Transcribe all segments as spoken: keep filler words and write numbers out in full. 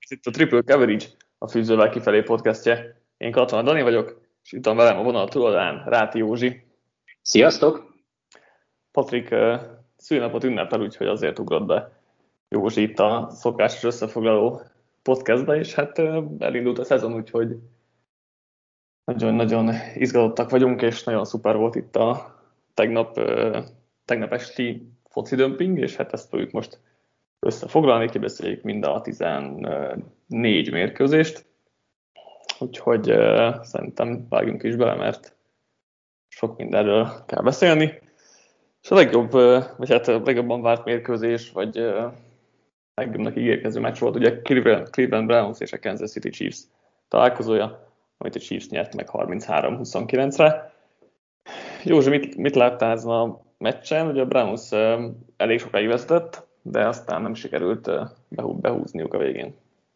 Ez itt a Triple Coverage, a Fűzővel kifelé podcastje. Én Katona Dani vagyok, és itt van velem a vonal túloldalán Ráti Józsi. Sziasztok! Patrik uh, szülnapot ünnepel, úgyhogy azért ugrott be Józsi itt a szokásos összefoglaló podcastbe, és hát uh, elindult a szezon, úgyhogy nagyon-nagyon izgatottak vagyunk, és nagyon szuper volt itt a tegnap, uh, tegnap esti foci dömping, és hát ezt fogjuk most összefoglalni, kibeszéljük mind a tizennégy mérkőzést, úgyhogy uh, szerintem vágjunk is bele, mert sok mindenről kell beszélni. És a legjobb, uh, vagy hát a legjobban várt mérkőzés, vagy uh, legjobbnak ígérkező meccs volt ugye Cleveland, Cleveland Browns és a Kansas City Chiefs találkozója, amit a Chiefs nyert meg harminchárom huszonkilencre. Józsi, mit, mit láttál ezen a meccsen? Ugye a Browns uh, elég sokáig vezetett, de aztán nem sikerült behúzniuk a végén.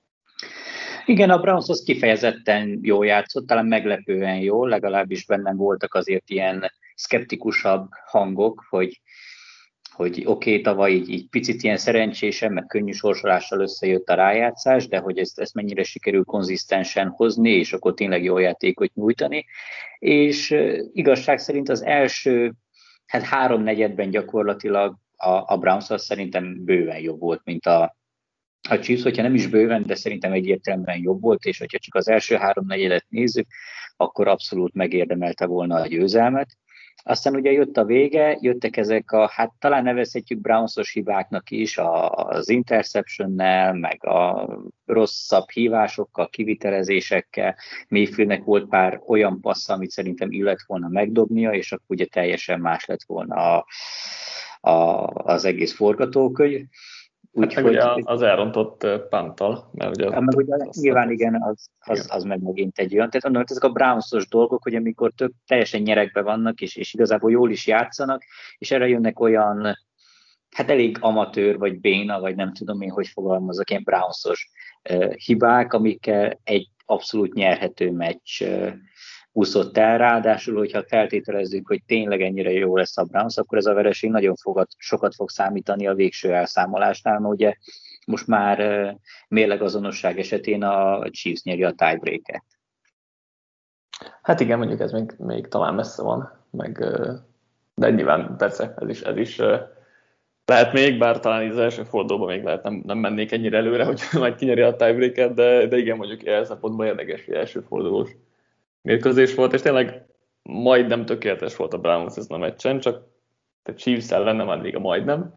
Igen, a Browns az kifejezetten jól játszott, talán meglepően jól, legalábbis bennem voltak azért ilyen szkeptikusabb hangok, hogy, hogy oké, okay, tavaly így, így picit ilyen szerencsésen, meg könnyű sorsolással összejött a rájátszás, de hogy ezt, ezt mennyire sikerül konzisztensen hozni, és akkor tényleg jó játékot nyújtani. És igazság szerint az első hát háromnegyedben gyakorlatilag a, a Browns az szerintem bőven jobb volt, mint a, a Chiefs, hogyha nem is bőven, de szerintem egyértelműen jobb volt, és hogyha csak az első háromnegyedet nézzük, akkor abszolút megérdemelte volna a győzelmet. Aztán ugye jött a vége, jöttek ezek a, hát talán nevezhetjük Brownsos hibáknak is, az interceptionnel, meg a rosszabb hívásokkal, kivitelezésekkel. Mayfieldnek volt pár olyan passz, amit szerintem illet volna megdobnia, és akkor ugye teljesen más lett volna a, a, az egész forgatókönyv. Úgy, hát ugye az elrontott punttal, mert ugye... Meg ugye nyilván az, igen, az, az, az meg megint egy olyan. Tehát mondom, ezek a Brownsos dolgok, hogy amikor tök teljesen nyerekbe vannak, és, és igazából jól is játszanak, és erre jönnek olyan, hát elég amatőr, vagy béna, vagy nem tudom én, hogy fogalmazok, ilyen Brownsos uh, hibák, amikkel egy abszolút nyerhető meccs uh, úszott el, ráadásul, hogyha feltételezzük, hogy tényleg ennyire jó lesz a Browns, akkor ez a vereség nagyon fogad, sokat fog számítani a végső elszámolásnál, mert ugye most már uh, mérlegazonosság esetén a Chiefs nyeri a tiebreaket. Hát igen, mondjuk ez még, még talán messze van, meg, uh, de nyilván persze ez is, ez is uh, lehet még, bár talán az első fordulóban még lehet nem, nem mennék ennyire előre, hogy majd kinyeri a tiebreaket, de, de igen, mondjuk ilyen szempontból érdekes, hogy első fordulós mérkőzés volt, és tényleg majdnem tökéletes volt a Browns ezen a meccsen, csak a Chiefs ellen nem addig a majdnem.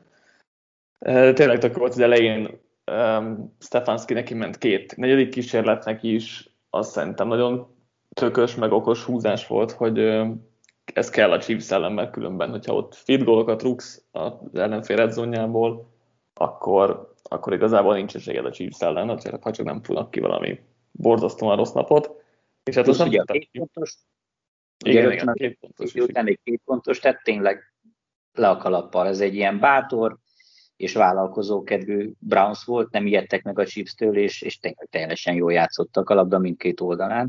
Tényleg tök volt az elején, um, Stefanski neki ment két negyedik kísérlet neki is, azt szerintem nagyon tökös, meg okos húzás volt, hogy um, ez kell a Chiefs ellen, mert különben, hogyha ott field goalokat rúgsz az ellenfél red zónjából, akkor, akkor igazából nincs esélyed a Chiefs ellen, ha csak nem fúrnak ki valami borzasztóan rossz napot. És hát plusz ugye a két pontos, igen, igen, két pontos, után egy két pontos, tehát tényleg le a kalappal. Ez egy ilyen bátor és vállalkozókedvű Browns volt, nem ijedtek meg a Chiefs-től, és, és tényleg teljesen jól játszottak a labda mindkét oldalán.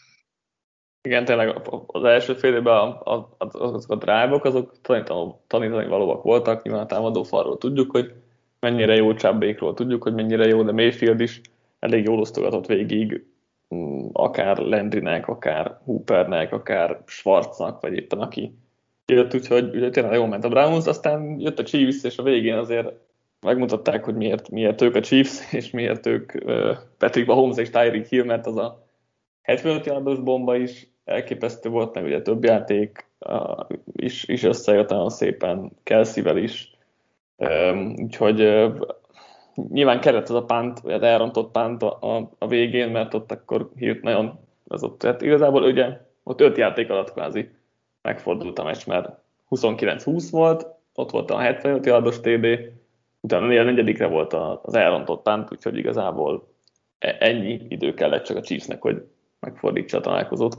Igen, tényleg az első fél évben azok a drive-ok, azok tanítani valóak voltak, nyilván a támadó falról tudjuk, hogy mennyire jó, Csábbékról tudjuk, hogy mennyire jó, de Mayfield is elég jól osztogatott végig, akár Landrynek, akár Hoopernek, akár Schwarznak, vagy éppen aki jött, úgyhogy ugye tényleg jól ment a Browns, aztán jött a Chiefs, és a végén azért megmutatták, hogy miért, miért ők a Chiefs, és miért ők uh, Patrick Mahomes és Tyreek Hill, mert az a hetvenöt yardos bomba is elképesztő volt, meg ugye több játék uh, is, is összejött nagyon szépen, Kelsey-vel is, um, úgyhogy uh, nyilván kellett az a pánt, vagy az elrontott pánt a, a, a végén, mert ott akkor hírt nagyon, az ott, tehát igazából ugye ott öt játék alatt kvázi megfordult a meccs, mert huszonkilenc húsz volt, ott volt a hetvenöt yardos té dé, utána a negyedikre volt az elrontott pánt, úgyhogy igazából ennyi idő kellett csak a Chiefsnek, hogy megfordítsa a találkozót.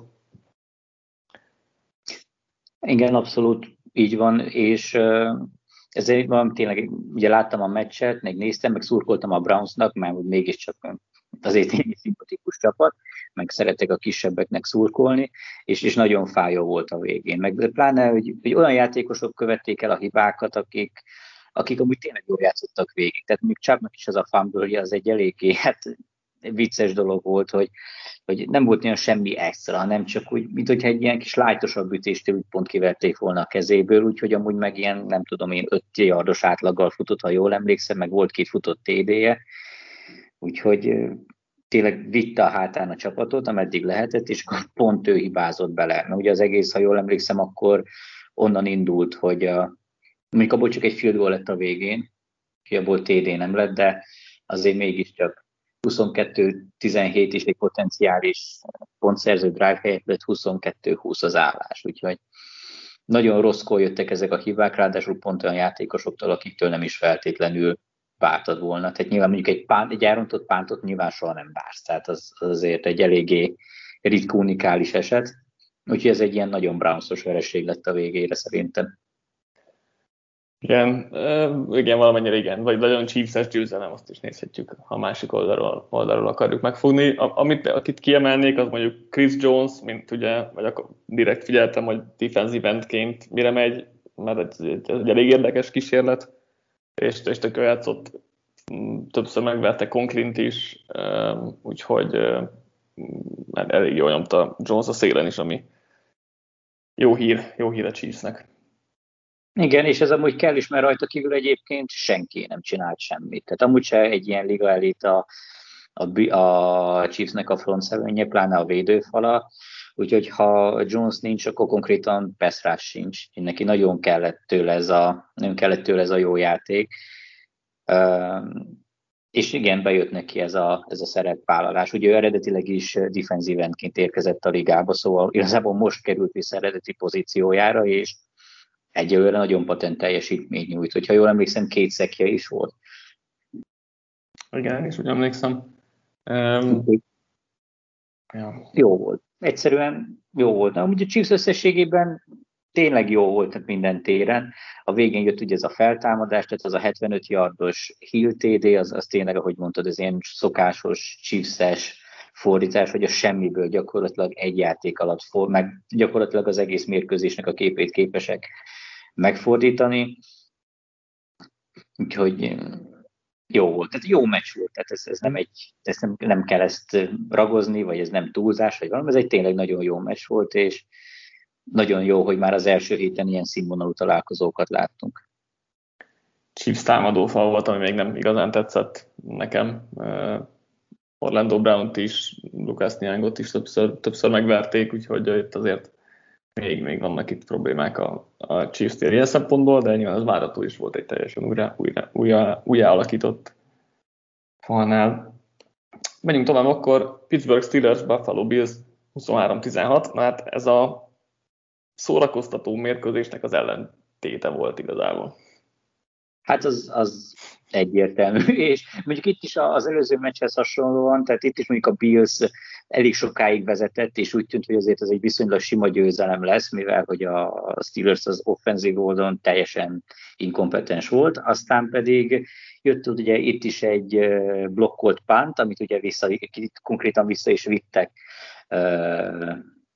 Igen, abszolút így van, és ezért van, tényleg, ugye láttam a meccset, meg néztem, meg szurkoltam a Brownsnak, mert mégiscsak azért egy szimpatikus csapat, meg szeretek a kisebbeknek szurkolni, és, és nagyon fájó volt a végén. Meg pláne, hogy, hogy olyan játékosok követték el a hibákat, akik, akik amúgy tényleg jól játszottak végig. Tehát még Chubbnak is ez a fumble-je az egy eléggé, hát vicces dolog volt, hogy, hogy nem volt olyan semmi extra, hanem csak úgy, mint hogyha egy ilyen kis lájtosabb ütéstől úgy pont kiverték volna a kezéből, úgyhogy amúgy meg ilyen, nem tudom én, öt yardos átlaggal futott, ha jól emlékszem, meg volt két futott té dé-je, úgyhogy tényleg vitte a hátán a csapatot, ameddig lehetett, és akkor pont ő hibázott bele. Na, ugye az egész, ha jól emlékszem, akkor onnan indult, hogy a, mondjuk abból csak egy field goal lett a végén, ki abból té dé nem lett, de azért mégiscsak huszonkettő tizenhét is egy potenciális pontszerző drive helyett lett huszonkettő húsz az állás, úgyhogy nagyon rosszkor jöttek ezek a hibák, ráadásul pont olyan játékosoktól, akiktől nem is feltétlenül vártad volna. Tehát nyilván mondjuk egy, pánt, egy elrontott pántot nyilván soha nem vársz, tehát az, az azért egy eléggé ritka unikális eset, úgyhogy ez egy ilyen nagyon Brownsos vereség lett a végére szerintem. Igen, igen, valamennyire igen, vagy nagyon Chiefs-es győzelem, azt is nézhetjük, ha a másik oldalról, oldalról akarjuk megfogni. Amit, akit kiemelnék, az mondjuk Chris Jones, mint ugye, vagy akkor direkt figyeltem, hogy defensive endként mire megy, mert ez egy, egy elég érdekes kísérlet, és, és tök játszott, többször megverte Conklint is, úgyhogy elég jól nyomta Jones a szélen is, ami jó hír, jó hír a Chiefsnek. Igen, és ez amúgy kell is, mert rajta kívül egyébként senki nem csinált semmit. Tehát amúgy se egy ilyen liga elit a, a, a Chiefsnek a front sevenje, pláne a védőfala, úgyhogy ha Jones nincs, akkor konkrétan pass rush sincs. Neki nagyon kellett tőle ez a, nagyon kellett tőle ez a jó játék. Uh, és igen, bejött neki ez a, ez a szerepvállalás. Ugye ő eredetileg is defensive endként érkezett a ligába, szóval igazából most került vissza eredeti pozíciójára, és egyelőre nagyon patent teljesítmény nyújt. Hogyha jól emlékszem, két szekje is volt. Igen, és úgy emlékszem. Um, ja. Jó volt. Egyszerűen jó volt. Na, ugye a Chiefs összességében tényleg jó volt minden téren. A végén jött ugye ez a feltámadás, tehát az a hetvenöt yardos Hill té dé, az, az tényleg, ahogy mondtad, ez ilyen szokásos Chiefs-es fordítás, hogy a semmiből gyakorlatilag egy játék alatt for, meg gyakorlatilag az egész mérkőzésnek a képét képesek megfordítani. Úgyhogy jó volt. Tehát jó meccs volt. Tehát ez, ez nem egy, ez nem, nem kell ezt ragozni, vagy ez nem túlzás, vagy valami. Ez egy tényleg nagyon jó meccs volt, és nagyon jó, hogy már az első héten ilyen színvonalú találkozókat láttunk. Chiefs támadófal volt, ami még nem igazán tetszett nekem. Orlando Brown-t is, Lucas Niangot is többször, többször megverték, úgyhogy itt azért még, még vannak itt problémák a, a Chiefs-tér ilyen szempontból, de nyilván az várható is volt egy teljesen újra, újra, újra, újra alakított falnál. Menjünk tovább akkor, Pittsburgh Steelers, Buffalo Bills huszonhárom tizenhat, na hát ez a szórakoztató mérkőzésnek az ellentéte volt igazából. Hát az, az egyértelmű, és mondjuk itt is az előző meccshez hasonlóan, tehát itt is mondjuk a Bills elég sokáig vezetett, és úgy tűnt, hogy azért ez egy viszonylag sima győzelem lesz, mivel hogy a Steelers az offenzív oldalon teljesen inkompetens volt, aztán pedig jött ugye itt is egy blokkolt punt, amit ugye vissza, konkrétan vissza is vittek uh,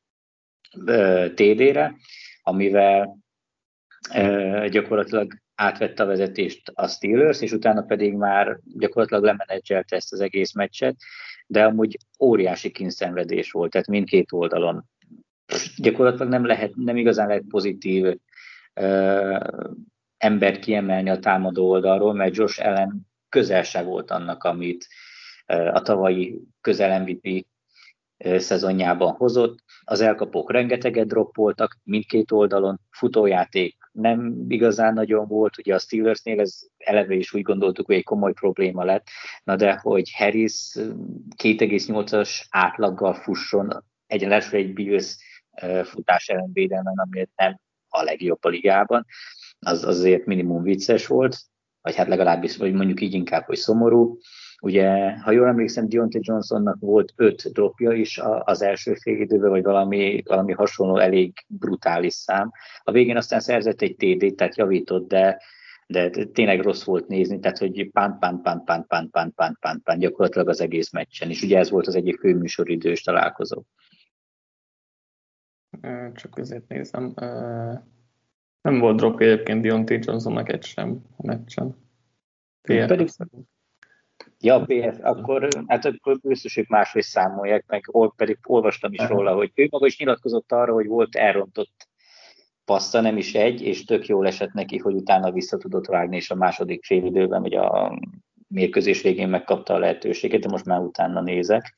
uh, té dére, amivel uh, gyakorlatilag átvette a vezetést a Steelers, és utána pedig már gyakorlatilag lemenedzselte ezt az egész meccset, de amúgy óriási kínszenvedés volt, tehát mindkét oldalon. Gyakorlatilag nem, lehet, nem igazán lehet pozitív uh, embert kiemelni a támadó oldalról, mert Josh Allen közel se volt annak, amit uh, a tavalyi közel em vé pé uh, szezonjában hozott. Az elkapók rengeteget droppoltak mindkét oldalon, futójáték nem igazán nagyon volt, ugye a Steelersnél ez eleve is úgy gondoltuk, hogy egy komoly probléma lett, na de hogy Harris két egész nyolcas átlaggal fusson egyenlásra egy Bills futás ellen védelmen, ami nem a legjobb a ligában, az azért minimum vicces volt, vagy hát legalábbis, vagy mondjuk így inkább, hogy szomorú. Ugye, ha jól emlékszem, Deontay Johnsonnak volt öt dropja is az első fél időben, vagy valami, valami hasonló, elég brutális szám. A végén aztán szerzett egy té dét, tehát javított, de, de tényleg rossz volt nézni, tehát hogy pánt, pánt, pánt, pánt, pánt, pánt, pánt, pánt, pánt, gyakorlatilag az egész meccsen. És ugye ez volt az egyik főműsoridős találkozó. Csak azért nézem. Nem volt dropja egyébként Deontay Johnsonnak egy sem a meccsen. Pedig Ja, pé ef, akkor, hát akkor biztos, hogy máshogy számolják, meg pedig olvastam is róla, hogy ő maga is nyilatkozott arra, hogy volt elrontott passza, nem is egy, és tök jól esett neki, hogy utána vissza tudott vágni, és a második fél időben, vagy a mérkőzés végén megkapta a lehetőséget, de most már utána nézek.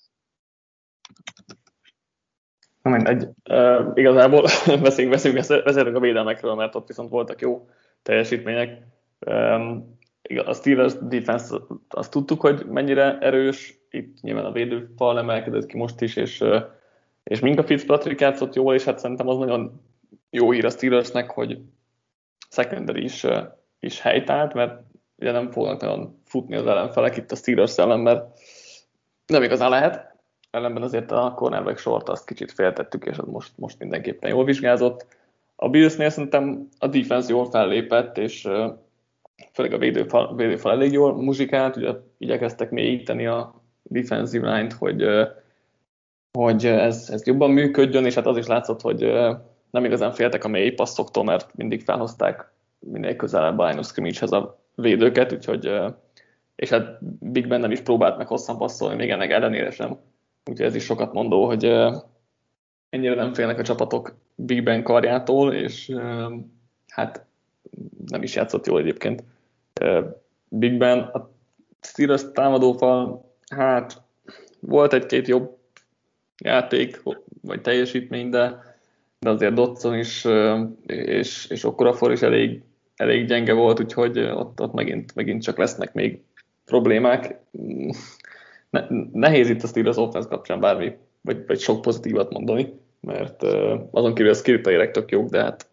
Na mindegy. Uh, igazából beszélünk, beszélünk, beszélünk a védelmekről, mert ott viszont voltak jó teljesítmények. Um, a Steelers defense, azt tudtuk, hogy mennyire erős, itt nyilván a védőfal emelkedett ki most is, és, és Minka Fitzpatrick játszott jól, és hát szerintem az nagyon jó hír a Steelersnek, hogy secondary is, is helytált, mert ugye nem fognak nagyon futni az ellenfelek itt a Steelers ellen, mert nem igazán lehet. Ellenben azért a cornerback sort azt kicsit féltettük, és az most, most mindenképpen jól vizsgázott. A Billsnél szerintem a defense jól fellépett, és főleg a védőfal, védőfal elég jól muzsikált, ugye igyekeztek mélyíteni a defensive line-t, hogy, hogy ez, ez jobban működjön, és hát az is látszott, hogy nem igazán féltek a mély passzoktól, mert mindig felhozták minél közelebb a line of scrimmage-hez a védőket, úgyhogy, és hát Big Ben nem is próbált meg hosszan passzolni, még ennek ellenére sem. Úgyhogy ez is sokat mondó, hogy ennyire nem félnek a csapatok Big Ben karjától, és hát nem is játszott jól egyébként Big Ben. A Steelers támadófal, hát volt egy-két jobb játék, vagy teljesítmény, de, de azért Dodson is, és, és Okorafor is elég, elég gyenge volt, úgyhogy ott, ott megint, megint csak lesznek még problémák. Ne, nehéz itt a Steelers offense kapcsán bármi, vagy, vagy sok pozitívat mondani, mert azon kívül a skill playerek tök jók, de hát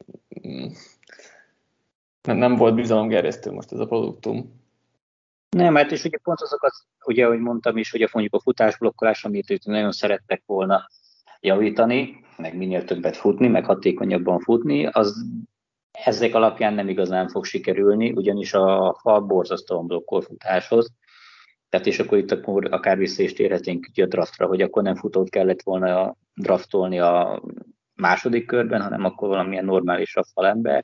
nem volt bizalomgerjesztő most ez a produktum. Nem, hát és ugye pont azokat, ugye, ahogy mondtam is, hogy a mondjuk a futásblokkolás, amit ők nagyon szerettek volna javítani, meg minél többet futni, meg hatékonyabban futni, az ezek alapján nem igazán fog sikerülni, ugyanis a fal borzasztóan blokkol futáshoz. Tehát és akkor itt akkor akár vissza is térhetünk a draftra, hogy akkor nem futót kellett volna draftolni a második körben, hanem akkor valamilyen normálisabb falember.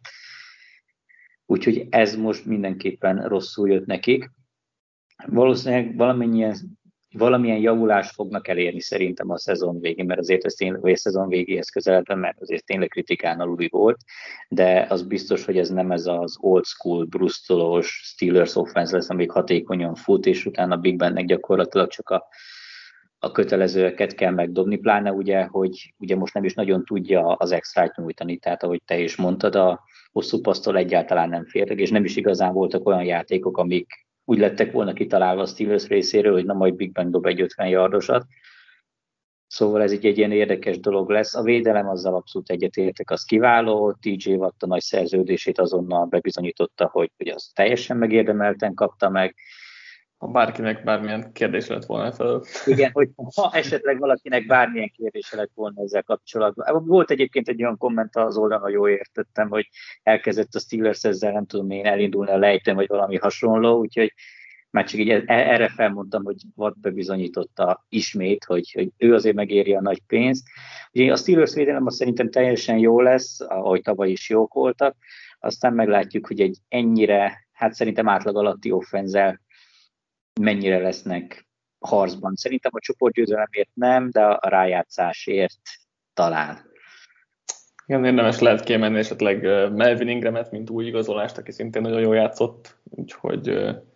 Úgyhogy ez most mindenképpen rosszul jött nekik. Valószínűleg valamilyen, valamilyen javulást fognak elérni szerintem a szezon végén, mert azért ez tényleg, vagy a szezon végéhez közeledben, mert azért tényleg kritikán aluli volt, de az biztos, hogy ez nem ez az old school, brusztolós Steelers offense lesz, amíg hatékonyan fut, és utána Big Bennek gyakorlatilag csak a, a kötelezőeket kell megdobni, pláne ugye, hogy ugye most nem is nagyon tudja az extrát nyújtani, tehát ahogy te is mondtad, a hosszú passztól egyáltalán nem fértek, és nem is igazán voltak olyan játékok, amik úgy lettek volna kitalálva a Steelers részéről, hogy na majd Big Ben dob egy ötven yardosat. Szóval ez így egy ilyen érdekes dolog lesz. A védelem azzal abszolút egyetértek, az kiváló. té jé Watt a nagy szerződését azonnal bebizonyította, hogy, hogy az teljesen megérdemelten kapta meg. Ha bárkinek bármilyen kérdés lett volna fel. Igen, hogy ha esetleg valakinek bármilyen kérdése lett volna ezzel kapcsolatban. Volt egyébként egy olyan komment az oldalon, hogy jól értettem, hogy elkezdett a Steelers ezzel, nem tudom én, elindulni a lejtőn, vagy valami hasonló, úgyhogy már csak így erre felmondtam, hogy Watt bebizonyította ismét, hogy, hogy ő azért megéri a nagy pénzt. Ugye a Steelers védelem azt szerintem teljesen jó lesz, ahogy tavaly is jók voltak, aztán meglátjuk, hogy egy ennyire, hát szerintem átlag alatti offenzel mennyire lesznek harcban. Szerintem a csoportgyőzelemért nem, de a rájátszásért talán. Igen, érdemes lehet kiemelni esetleg Melvin Ingramet, mint új igazolást, aki szintén nagyon jól játszott, úgyhogy...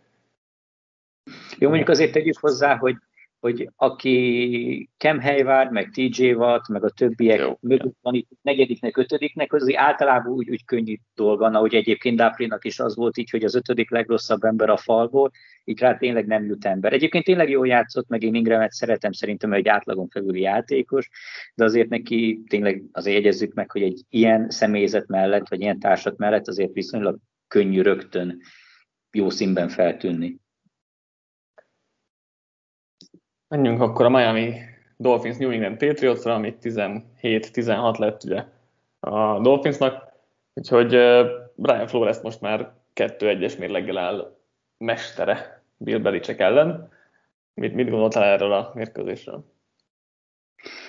Jó, mondjuk azért tegyük hozzá, hogy, hogy aki Cam Hayward, meg té jé Watt, meg a többiek jó, mögött van itt negyediknek, ötödiknek, az általában úgy, úgy könnyű dolga, ahogy egyébként Duffynak is az volt így, hogy az ötödik legrosszabb ember a falból, így rá tényleg nem jut ember. Egyébként tényleg jól játszott, meg én Ingramet szeretem, szerintem egy átlagon felüli játékos, de azért neki tényleg azért jegyezzük meg, hogy egy ilyen személyzet mellett, vagy ilyen társat mellett azért viszonylag könnyű rögtön jó színben feltűnni. Menjünk akkor a Miami Dolphins New England Patriotsra, ami tizenhét tizenhat lett ugye a Dolphinsnak, úgyhogy Brian Flores most már kettő egyes mérleggel áll mestere Bill Belichick ellen. Mit, mit gondoltál erről a mérkőzésről?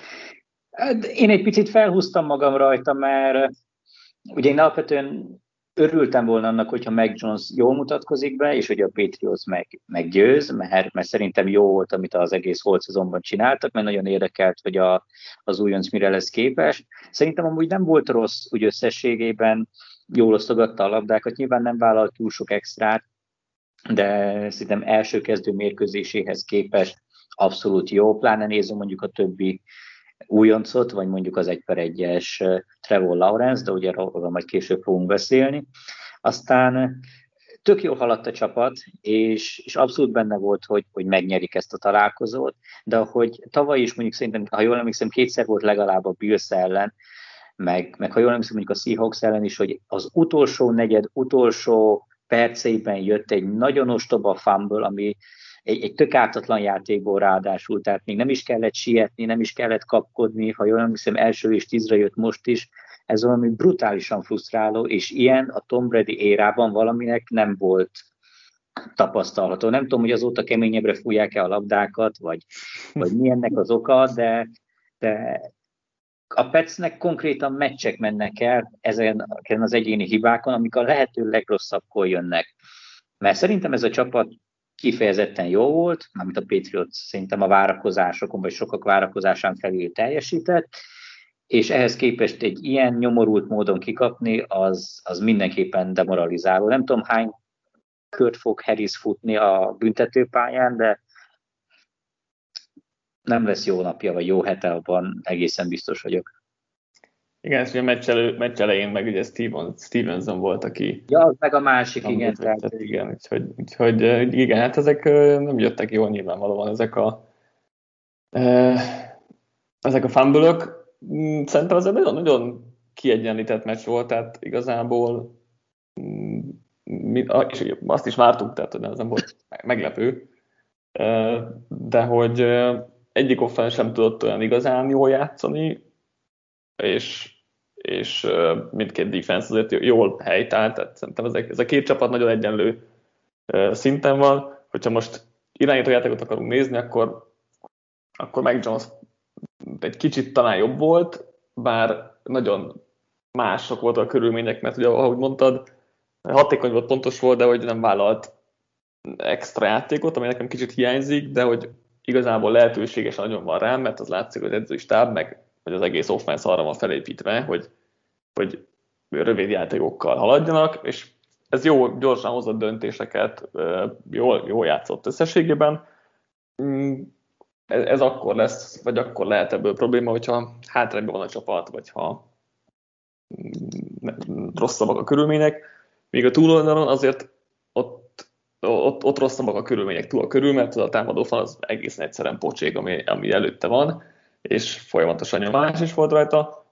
Én egy picit felhúztam magam rajta, mert ugye én alapvetően örültem volna annak, hogyha Mac Jones jól mutatkozik be, és hogy a Patriots meg, meggyőz, mert, mert szerintem jó volt, amit az egész holt szezonban csináltak, mert nagyon érdekelt, hogy a, az újonc mire lesz képes. Szerintem amúgy nem volt rossz, úgy összességében jól osztogatta a labdákat, nyilván nem vállalt túl sok extrát, de szerintem első kezdő mérkőzéséhez képest abszolút jó, pláne nézem mondjuk a többi újoncot, vagy mondjuk az egy per egyes Trevor Lawrence, de ugye róla majd később fogunk beszélni. Aztán tök jól haladt a csapat, és, és abszolút benne volt, hogy, hogy megnyerik ezt a találkozót, de ahogy tavaly is mondjuk szerintem, ha jól emlékszem, kétszer volt legalább a Bills ellen, meg, meg ha jól emlékszem, mondjuk a Seahawks ellen is, hogy az utolsó negyed, utolsó perceiben jött egy nagyon ostoba fumble, ami egy, egy tök ártatlan játékból ráadásul, tehát még nem is kellett sietni, nem is kellett kapkodni, ha jól emlékszem, első és tízre jött most is, ez valami brutálisan frusztráló, és ilyen a Tom Brady érában valaminek nem volt tapasztalható. Nem tudom, hogy azóta keményebbre fújják-e a labdákat, vagy, vagy mi ennek az oka, de, de a Petsnek konkrétan meccsek mennek el ezen az egyéni hibákon, amik a lehető legrosszabbkor jönnek. Mert szerintem ez a csapat kifejezetten jó volt, amit a Patriots szerintem a várakozásokon, vagy sokak várakozásán felül teljesített, és ehhez képest egy ilyen nyomorult módon kikapni, az, az mindenképpen demoralizáló. Nem tudom, hány kört fog Harris futni a büntetőpályán, de nem lesz jó napja, vagy jó hete, abban egészen biztos vagyok. Igen, és a meccs, elő, meccs elején meg ugye Steven, Stevenson volt, aki... Ja, az meg a másik, igen. Tehát... Igen, úgyhogy, úgyhogy igen, hát ezek nem jöttek jól nyilvánvalóan, ezek a ezek a fumble-ök. Szerintem ez egy nagyon kiegyenlített meccs volt, tehát igazából és azt is vártuk, tehát ez nem volt meglepő, de hogy egyik offen sem tudott olyan igazán jól játszani, és, és mindkét defense azért jól helytált, tehát szerintem ezek, ez a két csapat nagyon egyenlő szinten van. Hogyha most irányítójátékot akarunk nézni, akkor, akkor Mac Jones egy kicsit talán jobb volt, bár nagyon mások voltak a körülmények, mert ugye ahogy mondtad, hatékony volt, pontos volt, de hogy nem vállalt extra játékot, ami nekem kicsit hiányzik, de hogy igazából lehetőségesen nagyon van rám, mert az látszik, hogy az edzői stáb, meg hogy az egész offense arra van felépítve, hogy, hogy rövid játékokkal haladjanak, és ez jó, gyorsan hozott döntéseket, jól, jól játszott összességében. Ez, ez akkor lesz, vagy akkor lehet ebből probléma, hogyha hátrányban van a csapat, vagy ha rosszabbak a körülmények. Míg a túloldalon azért ott, ott, ott rosszabbak a körülmények túl a körül, mert a támadó fal az egészen egyszerűen pocsék, ami, ami előtte van, és folyamatosan nyomás is volt rajta.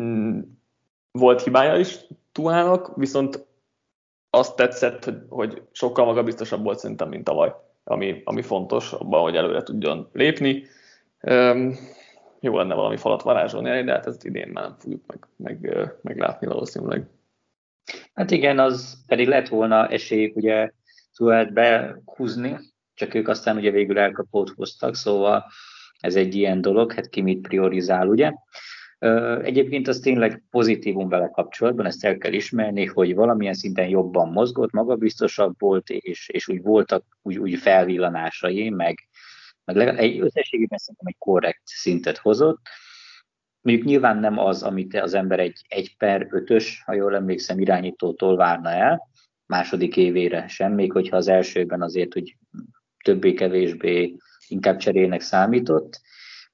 Volt hibája is Tuának, viszont azt tetszett, hogy, hogy sokkal magabiztosabb volt szerintem, mint tavaly, ami, ami fontos abban, hogy előre tudjon lépni. Um, jó lenne valami falat varázsolni, de hát ezt idén már nem fogjuk meg, meg, meglátni valószínűleg. Hát igen, az pedig lett volna esélyük ugye Tuát behúzni, csak ők aztán ugye végül elkapót hoztak, szóval ez egy ilyen dolog, hát ki mit priorizál, ugye? Egyébként az tényleg pozitívum vele kapcsolatban, ezt el kell ismerni, hogy valamilyen szinten jobban mozgott, magabiztosabb volt, és, és úgy voltak úgy, úgy felvillanásai, meg, meg egy összességében szerintem egy korrekt szintet hozott. Mondjuk nyilván nem az, amit az ember egy egy per ötös, ha jól emlékszem, irányítótól várna el, második évére sem, még hogyha az elsőben azért úgy többé-kevésbé inkább cserélnek számított,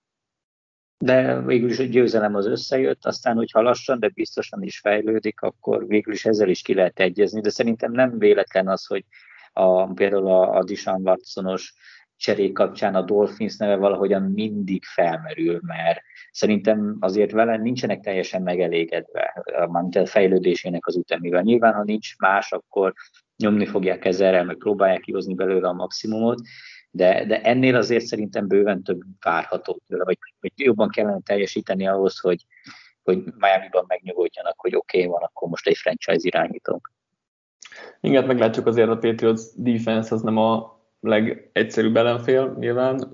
de végül is a győzelem az összejött, aztán hogyha lassan, de biztosan is fejlődik, akkor végül is ezzel is ki lehet egyezni, de szerintem nem véletlen az, hogy a, például a, a Deshaun Watsonos cserék kapcsán a Dolphins neve valahogyan mindig felmerül, mert szerintem azért vele nincsenek teljesen megelégedve, mármint a fejlődésének az ütemével. Nyilván, ha nincs más, akkor nyomni fogják ezerrel, meg próbálják kihozni belőle a maximumot, de, de ennél azért szerintem bőven több várható tőle, vagy, vagy jobban kellene teljesíteni ahhoz, hogy, hogy Miami-ban megnyugodjanak, hogy oké, okay, van, akkor most egy franchise irányítónk. Igen, meglátjuk azért a Patriots defense, az nem a legegyszerűbb ellenfél nyilván,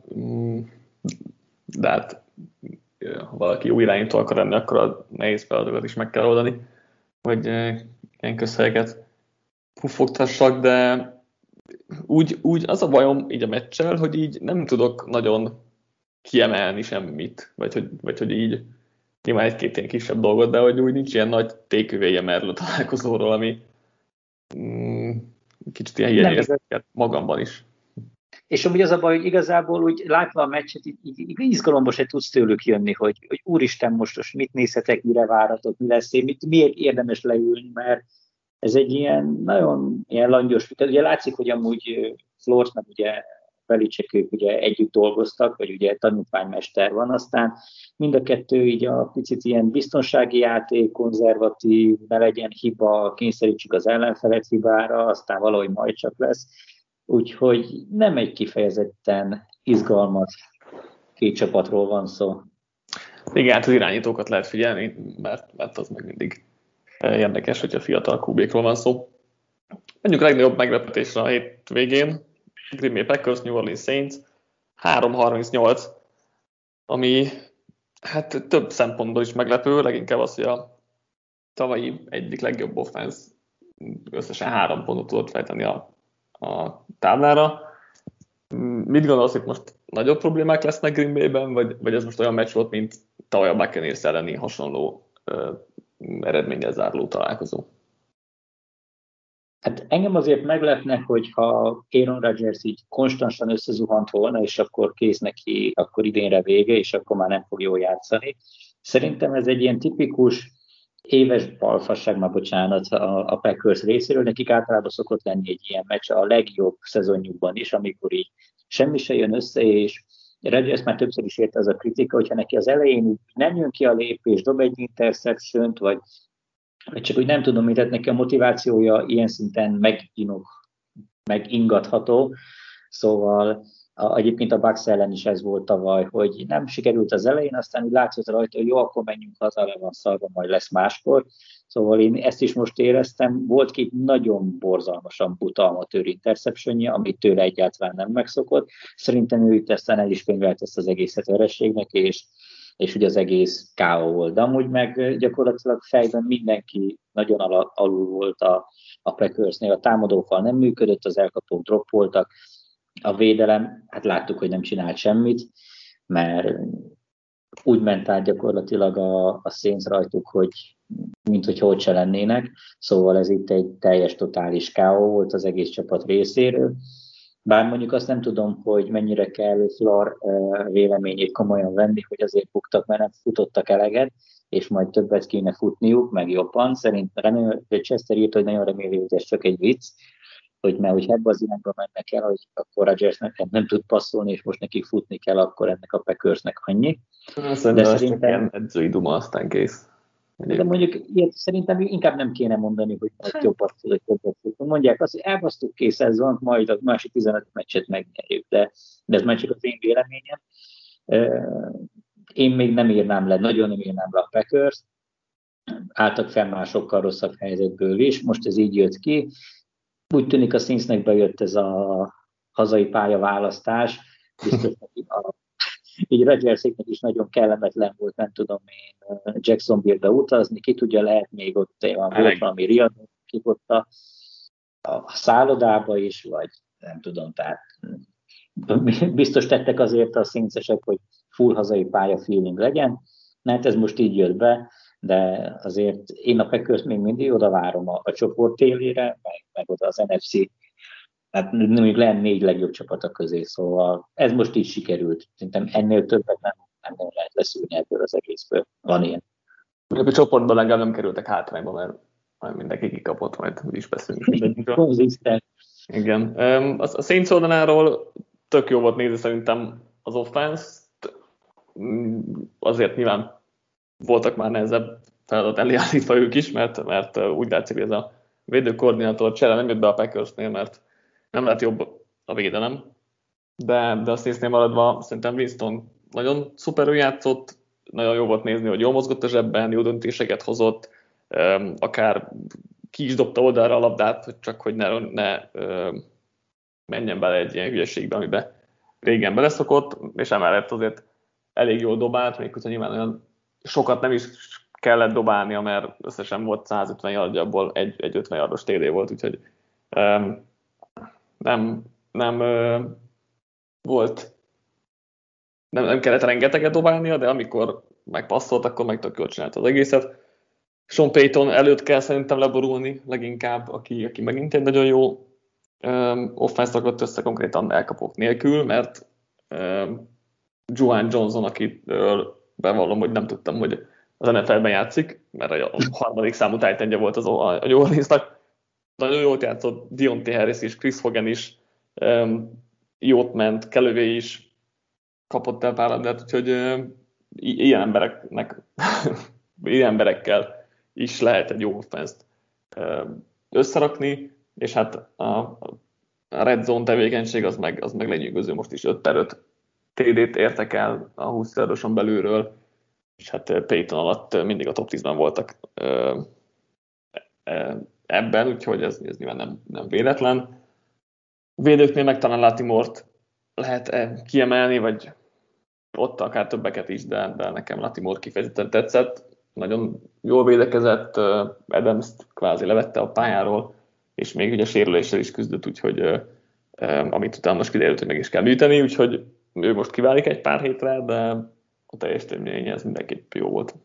de hát ha valaki jó irányító akar lenni, akkor a nehéz feladatokat is meg kell oldani, hogy ilyen közhelyeket puffogtassak, de úgy, úgy az a bajom így a meccsel, hogy így nem tudok nagyon kiemelni semmit, vagy hogy, vagy hogy így nyilván egy-két ilyen kisebb dolgot, de hogy úgy nincs ilyen nagy téküvéje Merlő találkozóról, ami mm, kicsit ilyen hiányérzeket magamban is. És amúgy az a baj, hogy igazából úgy látva a meccset, így, így, így izgalomba se tudsz tőlük jönni, hogy, hogy úristen, most, most mit nézhetek, mire váratok, mi lesz, mit, miért érdemes leülni, mert ez egy ilyen nagyon ilyen langyos, ugye látszik, hogy amúgy Flores meg ugye Belichick, ők ugye együtt dolgoztak, vagy ugye tanítványmester van, aztán mind a kettő így a picit ilyen biztonsági játék, konzervatív, ne legyen hiba, kényszerítsük az ellenfelet hibára, aztán valahogy majd csak lesz. Úgyhogy nem egy kifejezetten izgalmas két csapatról van szó. Igen, hát az irányítókat lehet figyelni, mert, mert az meg mindig érdekes, hogyha fiatal kú békról van szó. Menjünk a legnagyobb meglepetésre a hét végén. Green Bay Packers, New Orleans Saints, három harmincnyolc, ami hát több szempontból is meglepő, leginkább az, hogy a tavalyi egyik legjobb offense összesen három pontot tudott fejteni a, a táblára. Mit gondolsz, hogy most nagyobb problémák lesznek Green Bay-ben, vagy, vagy ez most olyan meccs volt, mint tavaly a Buccaneers elleni hasonló uh, eredménnyel záruló találkozó? Hát engem azért meglepne, hogyha Aaron Rodgers így konstantan összezuhant volna, és akkor kész neki, akkor idénre vége, és akkor már nem fog jól játszani. Szerintem ez egy ilyen tipikus éves balfasság, már bocsánat, a, a Packers részéről. Nekik általában szokott lenni egy ilyen meccs a legjobb szezonjukban is, amikor így semmi se jön össze, és Rodgers már többször is érte az a kritika, hogyha neki az elején nem jön ki a lépés, dob egy interceptiont, vagy vagy csak úgy nem tudom, mit, neki a motivációja ilyen szinten meginok, megingatható. Szóval a, egyébként a Bucks ellen is ez volt tavaly, hogy nem sikerült az elején, aztán úgy látszott rajta, hogy jó, akkor menjünk haza, le van szarva, majd lesz máskor. Szóval én ezt is most éreztem, volt két nagyon borzalmasan buta amatőr interceptionje, amit tőle egyáltalán nem megszokott. Szerintem ő itt aztán el is könyvelt ezt az egészet vereségnek, és és ugye az egész ká ó volt. De amúgy meg gyakorlatilag fejben mindenki nagyon al- alul volt a, a Packersnél, a támadófal nem működött, az elkapók droppoltak, a védelem, hát láttuk, hogy nem csinált semmit, mert úgy ment át gyakorlatilag a, a Saints rajtuk, hogy mint hogy hogy se lennének, szóval ez itt egy teljes totális ká ó volt az egész csapat részéről. Bár mondjuk azt nem tudom, hogy mennyire kell Flor véleményét komolyan venni, hogy azért buktak, mert nem futottak eleget, és majd többet kéne futniuk, meg jobban. Szerintem Chester írt, hogy nagyon reméli, hogy ez csak egy vicc, hogy mert hogy ebbe az irányba mennek el, hogy akkor Rodgersnek nem tud passzolni, és most neki futni kell, akkor ennek a Packersnek annyi. Szerintem de szerintem ilyen edzői duma, aztán kész. De mondjuk ilyet szerintem inkább nem kéne mondani, hogy majd jobbat tud, hogy jobbat tud. Mondják azt, hogy elbasztuk, kész, ez van, majd a másik tizenöt meccset megnyerjük, de, de ez már csak az én véleményem. Én még nem írnám le, nagyon nem írnám le a Packers, álltak fel már sokkal rosszabb helyzetből is, most ez így jött ki. Úgy tűnik a Saintsnek bejött ez a hazai pályaválasztás, biztos a így Rodgerséknek is nagyon kellemetlen volt, nem tudom én, Jacksonville-be utazni, ki tudja, lehet még ott van, volt valami riadó, kik ott a, a szállodába is, vagy nem tudom, tehát biztos tettek azért a Saintsesek, hogy full hazai pálya feeling legyen, mert ez most így jött be, de azért én a Packers még mindig oda várom a, a csoport élére, meg, meg oda az en ef cé, hát mondjuk lehet négy legjobb csapata közé, szóval ez most így sikerült. Szerintem ennél többet nem, nem, nem lehet leszűrni ebből az egészből. Van ilyen. A csoportban legalább nem kerültek hátrányba, mert majd mindenki kikapott, majd is beszélünk mindegyikről. Konzisztens. Igen. A Saints oldaláról tök jó volt nézni szerintem az offense. Azért nyilván voltak már nehezebb feladat elé állítva ők is, mert, mert úgy látszik, hogy ez a védőkoordinátor csere nem jött be a Packersnél, mert nem lett jobb a védelem, de, de a Saintsnél maradva szerintem Winston nagyon szuperül játszott, nagyon jó volt nézni, hogy jól mozgott a zsebben, jó döntéseket hozott, akár ki is dobta oldalra a labdát, hogy csak hogy ne, ne menjen bele egy ilyen hülyeségbe, amiben régen beleszokott, és emellett azért elég jól dobált, még hogyha nyilván olyan sokat nem is kellett dobálnia, mert összesen volt százötven yardja, abból egy, egy ötven yardos té dé volt, úgyhogy um, nem, nem uh, volt, nem, nem kellett rengeteget dobálnia, de amikor megpasszolt, akkor meg tök jól csinálta az egészet. Sean Payton előtt kell szerintem leborulni leginkább, aki, aki megint egy nagyon jó um, offense rakott össze konkrétan elkapók nélkül, mert um, Juwan Johnson, akitől bevallom, hogy nem tudtam, hogy az en ef el-ben játszik, mert a harmadik számú tight endje volt az a New Orleansnak. Nagyon jót játszott Deontay Harris is, Chris Hogan is, um, jót ment, Callaway is kapott el pár labdát, úgyhogy um, ilyen embereknek, ilyen emberekkel is lehet egy jó offense-t um, összerakni, és hát a, a red zone tevékenység az meg, az meg lenyűgöző, most is öt per öt té dét értek el a húsz yardoson belülről, és hát Payton alatt mindig a top tízben voltak ebben, úgyhogy ez, ez nyilván nem, nem véletlen. Védőknél meg talán Latimore-t lehet kiemelni, vagy ott akár többeket is, de, de nekem Latimore kifejezetten tetszett. Nagyon jól védekezett, Adams-t kvázi levette a pályáról, és még ugye sérüléssel is küzdött, úgyhogy amit utána most kiderült, hogy meg is kell műteni, úgyhogy ő most kiválik egy pár hétre, de a teljesítménye ez mindenképp jó volt.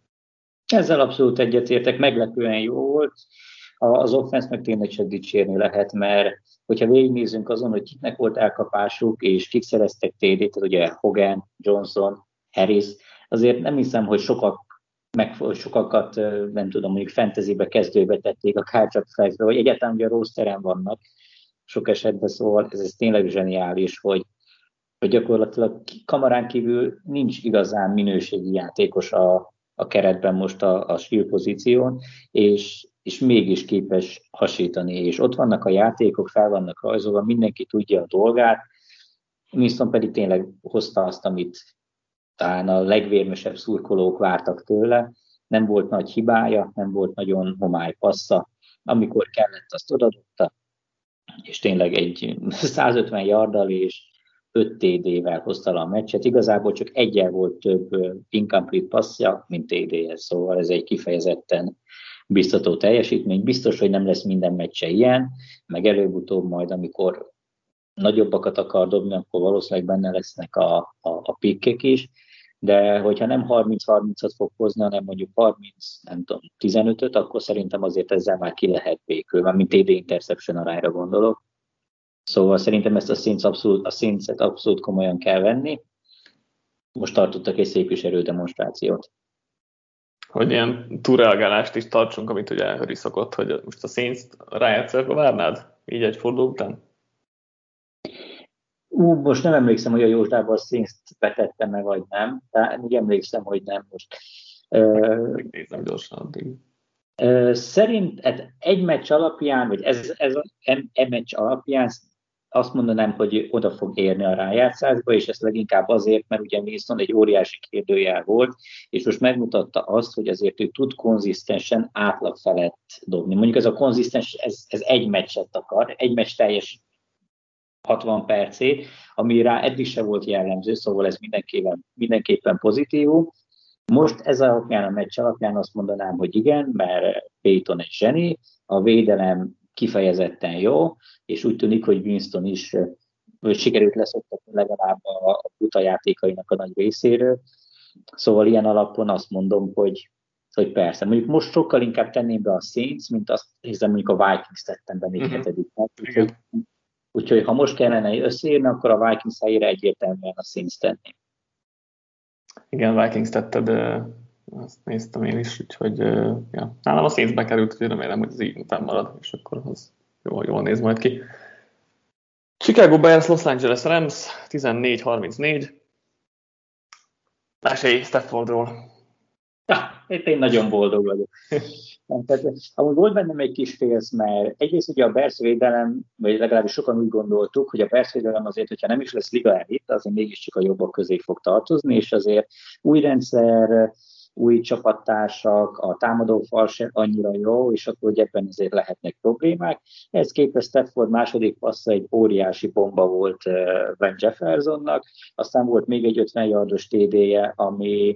Ezzel abszolút egyetértek, meglepően jó volt. Az offense meg tényleg csak dicsérni lehet, mert hogyha végignézzünk azon, hogy kiknek volt elkapásuk, és kik szereztek té dét, tehát ugye Hogan, Johnson, Harris, azért nem hiszem, hogy sokak, meg, sokakat, nem tudom, mondjuk fantasybe kezdőbe tették a kárcsak flexbe, vagy egyáltalán ugye a rosteren vannak sok esetben, szóval ez, ez tényleg zseniális, hogy hogy gyakorlatilag kamarán kívül nincs igazán minőségi játékos a, a keretben most a, a skill pozíción, és, és mégis képes hasítani, és ott vannak a játékok, fel vannak rajzolva, mindenki tudja a dolgát, Winston pedig tényleg hozta azt, amit talán a legvérmesebb szurkolók vártak tőle, nem volt nagy hibája, nem volt nagyon homály passza, amikor kellett, azt odadotta, és tényleg egy százötven yarddal és öt té dé-vel hozta le a meccset. Igazából csak egyel volt több incomplete passzja, mint té dé-hez, szóval ez egy kifejezetten biztató teljesítmény. Biztos, hogy nem lesz minden meccse ilyen, meg előbb-utóbb majd, amikor nagyobbakat akar dobni, akkor valószínűleg benne lesznek a, a, a pikkek is, de hogyha nem harminc harmincat fog hozni, hanem mondjuk harminc, nem tudom, tizenötöt, akkor szerintem azért ezzel már ki lehet békülni, mint té dé interception arányra gondolok. Szóval szerintem ezt a Saints abszolút, a Saints-et abszolút komolyan kell venni. Most tartottak egy szép kis erődemonstrációt. Hogy ilyen túlreagálást is tartsunk, amit ugye Höri szokott, hogy most a Saints-t rájátszásba várnád? Így egy forduló után? Ú, most nem emlékszem, hogy a Józsdában a Saints-t betettem meg, vagy nem. De úgy emlékszem, hogy nem most. Nézzem gyorsan addig. Szerint egy meccs alapján, vagy ez, ez a e meccs alapján azt mondanám, hogy oda fog érni a rájátszásba, és ez leginkább azért, mert ugye Winston egy óriási kérdőjel volt, és most megmutatta azt, hogy azért ő tud konzisztensen átlag felett dobni. Mondjuk ez a konzisztens, ez, ez egy meccset akar, egy meccs teljes hatvan percét, ami rá eddig se volt jellemző, szóval ez mindenképpen, mindenképpen pozitívum. Most ez alapján, a meccs alapján azt mondanám, hogy igen, mert Payton egy zseni, a védelem kifejezetten jó, és úgy tűnik, hogy Winston is hogy sikerült leszoktatni legalább a, a buta játékainak a nagy részéről. Szóval ilyen alapon azt mondom, hogy, hogy persze. Mondjuk most sokkal inkább tenném be a Saints, mint azt hiszem, mondjuk a Vikings tettem be még uh-huh. hetedik. Úgyhogy, úgyhogy ha most kellene összeírni, akkor a Vikings helyére egyértelműen a Saints tenném. Igen, Vikings tetted, azt néztem én is, úgyhogy ja. Nálam a Saints bekerült, úgyhogy remélem, hogy ez így fennmarad, és akkor az jól, jól néz majd ki. Chicago Bears, Los Angeles Rams, tizennégy harmincnégy. Mesélj Staffordról. Ja, én nagyon boldog vagyok. Tehát, amúgy volt bennem egy kis félsz, mert egyrészt ugye a Bears védelem, vagy legalábbis sokan úgy gondoltuk, hogy a Bears védelem azért, hogyha nem is lesz liga elit, azért mégiscsak a jobbak közé fog tartozni, és azért új rendszer, új csapattársak, a támadófal se annyira jó, és akkor hogy ebben azért lehetnek problémák. Ehhez képest Stafford második passza egy óriási bomba volt Van Jeffersonnak, aztán volt még egy ötven yardos té dé-je, ami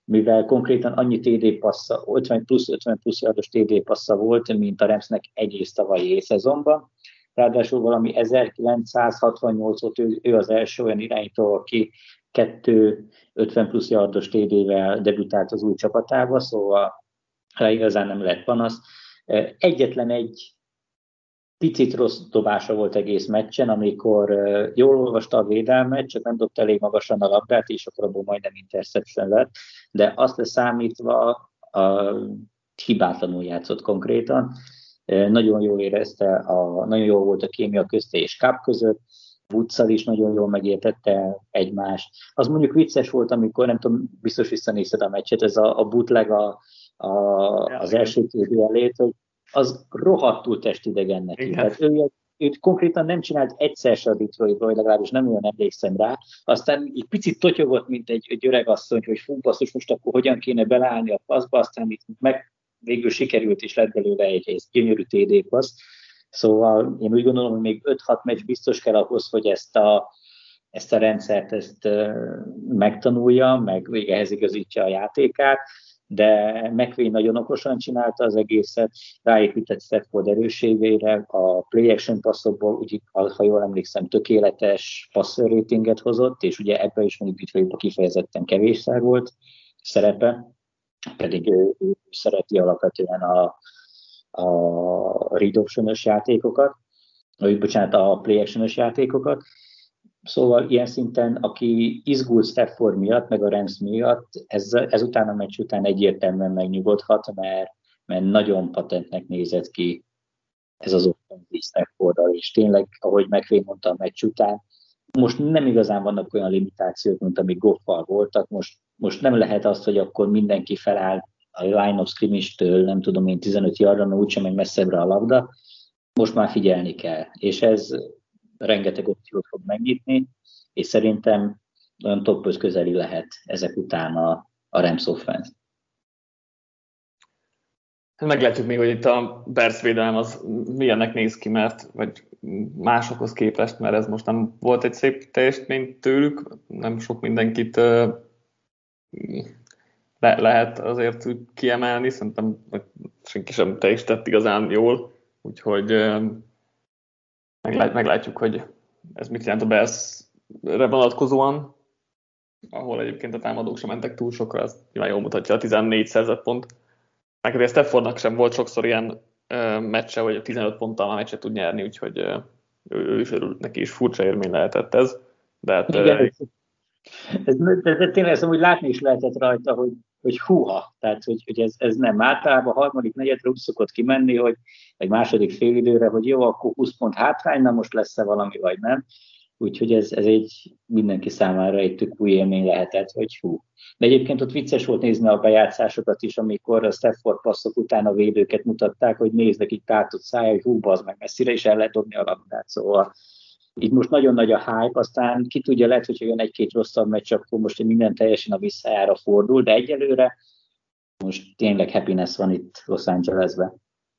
mivel konkrétan annyi té dé passza, ötven plusz ötven plusz yardos té dé passza volt, mint a Ramsnek egész tavalyi szezonban. Ráadásul valami ezerkilencszázhatvannyolc óta ő, ő az első olyan irányító, aki kettő ötven plusz yardos té dé-vel debütált az új csapatába, szóval rá igazán nem lett panasz. Egyetlen egy picit rossz dobása volt egész meccsen, amikor jól olvasta a védelmet, csak nem dobta elég magasan a labdát, és akkor abból majdnem interception lett, de azt leszámítva a hibátlanul játszott konkrétan. Nagyon jól érezte, a, nagyon jól volt a kémia közte és Cup között, Woodszal is nagyon jól megértette egymást. Az mondjuk vicces volt, amikor, nem tudom, biztos visszanézted a meccset, ez a, a bootleg a, a, az első tévé elét, hogy az rohadtul testidegen neki. Tehát ő, őt konkrétan nem csinált egyszer se a Detroitból, vagy legalábbis nem olyan emlékszem rá. Aztán egy picit totyogott, mint egy, egy öreg asszony, hogy fú, basszus, most akkor hogyan kéne beleállni a passzba, aztán itt meg végül sikerült, és lett belőle egy, egy gyönyörű té dé passz. Szóval én úgy gondolom, hogy még öt-hat meccs biztos kell ahhoz, hogy ezt a, ezt a rendszert ezt, uh, megtanulja, meg ehhez igazítja a játékát, de McVay nagyon okosan csinálta az egészet, ráépített Stafford erősségére, a play action passzokból, úgy, ha jól emlékszem, tökéletes passer ratinget hozott, és ugye ebben is mondjuk Detroitban kifejezetten kevésszer volt szerepe, pedig ő, ő szereti alapvetően a, a read option-ös játékokat, vagy bocsánat, a play action-ös játékokat. Szóval ilyen szinten, aki izgult Stafford miatt, meg a Rams miatt, ez, ezután a meccs után egyértelműen megnyugodhat, mert, mert nagyon patentnek nézett ki ez az offenzív Staffordral, és tényleg, ahogy McVay mondta a meccs után, most nem igazán vannak olyan limitációk, mint amik Goffal voltak, most, most nem lehet azt, hogy akkor mindenki feláll a line of scrimmage-től, nem tudom én, tizenöt yardra, úgysem megy messzebbre a labda, most már figyelni kell, és ez rengeteg opciót fog megnyitni, és szerintem olyan top öt közeli lehet ezek után a, a Rams offense. Meglátjuk még, hogy itt a Bears védelem az milyennek néz ki, mert vagy másokhoz képest, mert ez most nem volt egy szép teljesítmény tőlük, nem sok mindenkit uh, le- lehet azért kiemelni, szerintem senki sem teljesített igazán jól, úgyhogy uh, meglát, meglátjuk, hogy ez mit jelent a Bears-re vonatkozóan, ahol egyébként a támadók sem mentek túl sokra, ez nyilván jól mutatja a tizennégy szerzett pont. Meg a Staffordnak sem volt sokszor ilyen uh, meccse, hogy a tizenöt ponttal már meccset tud nyerni, úgyhogy uh, ő, ő is örül, neki is furcsa élmény lehetett ez. De hát, igen, uh, ez, ez, ez tényleg ezt, hogy látni is lehetett rajta, hogy, hogy húha, tehát hogy, hogy ez, ez nem általában a harmadik negyedre úgy szokott kimenni, hogy egy második félidőre, hogy jó, akkor húsz pont hátrány, na most lesz-e valami, vagy nem. Úgyhogy ez, ez egy mindenki számára egy tök új élmény lehetett, hogy hú. De egyébként ott vicces volt nézni a bejátszásokat is, amikor a Stafford passzok után a védőket mutatták, hogy néznek így tátott száj, hogy hú, az meg messzire is el lehet dobni a labdát. Szóval így most nagyon nagy a hype, aztán ki tudja, lehet, hogyha jön egy-két rosszabb meccs, akkor most minden teljesen a visszajára fordul, de egyelőre most tényleg happiness van itt Los Angelesben.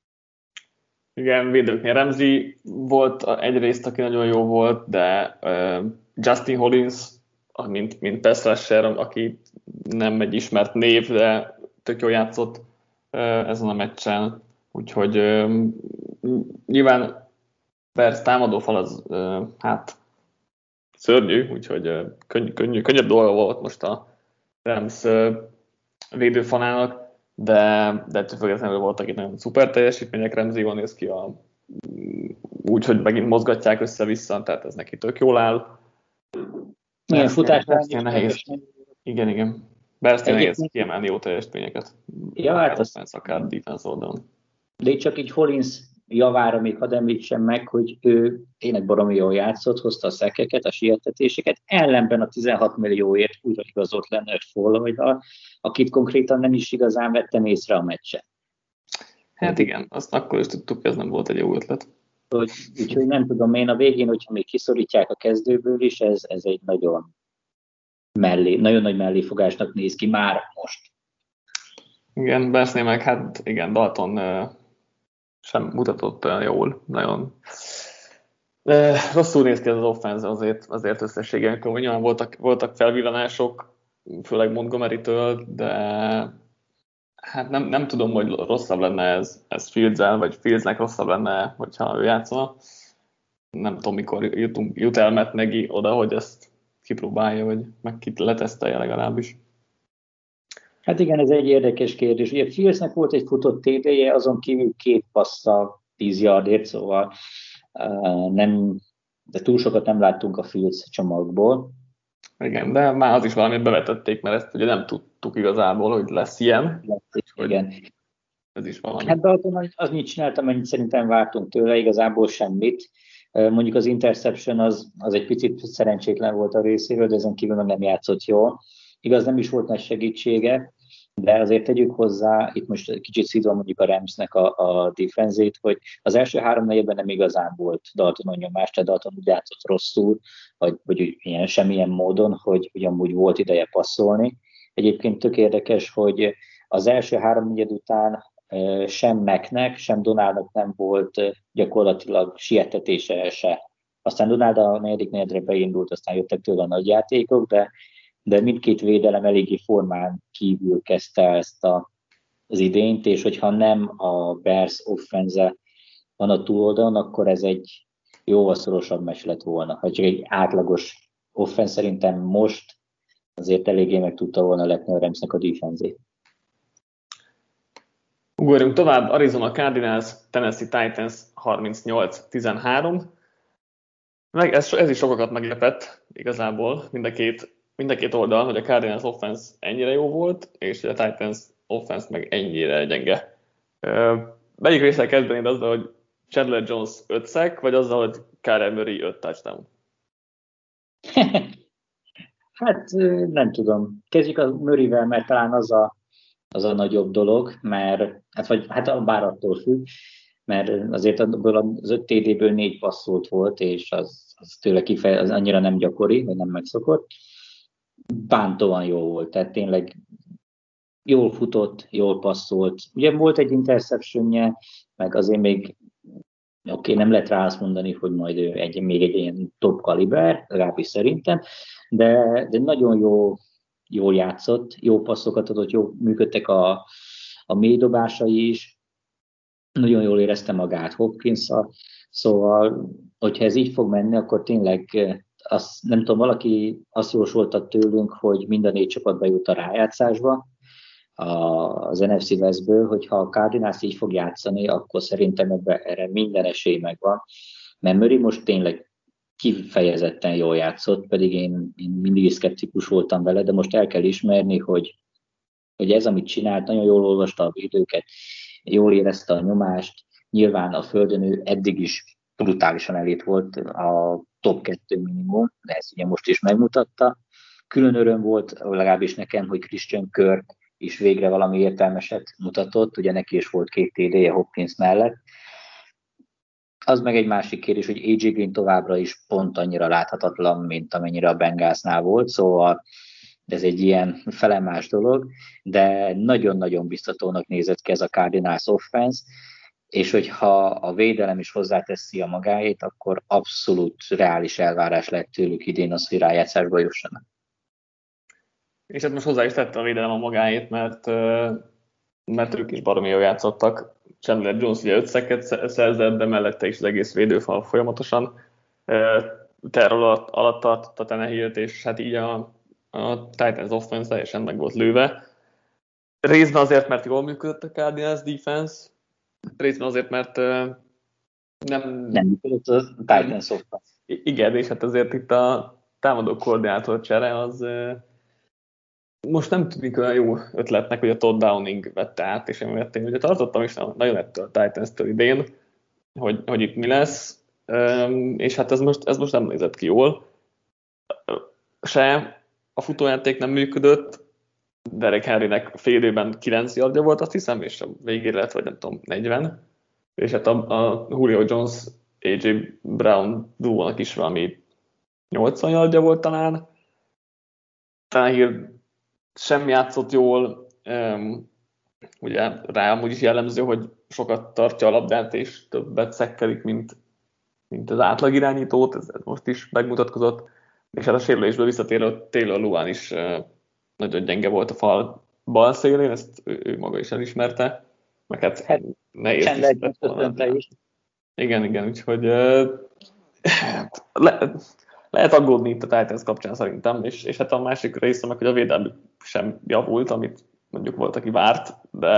igen, védőknél Ramsey volt egyrészt, aki nagyon jó volt, de uh, Justin Hollins, mint, mint pass rusher, aki nem egy ismert név, de tök jól játszott uh, ezen a meccsen. Úgyhogy uh, nyilván Bears támadófal az uh, hát szörnyű, úgyhogy uh, könny, könny, könnyebb dolga volt most a Rams uh, védőfalának. De, de ettől függetlenül voltak itt nagyon szuper teljesítmények, Ramsey néz ki a, úgy, hogy megint mozgatják össze-vissza, tehát ez neki tök jól áll. Igen, futásnál nehéz. Igen, igen. Bersnél nehéz kiemelni jó teljesítményeket. Ja, hát az... akár defense oldalon. De itt csak így Hollins javára még hadd említsem meg, hogy ő tényleg baromi jól játszott, hozta a szekeket, a sietetéseket, ellenben a tizenhat millióért újra igazolt Leonard Floyd-dal, akit konkrétan nem is igazán vettem észre a meccsen. Hát igen, azt akkor is tudtuk, hogy ez nem volt egy jó ötlet. Úgy, úgyhogy nem tudom, én a végén, hogyha még kiszorítják a kezdőből is, ez, ez egy nagyon mellé, nagyon nagy melléfogásnak néz ki már most. Igen, Bersnél meg hát igen, Dalton uh, sem mutatott olyan jól, nagyon uh, rosszul néz ki ez az offense azért, azért összességében, amikor nyilván voltak, voltak felvillanások, főleg Montgomery-től, de hát nem, nem tudom, hogy rosszabb lenne ez, ez Fields-el, vagy Fieldsnek rosszabb lenne, hogyha ő játszana. Nem tudom, mikor jutunk, jut el Matt Nagy oda, hogy ezt kipróbálja, vagy meg kit letesztelje legalábbis. Hát igen, ez egy érdekes kérdés. Ugye Fieldsnek volt egy futott té dé-je, azon kívül két passza tíz yardért, szóval uh, nem, de túl sokat nem láttunk a Fields csomagból. Igen, de már az is valamit bevetették, mert ezt ugye nem tudtuk igazából, hogy lesz ilyen. Lesz, igen. Ez is valami. Hát Dalton az mit csinált, amennyit szerintem vártunk tőle, igazából semmit. Mondjuk az interception az, az egy picit szerencsétlen volt a részéről, de ezen kívül nem játszott jól. Igaz, nem is volt nagy segítsége, de azért tegyük hozzá, itt most kicsit szidva mondjuk a Ramsnek a, a defenzét, hogy az első három negyedben nem igazán volt Daltonon nyomás, tehát Dalton úgy játszott rosszul, vagy, vagy ilyen semmilyen módon, hogy ugyanúgy volt ideje passzolni. Egyébként tök érdekes, hogy az első három negyed után sem Macnek, sem Donaldnak nem volt gyakorlatilag sietetése se. Aztán Donald a negyedik negyedre beindult, aztán jöttek tőle a nagy játékok, de, de mindkét védelem eléggé formán kívül kezdte ezt a, az idényt, és hogyha nem a Bears offense van a túloldalon, akkor ez egy jóval szorosabb meccs lett volna. Ha csak egy átlagos offense szerintem most azért eléggé meg tudta volna letni a Ramsnek a defenzét. Ugorjunk tovább, Arizona Cardinals, Tennessee Titans harmincnyolc tizenhárom. Meg ez, ez is sokakat meglepett igazából, mind a, két, mind a két oldal, hogy a Cardinals offense ennyire jó volt, és a Titans offense meg ennyire gyenge. Melyik részre kezdenéd azzal, hogy Chandler Jones öt sack, vagy azzal, hogy Kyler Murray öt touchdown? Hát nem tudom. Kezdjük a Murrayvel, mert talán az a az a nagyobb dolog, mert hát, vagy, hát bár attól függ, mert azért az öt té dé-ből négy passzolt volt, és az, az tőle kifeje, az annyira nem gyakori, vagy nem megszokott. Bántóan jó volt, tehát tényleg jól futott, jól passzolt. Ugye volt egy interceptionje, meg azért még oké, okay, nem lehet rá azt mondani, hogy majd ő egy, még egy ilyen top kaliber, legalábbis szerintem, de, de nagyon jó jól játszott, jó passzokat adott, jó működtek a, a mély dobásai is, nagyon jól érezte magát Hopkins-szal, szóval, hogyha ez így fog menni, akkor tényleg, azt, nem tudom, valaki azt jósolta tőlünk, hogy mind a négy csapat bejut a rájátszásba az en ef cé Westből, hogyha a Cardinals így fog játszani, akkor szerintem ebben erre minden esély megvan, mert Murray most tényleg kifejezetten jól játszott, pedig én, én mindig szkeptikus voltam vele, de most el kell ismerni, hogy, hogy ez, amit csinált, nagyon jól olvasta a védőket, jól érezte a nyomást, nyilván a földön ő eddig is brutálisan elét volt a top kettő minimum, de ezt ugye most is megmutatta. Külön öröm volt, legalábbis nekem, hogy Christian Kirk is végre valami értelmeset mutatott, ugye neki is volt két té dé-je Hopkins mellett. Az meg egy másik kérdés, hogy á jé Green továbbra is pont annyira láthatatlan, mint amennyire a Bengalsnál volt, szóval ez egy ilyen felemás dolog, de nagyon-nagyon biztatónak nézett ki ez a Cardinals offense, és hogyha a védelem is hozzáteszi a magáét, akkor abszolút reális elvárás lett tőlük idén az, hogy rájátszásba jussanak. És hát most hozzá is tette a védelem a magáét, mert, mert ők is baromi jól játszottak. Chandler Jones ugye öt sacket szerzett, de mellette is az egész védőfal folyamatosan terror alatt, alatt tartotta Tannehilt, és hát így a, a Titans offense teljesen meg volt lőve. Részben azért, mert jól működött a Cardinals defense, részben azért, mert nem... Nem működött a Titans offense. Igen, és hát azért itt a támadó koordinátor csere az most nem tűnik olyan jó ötletnek, hogy a Todd Downing vette át, és emiatt én ugye tartottam is nagyon ettől a Titans-től idén, hogy, hogy itt mi lesz, és hát ez most, ez most nem nézett ki jól. Se a futójáték nem működött, Derek Henrynek fél időben kilenc yardja volt, azt hiszem, és a végére lett, vagy nem tudom, negyven. És hát a, a Julio Jones, á jé Brown duónak is valami nyolcvan yardja volt talán. Tannehill sem játszott jól, um, ugye rá amúgy is jellemző, hogy sokat tartja a labdát, és többet szekkelik, mint, mint az átlag irányítót, ez, ez most is megmutatkozott, és hát a sérülésből visszatérő Taylor Lewan is uh, nagyon gyenge volt a fal bal szélén, ezt ő, ő maga is elismerte, meg hát, Hát nehéz is lett volna. is. Igen, igen, úgyhogy le, lehet aggódni itt a Titans kapcsán szerintem, és, és hát a másik része meg, hogy a védelmük sem javult, amit mondjuk volt, aki várt, de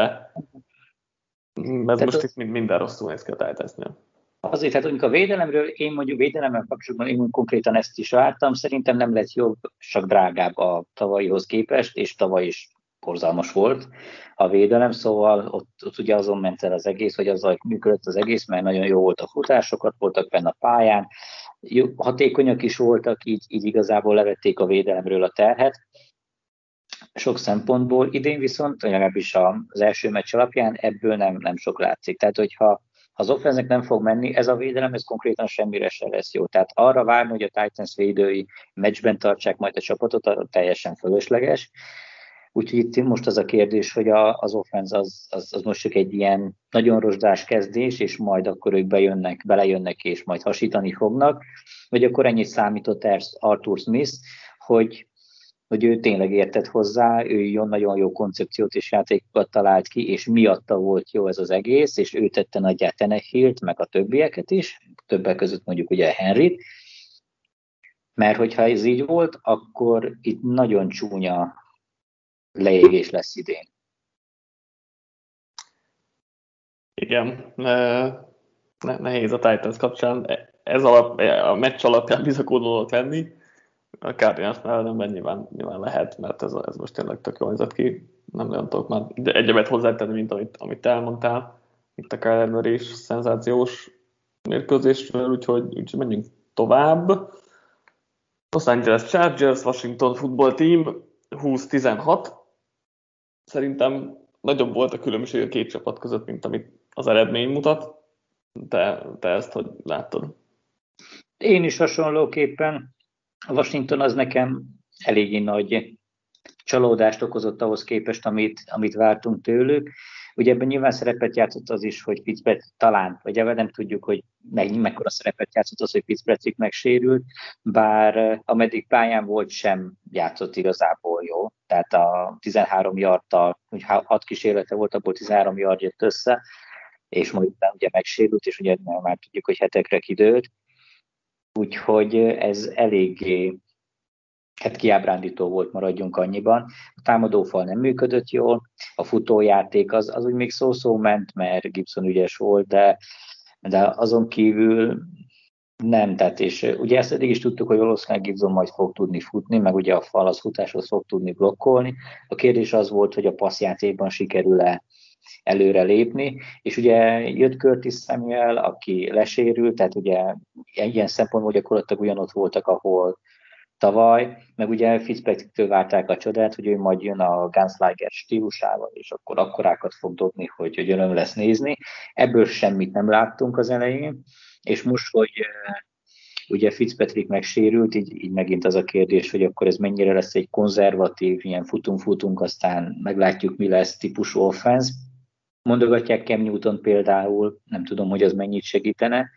ez Tehát most az, itt minden rosszul néz ki a Titansnél. azért, hát mondjuk a védelemről, én mondjuk védelemmel kapcsolatban én konkrétan ezt is vártam, szerintem nem lett jobb, csak drágább a tavalyihoz képest, és tavaly is borzalmas volt a védelem, szóval ott, ott ugye azon ment el az egész, hogy azzal működött az egész, mert nagyon jó volt a futásokat, voltak benne a pályán, jó, hatékonyak is voltak, így, így igazából levették a védelemről a terhet. Sok szempontból, idén viszont, legalábbis az első meccs alapján ebből nem, nem sok látszik. Tehát, hogyha az offense-nek nem fog menni, ez a védelem, ez konkrétan semmire sem lesz jó. Tehát arra várni, hogy a Titans védői meccsben tartsák majd a csapatot, arra teljesen fölösleges. Úgyhogy itt most az a kérdés, hogy a, az offense az, az, az most csak egy ilyen nagyon rozsdás kezdés, és majd akkor ők bejönnek, belejönnek, és majd hasítani fognak. Vagy akkor ennyit számított Arthur Smith, hogy hogy ő tényleg értett hozzá, ő jó, nagyon jó koncepciót és játékokat talált ki, és miatta volt jó ez az egész, és ő tette nagyjá Tenehilt, meg a többieket is, többek között mondjuk ugye Henryt, mert hogyha ez így volt, akkor itt nagyon csúnya leégés lesz idén. Igen, nehéz a Titans kapcsán. Ez alap, a meccs alapján bizakodónak lenni. A Cardinals-nál nem nyilván, nyilván lehet, mert ez, ez most tényleg tök jól nézett ki. Nem nagyon tudok már egyebet hozzátenni, mint amit, amit elmondtál. Itt a Kyler Murray is szenzációs mérkőzésről, úgyhogy, úgyhogy menjünk tovább. Los Angeles Chargers, Washington Football Team húsz tizenhat. Szerintem nagyobb volt a különbség a két csapat között, mint amit az eredmény mutat. Te, te ezt hogy láttad? Én is hasonlóképpen. A Washington az nekem eléggé nagy csalódást okozott ahhoz képest, amit, amit vártunk tőlük. Ugye ebben nyilván szerepet játszott az is, hogy Fitzpatrick talán, vagy ebben nem tudjuk, hogy meg, mekkora szerepet játszott az, hogy Fitzpatrick megsérült, bár ameddig pályán volt, sem játszott igazából jó. Tehát a tizenhárom yardtal, hogy hat kísérlete volt, abból tizenhárom yard jött össze, és majd utána ugye megsérült, és ugye már tudjuk, hogy hetekre kidőlt. Úgyhogy ez eléggé hát kiábrándító volt, maradjunk annyiban. A támadófal nem működött jól, a futójáték az, az úgy még szó-szó ment, mert Gibson ügyes volt, de, de azon kívül nem, tehát és ugye ezt eddig is tudtuk, hogy valószínűleg Gibson majd fog tudni futni, meg ugye a fal az futáshoz fog tudni blokkolni. A kérdés az volt, hogy a passzjátékban sikerül-e előre lépni, és ugye jött Curtis Samuel, aki lesérült, tehát ugye ilyen szempontból gyakorlatilag ugyanott voltak, ahol tavaly, meg ugye Fitzpatricktől várták a csodát, hogy ő majd jön a Gunslinger stílusával, és akkor akkorákat fog dobni, hogy, hogy öröm lesz nézni. Ebből semmit nem láttunk az elején, és most, hogy ugye Fitzpatrick megsérült, így, így megint az a kérdés, hogy akkor ez mennyire lesz egy konzervatív, ilyen futunk-futunk, aztán meglátjuk, mi lesz típusú offense. Mondogatják Cam Newton például, nem tudom, hogy az mennyit segítene,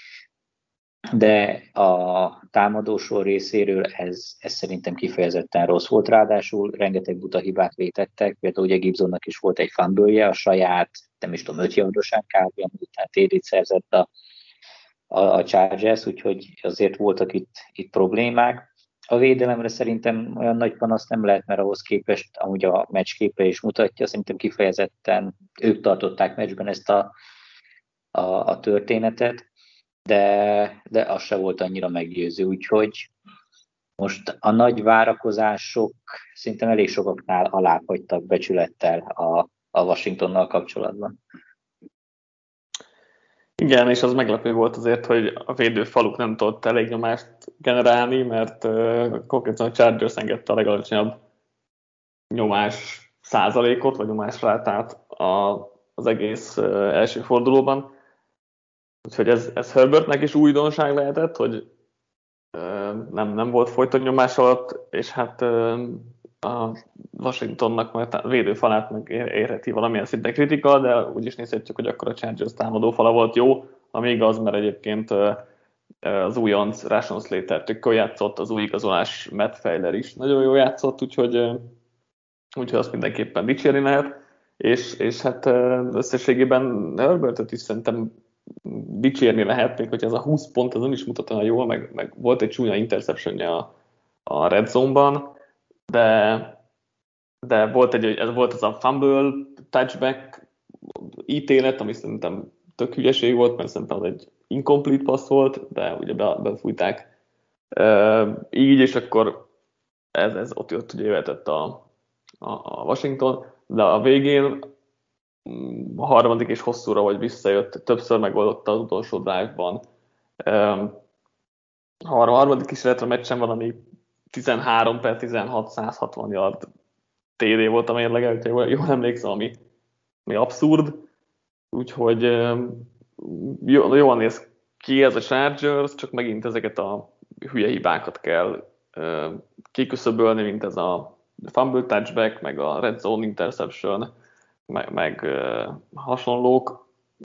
de a támadósor részéről ez, ez szerintem kifejezetten rossz volt, ráadásul rengeteg buta hibát vétettek, például ugye Gibsonnak is volt egy fumble-je, a saját, nem is tudom, öt yardosán kb. Után térdit szerzett a, a, a Chargers, úgyhogy azért voltak itt, itt problémák. A védelemre szerintem olyan nagy panaszt nem lehet, mert ahhoz képest, amúgy a meccsképe is mutatja, szerintem kifejezetten ők tartották meccsben ezt a, a, a történetet, de, de az se volt annyira meggyőző, úgyhogy most a nagy várakozások szerintem elég sokaknál alább hagytak becsülettel a, a Washingtonnal kapcsolatban. Igen, és az meglepő volt azért, hogy a védőfaluk nem tudott elég nyomást generálni, mert uh, konkrétan a Chargers engedte a legalacsonyabb nyomás százalékot, vagy nyomás rátát a, az egész uh, első fordulóban. Úgyhogy ez, ez Herbertnek is újdonság lehetett, hogy uh, nem, nem volt folyton nyomás alatt, és hát uh, a Washingtonnak majd a védőfalát meg érheti valamilyen szinten kritika, de úgy is nézhetjük, hogy akkor a Chargers támadófala volt jó, ami igaz, mert egyébként az újonc Rashawn Slater tök jól játszott, az új igazolás Matt Feiler is nagyon jól játszott, úgyhogy úgyhogy azt mindenképpen dicsérni lehet, és, és hát összességében Herbertet is szerintem dicsérni lehet, még hogy ez a húsz pont az nem is mutat olyan jól, meg, meg volt egy csúnya interceptionje a, a red zone-ban, de, de volt, egy, ez volt az a fumble touchback ítélet, ami szerintem tök hülyeség volt, mert szerintem az egy incomplete pass volt, de ugye befújták uh, így, és akkor ez, ez ott jött, ugye jöhetett a, a, a Washington, de a végén a harmadik és hosszúra, vagy visszajött, többször megoldotta az utolsó drive-ban. Um, a harmadik kísérletre meccsen valami tizenhárom per tizenhat száz hatvan yard té dé volt a mérlege, úgyhogy jól emlékszem, ami, ami abszurd. Úgyhogy um, jó, jól néz ki ez a Chargers, csak megint ezeket a hülye hibákat kell um, kiküszöbölni, mint ez a fumble touchback, meg a red zone interception, meg, meg uh, hasonlók.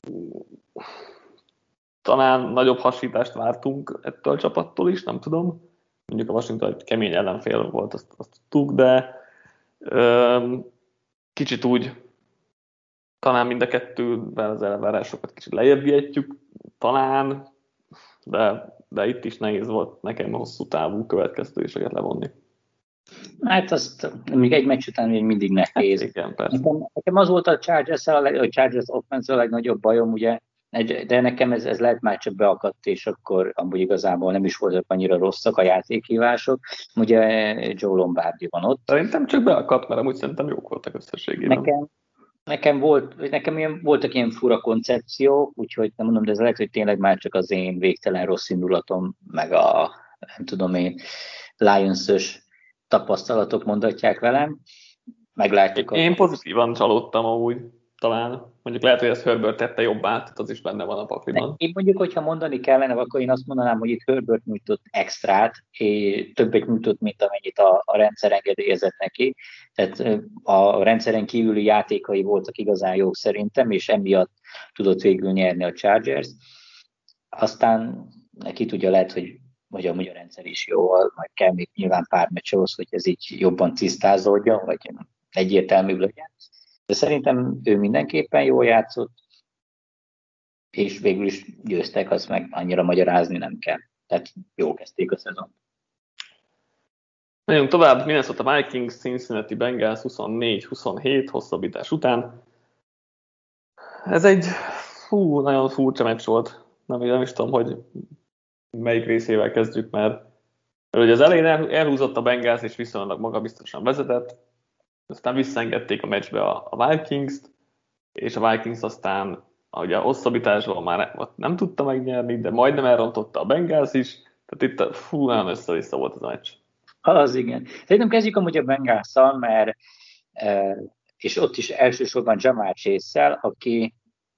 Talán nagyobb hasítást vártunk ettől a csapattól is, nem tudom. Mondjuk a Washington egy kemény ellenfél volt, azt, azt tudtuk, de um, kicsit úgy, talán mind a kettőben az elvárásokat kicsit lejjebb vihetjük, talán, de, de itt is nehéz volt nekem a hosszú távú következtetéseket levonni. Hát azt még egy meccs után még mindig nehéz. Hát igen, persze. Nekem, nekem az volt a Chargers-el, a, leg, a Chargers offense a legnagyobb bajom, ugye, de nekem ez, ez lehet már csak beakadt, és akkor amúgy igazából nem is voltak annyira rosszak a játékhívások. Ugye Joe Lombardi van ott. Szerintem csak beakadt, mert amúgy szerintem jók voltak összességében. Nekem, nekem, volt, nekem ilyen, voltak ilyen fura koncepciók, úgyhogy nem mondom, de ez lehet, hogy tényleg már csak az én végtelen rossz indulatom, meg a, nem tudom én, Lions-ös tapasztalatok mondatják velem. Meglátjuk. Én a... pozitívan csalódtam amúgy, talán. Mondjuk lehet, hogy ez Herbert tette jobbá, tehát az is benne van a pakliban. Én mondjuk, hogyha mondani kellene, akkor én azt mondanám, hogy itt Herbert nyújtott extrát, és többet nyújtott, mint amennyit a, a rendszer engedélyezett neki. Tehát a rendszeren kívüli játékai voltak igazán jók szerintem, és emiatt tudott végül nyerni a Chargers. Aztán neki tudja, lehet, hogy vagy amúgy a rendszer is jó, majd kell még nyilván pár meccs ahhoz, hogy ez így jobban tisztázódjon, vagy egyértelműbb legyen. De szerintem ő mindenképpen jól játszott, és végül is győztek, azt meg annyira magyarázni nem kell. Tehát jó kezdték a szezon. Megyünk tovább, Minnesota Vikings, Cincinnati Bengals huszonnégy huszonhét hosszabbítás után. Ez egy fú, nagyon furcsa meccs volt. Nem, nem is tudom, hogy melyik részével kezdjük, mert, mert ugye az elején elhúzott a Bengals, és viszonylag magabiztosan vezetett, aztán visszaengedték a meccsbe a, a Vikings-t, és a Vikings aztán ugye a hosszabbításban már nem tudta megnyerni, de majdnem elrontotta a Bengals is, tehát itt a, fú, nagyon össze-vissza volt az a meccs. Az igen. Szerintem kezdjük amúgy a Bengalsszal, mert és ott is elsősorban Ja'Marr Chase-szel, aki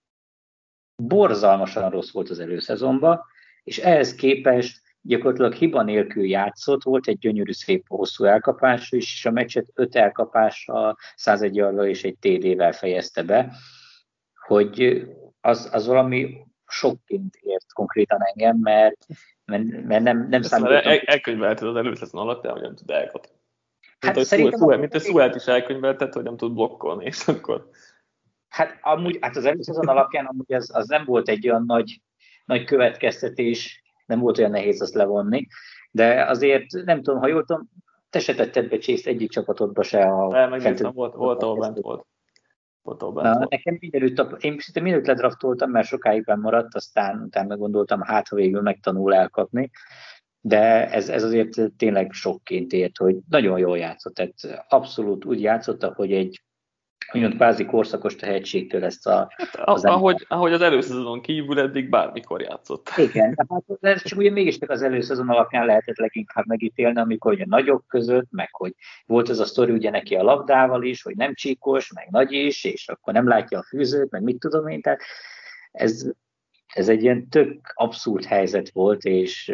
borzalmasan rossz volt az előszezonban, és ehhez képest gyakorlatilag hiba nélkül játszott, volt egy gyönyörű, szép, hosszú elkapás is, és a meccset öt elkapással, százegy yardal és egy té dé-vel fejezte be, hogy az, az valami sokként ért konkrétan engem, mert, mert, mert nem, nem számítottam. El, elkönyvelted az előszezon alapján, hogy nem tud elkapni. Hát mint szerintem... Szúját, mint a Szúját is elkönyvelted, hogy nem tud blokkolni, és akkor... Hát, amúgy, hát az előszezon alapján amúgy az, az nem volt egy olyan nagy, nagy következtetés, nem volt olyan nehéz azt levonni, de azért nem tudom, ha jól tudom, te se tetted be Chase egyik csapatodba se a... De megnéztem, volt, volt, ahol bent volt. volt, ahol bent Na, volt. Nekem mindenütt, én szinte mindenütt ledraftoltam, mert sokáig benn maradt, aztán utána meggondoltam, hát ha végül megtanul elkapni, de ez, ez azért tényleg sokként ért, hogy nagyon jól játszott, tehát abszolút úgy játszott, hogy egy úgymond kvázi korszakos tehetségtől ezt a... Hát, az ahogy, ahogy az előszezonon kívül eddig bármikor játszott. Igen, hát ez csak ugye mégis az előszezon alapján lehetett leginkább megítélni, amikor ugye nagyok között, meg hogy volt az a sztori ugye neki a labdával is, hogy nem csíkos, meg nagy is, és akkor nem látja a fűzőt, meg mit tudom én, tehát ez, ez egy ilyen tök abszurd helyzet volt, és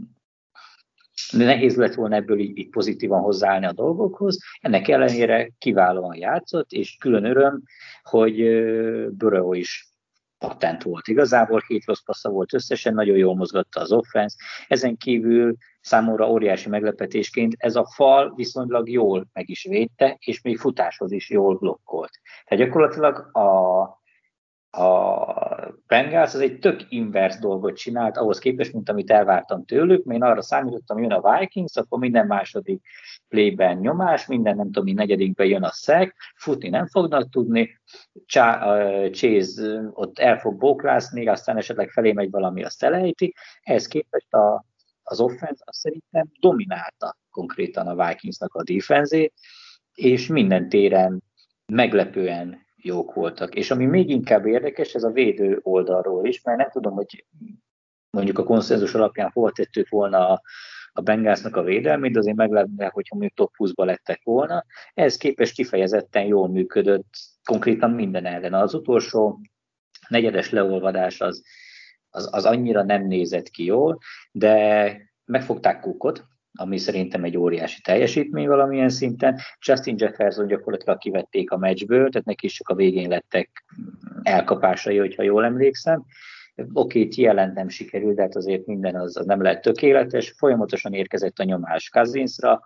nehéz lett volna ebből így, így pozitívan hozzáállni a dolgokhoz. Ennek ellenére kiválóan játszott, és külön öröm, hogy Burrow is patent volt. Igazából hét rossz passza volt összesen, nagyon jól mozgatta az offense. Ezen kívül számomra óriási meglepetésként ez a fal viszonylag jól meg is védte, és még futáshoz is jól blokkolt. Tehát gyakorlatilag a A Bengals az egy tök inverse dolgot csinált ahhoz képest, mint amit elvártam tőlük, mert én arra számítottam, jön a Vikings, akkor minden második playben nyomás, minden nem tudom, negyedikben jön a sack, futni nem fognak tudni, Chase ott el fog bóklászni, aztán esetleg felé megy valami, azt elejti. Ehhez képest a, az offense azt szerintem dominálta konkrétan a Vikingsnak a defenzét, és minden téren meglepően jók voltak. És ami még inkább érdekes, ez a védő oldalról is, mert nem tudom, hogy mondjuk a konszenzus alapján hol tettük volna a, a Bengalsnak a védelmét, de azért meglepne, hogyha mondjuk top húszba lettek volna. Ehhez képest kifejezetten jól működött konkrétan minden ellen. Az utolsó negyedes leolvadás az, az, az annyira nem nézett ki jól, de megfogták Cookot, ami szerintem egy óriási teljesítmény valamilyen szinten. Justin Jefferson gyakorlatilag kivették a meccsből, tehát neki is csak a végén lettek elkapásai, hogyha jól emlékszem. Oké, Thielen nem sikerült, de hát azért minden az, az nem lehet tökéletes. Folyamatosan érkezett a nyomás Cousinsra.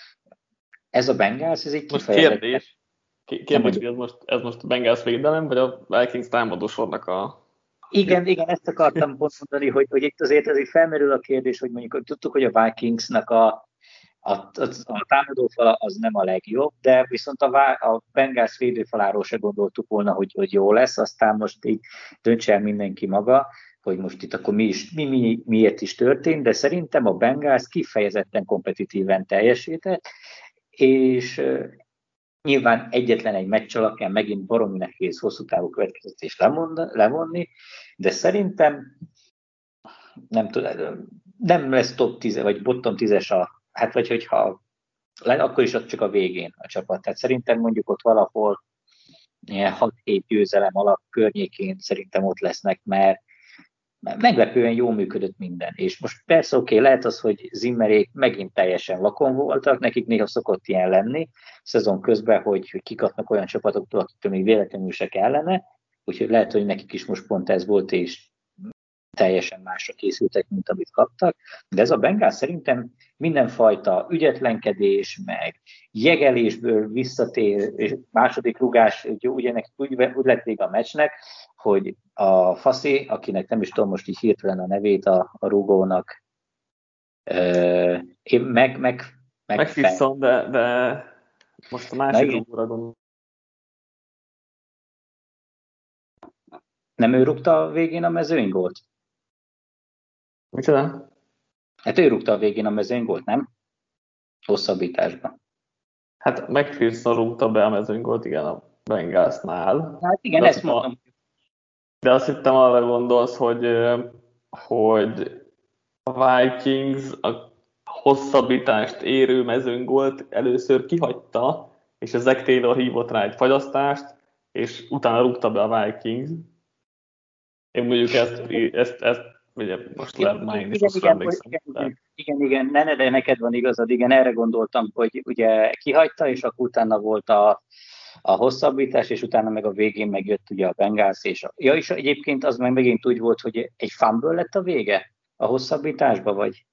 Ez a Bengals, ez egy kifejezett... Most kérdés, kérdés ez most, ez most a Bengals védelem, vagy a Vikings támadósornak a... Igen, igen, ezt akartam pont mondani, hogy, hogy itt azért azért felmerül a kérdés, hogy mondjuk hogy tudtuk, hogy a Vikingsnak a, a, a, a támadófala az nem a legjobb, de viszont a, a Bengals védőfaláról se gondoltuk volna, hogy, hogy jó lesz, aztán most így döntse el mindenki maga, hogy most itt akkor mi, is, mi, mi miért is történt, de szerintem a Bengals kifejezetten kompetitíven teljesített, és nyilván egyetlen egy meccs alatt kell megint baromi nehéz hosszú távú következtetés levonni, de szerintem nem tudom, nem lesz top tíz, vagy bottom tízes a, hát vagy hogyha, akkor is ott csak a végén a csapat. Tehát szerintem mondjuk ott valahol ilyen hat-hét győzelem alap környékén szerintem ott lesznek, mert meglepően jól működött minden. És most persze oké, okay, lehet az, hogy Zimmerék megint teljesen vakon voltak, nekik néha szokott ilyen lenni szezon közben, hogy, hogy kikapnak olyan csapatoktól, akiktől még véletlenül se kellene, úgyhogy lehet, hogy nekik is most pont ez volt, és teljesen másra készültek, mint amit kaptak. De ez a Bengals szerintem mindenfajta ügyetlenkedés, meg jegelésből visszatér, és második rugás, ugye nekik úgy, úgy lett vége a meccsnek, hogy a Faszi, akinek nem is tudom most így hirtelen a nevét a, a rugónak, euh, én meg, meg, meg megviszom, de, de most a másik rugóra gondolom. Nem ő rúgta a végén a mezőnygólt? Micsoda? Hát ő rúgta a végén a mezőnygólt, nem? Hosszabbításban. Hát McPherson rúgta be a mezőnygólt, igen, a Bengalsnál. Hát igen, de ezt mondom. A, de azt hittem arra gondolsz, hogy, hogy a Vikings a hosszabbítást érő mezőnygólt először kihagyta, és a Zach Taylor hívott rá egy fagyasztást, és utána rúgta be a Vikings. Én mondjuk ezt, ezt, ezt ugye most lehet már én is igen, igen, emlékszem. Igen, igen, igen, ne, de neked van igazad, igen, erre gondoltam, hogy ugye kihagyta, és akkor utána volt a, a hosszabbítás, és utána meg a végén megjött ugye a Bengals, és a, ja, és egyébként az meg megint úgy volt, hogy egy fumble lett a vége a hosszabbításba, vagy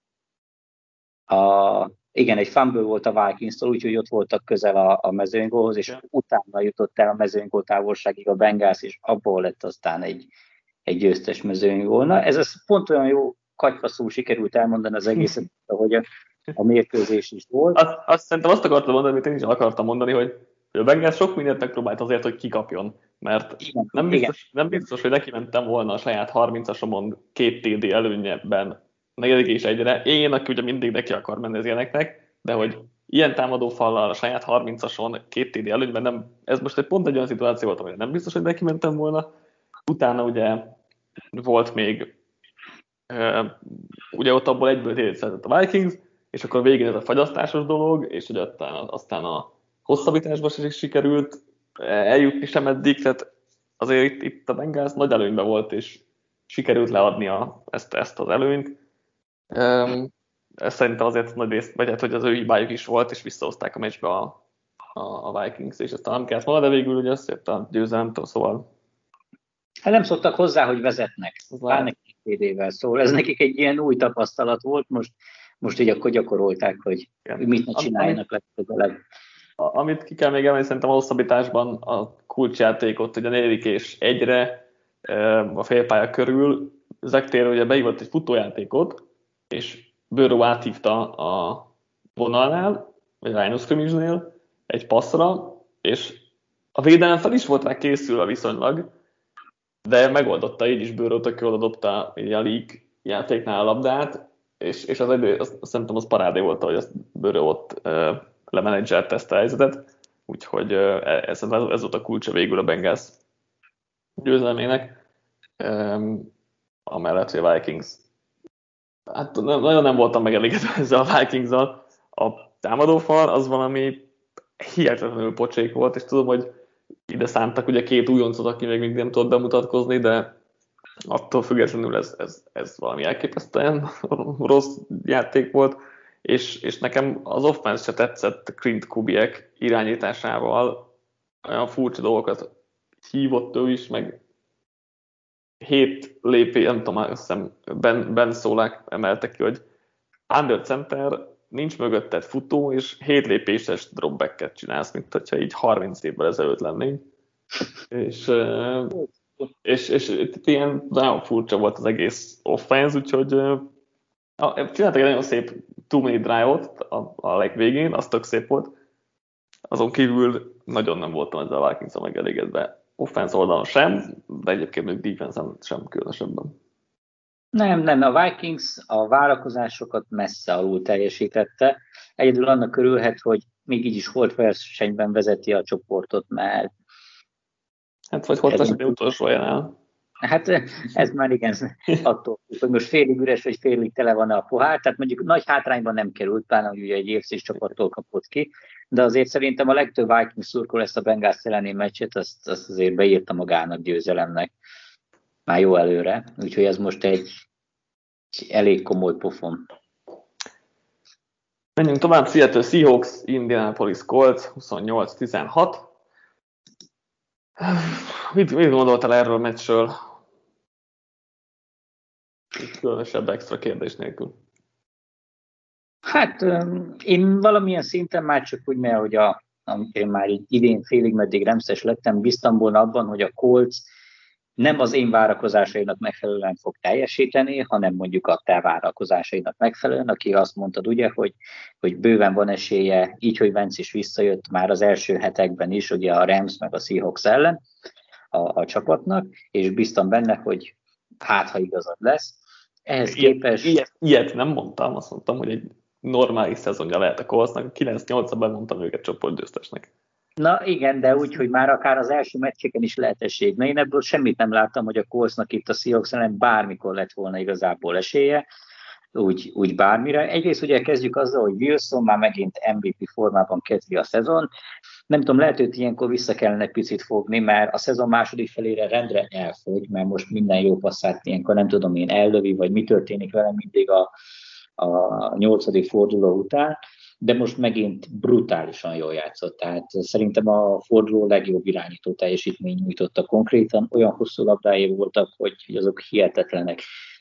a, igen, egy fumble volt a Vikings-tól, úgyhogy ott voltak közel a, a mezőnygólhoz, és utána jutott el a mezőnygól távolságig a Bengals, és abból lett aztán egy egy győztes mezőnygól. Na, ez az pont olyan jó katyfaszul sikerült elmondani az egészet, ahogy a, a mérkőzés is volt. Azt, azt szerintem azt akartam mondani, amit én is akartam mondani, hogy a Bengals sok mindent megpróbált azért, hogy kikapjon, mert igen, nem, biztos, nem biztos, hogy neki mentem volna a saját harmincasomon két té dé előnyeben, negyedik és egyre. Én, aki ugye mindig neki akar menni az ilyeneknek, de hogy ilyen támadó fallal a saját harmincason két té dé előnyben, nem, ez most egy pont egy olyan szituáció volt, amire nem biztos, hogy neki mentem volna. Utána ugye volt még, uh, ugye ott abból egyből té dét szerzett a Vikings, és akkor végén ez a fagyasztásos dolog, és ugye aztán, aztán a hosszabbításban is sikerült eljutni sem eddig, tehát azért itt, itt a Bengals nagy előnyben volt, és sikerült leadni a, ezt, ezt az előnyt. Um, ez szerintem azért nagy részt, vagy hát, hogy az ő hibájuk is volt, és visszahozták a meccsbe a, a, a Vikings, és ezt nem kellett volna, de végül ugye összejött a győzelemtől, szóval Hát nem szoktak hozzá, hogy vezetnek. Pláne két té dé-vel szól. Ez nekik egy ilyen új tapasztalat volt, most, most így akkor gyakorolták, hogy igen. Mit ne csináljanak legközelebb. Amit ki kell még emelni, szerintem a hosszabbításban a kulcsjátékot, ugye a negyedik és egyre a félpálya körül Zach Taylor ugye beívott egy futójátékot, és Burrow áthívta a vonalnál, vagy a line of scrimmage-nél egy passzra, és a védelem fel is volt rá készülve viszonylag, de megoldotta így is Burrow, tök jól dobta a league játéknál a labdát, és, és az idő, azt szerintem az parádé volt, hogy azt Burrow ott uh, lemenedzselte ezt a helyzetet, úgyhogy uh, ez, ez volt a kulcsa végül a Bengals győzelmének, um, amellett, hogy a Vikings, hát nagyon nem voltam megelégedve ezzel a Vikings-zal, a támadófal az valami hihetetlenül pocsék volt, és tudom, hogy ide szántak ugye két újoncot, aki még mindig nem tudott bemutatkozni, de attól függetlenül ez, ez, ez valami elképesztően rossz játék volt, és, és nekem az offense se tetszett Clint Kubiak irányításával, olyan furcsa dolgokat hívott ő is, meg hét lépés, nem tudom, azt hiszem Ben, ben Szólák emelte ki, hogy under center, nincs mögötted futó, és hét lépéses dropbacket csinálsz, mint hogyha így harminc évvel ezelőtt lennénk. És, és, és, és ilyen nagyon furcsa volt az egész offense, úgyhogy csináltak egy nagyon szép two-minute drive-ot a, a legvégén, az tök szép volt. Azon kívül nagyon nem voltam ezzel a Vikings-on megelégedve. Offense oldalon sem, de egyébként még defense-en sem különösebben. Nem, nem, a Vikings a várakozásokat messze alul teljesítette. Egyedül annak körülhet, hogy még így is holt versenyben vezeti a csoportot, mert... Hát vagy holt versenyben utolsó helyen. Hát ez már igen, attól, hogy most félig üres, vagy félig tele van a pohár, tehát mondjuk nagy hátrányban nem került, pláne, hogy ugye egy évszés csapattól kapott ki, de azért szerintem a legtöbb Vikings szurkol ezt a Bengals elleni meccset, azt, azt azért beírta magának győzelemnek már jó előre, úgyhogy ez most egy elég komoly pofon. Menjünk tovább, Seattle Seahawks, Indianapolis Colts, huszonnyolc tizenhat. Mit, mit gondoltál erről a meccsről? Különösebb extra kérdés nélkül. Hát én valamilyen szinten már csak úgy, mert hogy a, én már így idén félig meddig remszes lettem, biztam volna abban, hogy a Colts nem az én várakozásainak megfelelően fog teljesíteni, hanem mondjuk a te várakozásainak megfelelően, aki azt mondtad ugye, hogy, hogy bőven van esélye, így, hogy Wentz is visszajött már az első hetekben is, ugye a Rams meg a Seahawks ellen a, a csapatnak, és biztam benne, hogy hát, ha igazad lesz. Ehhez ilyet, képest... Ilyet, ilyet nem mondtam, azt mondtam, hogy egy normális szezonja lehet a Coltsnak, kilenc nyolcban mondtam őket csoportgyőztesnek. Na igen, de úgy, hogy már akár az első meccseken is lehet esély. Na én ebből semmit nem láttam, hogy a Coltsnak itt a Seahawks ellen bármikor lett volna igazából esélye, úgy, úgy bármire. Egyrészt ugye kezdjük azzal, hogy Wilson már megint em vé pé formában kezdi a szezon. Nem tudom, lehet, hogy ilyenkor vissza kellene egy picit fogni, mert a szezon második felére rendre elfogy, mert most minden jó passzát ilyenkor nem tudom én ellövi, vagy mi történik vele mindig a, a nyolcadik forduló után, de most megint brutálisan jól játszott. Tehát szerintem a forduló legjobb irányító teljesítmény nyújtotta konkrétan. Olyan hosszú labdái voltak, hogy azok hihetetlenek.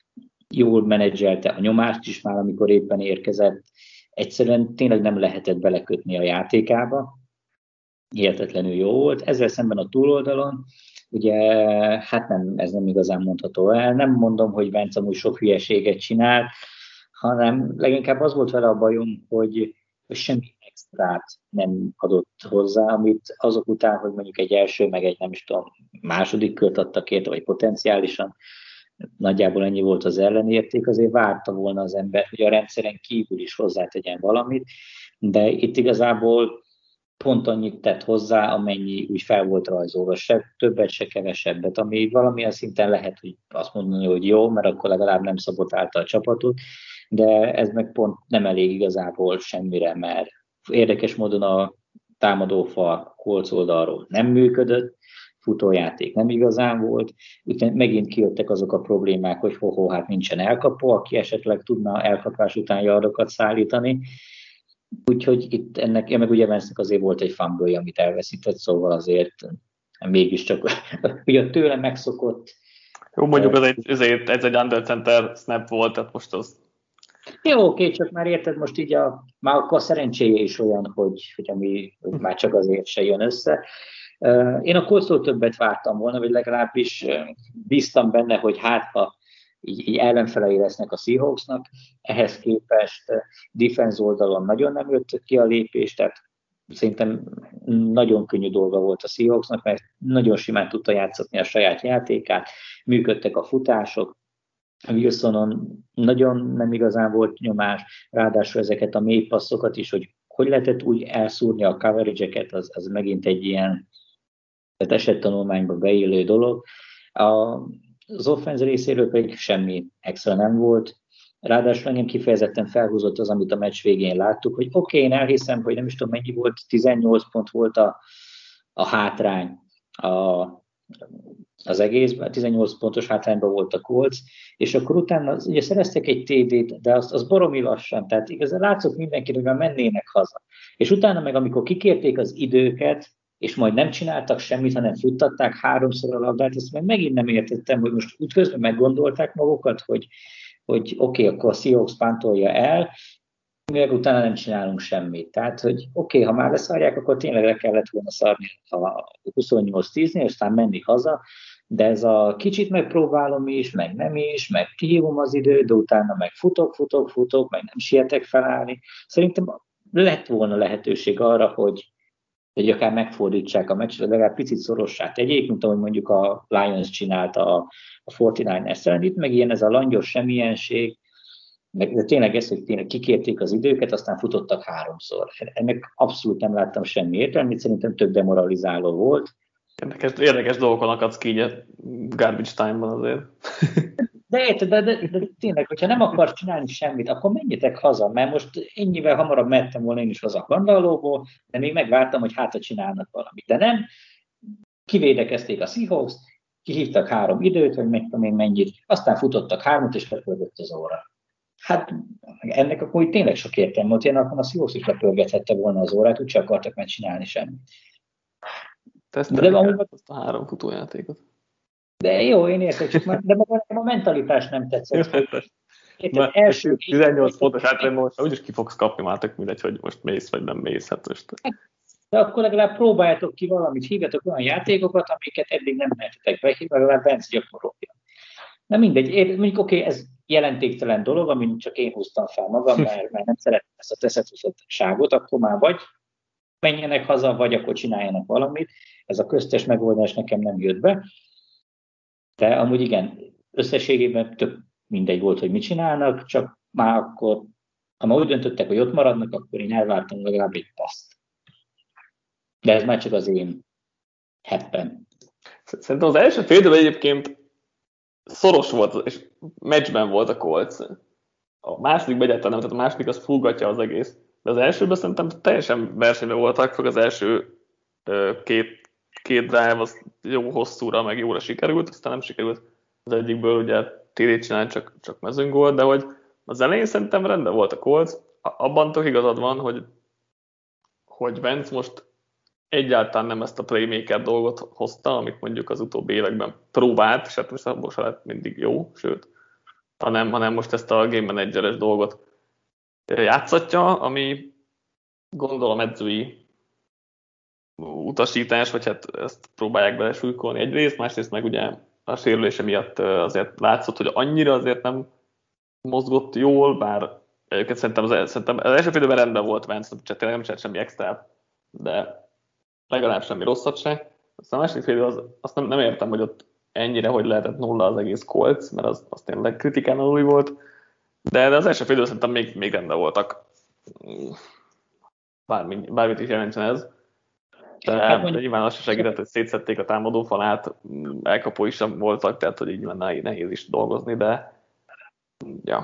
Jól menedzselte a nyomást is már, amikor éppen érkezett. Egyszerűen tényleg nem lehetett belekötni a játékába. Hihetetlenül jó volt. Ezzel szemben a túloldalon, ugye, hát nem, ez nem igazán mondható el. Nem mondom, hogy Wentz amúgy sok hülyeséget csinál, hanem leginkább az volt vele a bajom, hogy hogy semmi extrát nem adott hozzá, amit azok után, hogy mondjuk egy első, meg egy nem is tudom, második kört adtak érte, vagy potenciálisan, nagyjából ennyi volt az ellenérték, azért várta volna az ember, hogy a rendszeren kívül is hozzátegyen valamit, de itt igazából pont annyit tett hozzá, amennyi úgy fel volt rajzolva, se többet, se kevesebbet, ami valamilyen szinten lehet, hogy azt mondani, hogy jó, mert akkor legalább nem szabotálta a csapatot, de ez meg pont nem elég igazából semmire, mert érdekes módon a támadófal Colts oldalról nem működött, futójáték nem igazán volt, utána megint kijöttek azok a problémák, hogy ho-ho, hát nincsen elkapó, aki esetleg tudna elkapás után yardokat szállítani, úgyhogy itt ennek, meg ugye Vance-nek azért volt egy fumble, amit elveszített, szóval azért mégiscsak ugye tőle megszokott. Jó, mondjuk ez egy, ez egy, ez egy under center snap volt, tehát most az... Jó, oké, csak már érted, most így a, már akkor a szerencséje is olyan, hogy, hogy ami hogy már csak azért se jön össze. Én a Coltstól többet vártam volna, vagy legalábbis bíztam benne, hogy hát ha így, így ellenfelei lesznek a Seahawksnak, ehhez képest defense oldalon nagyon nem jött ki a lépés, tehát szerintem nagyon könnyű dolga volt a Seahawksnak, mert nagyon simán tudta játszatni a saját játékát, működtek a futások, Wilsonon nagyon nem igazán volt nyomás, ráadásul ezeket a mély passzokat is, hogy hogy lehetett úgy elszúrni a coverage-eket, az, az megint egy ilyen tehát esettanulmányba beillő dolog. A, az offense részéről pedig semmi extra nem volt. Ráadásul engem kifejezetten felhúzott az, amit a meccs végén láttuk, hogy oké, okay, én elhiszem, hogy nem is tudom mennyi volt, tizennyolc pont volt a, a hátrány a, az egészben, tizennyolc pontos hátrányban volt a Colts, és akkor utána ugye szereztek egy té dét, de azt, az baromi lassan, tehát igazán látszott mindenki, hogy már mennének haza. És utána meg, amikor kikérték az időket, és majd nem csináltak semmit, hanem futtatták háromszor a labdát, ezt meg megint nem értettem, hogy most útközben meggondolták magukat, hogy, hogy oké, okay, akkor a Seahawks pántolja el, meg utána nem csinálunk semmit. Tehát, hogy oké, okay, ha már leszarják, akkor tényleg le kellett volna szarni a huszonnyolc tíznél, aztán menni haza, de ez a kicsit megpróbálom is, meg nem is, meg kihívom az időt, de utána meg futok, futok, futok, meg nem sietek felállni. Szerintem lett volna lehetőség arra, hogy hogy akár megfordítsák a meccset, legalább picit szorossá tegyék, mint ahogy mondjuk a Lions csinálta a, a negyvenkilencesre ellen. Itt meg ilyen ez a langyos semmilyenség, de tényleg ez, hogy tényleg kikérték az időket, aztán futottak háromszor. Ennek abszolút nem láttam semmi értelmét, szerintem több demoralizáló volt. Érdekes, érdekes dolgokon akadsz ki így a garbage time-ban azért. De érted, de, de, de tényleg, hogyha nem akarsz csinálni semmit, akkor menjetek haza, mert most ennyivel hamarabb mehettem volna én is haza a kandallóból, de még megvártam, hogy hátra csinálnak valamit. De nem, kivédekezték a Seahawks, kihívtak három időt, hogy meg tudom én mennyit, aztán futottak hármat, és lepörgött az óra. Hát ennek akkor tényleg sok értelme volt, ilyen akkor a Seahawks is lepörgethette volna az órát, úgyse akartak megcsinálni semmit. Tesztelik el azt a három futójátékot. De jó, én értek, csak már, de maga a mentalitás nem tetszett. Érted, első tizennyolc pontos hátrányban most úgyis ki fogsz kapni, már tök mindegy, hogy most mész vagy nem mész. Hát most. De akkor legalább próbáljátok ki valamit, hívjatok olyan játékokat, amiket eddig nem lehetetek behívni, legalább Vance gyakorolja. Na mindegy, mondjuk oké, okay, ez jelentéktelen dolog, amit csak én húztam fel magam, mert, mert nem szeretem ezt a teszetúszottságot, akkor már vagy menjenek haza, vagy akkor csináljanak valamit. Ez a köztes megoldás nekem nem jött be. De amúgy igen, összességében tök mindegy volt, hogy mit csinálnak, csak már akkor, ha már úgy döntöttek, hogy ott maradnak, akkor én elvártam legalább egy paszt. De ez már csak az én heppen. Szerintem az első fél időben egyébként szoros volt, és meccsben volt a Colts. A második egyáltalán nem, tehát a második az fúgatja az egész. De az elsőben szerintem teljesen versenyben voltak, fog az első két két drive az jó hosszúra, meg jóra sikerült, aztán nem sikerült az egyikből ugye té dét csinálni, csak, csak mezőnygól, de hogy az elején szerintem rendben volt a Colts, abban tök igazad van, hogy, hogy Vance most egyáltalán nem ezt a playmaker dolgot hozta, amit mondjuk az utóbbi években próbált, és hát most abból se lett mindig jó, sőt, hanem, hanem most ezt a game manageres dolgot játszatja, ami gondolom edzői utasítás, vagy hát ezt próbálják belesúlykolni egyrészt, másrészt meg ugye a sérülése miatt azért látszott, hogy annyira azért nem mozgott jól, bár egyébként szerintem az, szerintem az első félidőben rendben volt Vance, tényleg nem csinált semmi extrát, de legalább semmi rosszat se. Aztán a második félidő az, azt nem, nem értem, hogy ott ennyire, hogy lehetett nulla az egész Colts, mert az, az tényleg kritikán aluli volt, de, de az első félidő szerintem még, még rendben voltak. Bármi, bármit is jelentsen ez. De, hát de nyilván az se segített, hogy szétszették a támadó falát, elkapói sem voltak, tehát hogy így nyilván nehéz is dolgozni, de ja.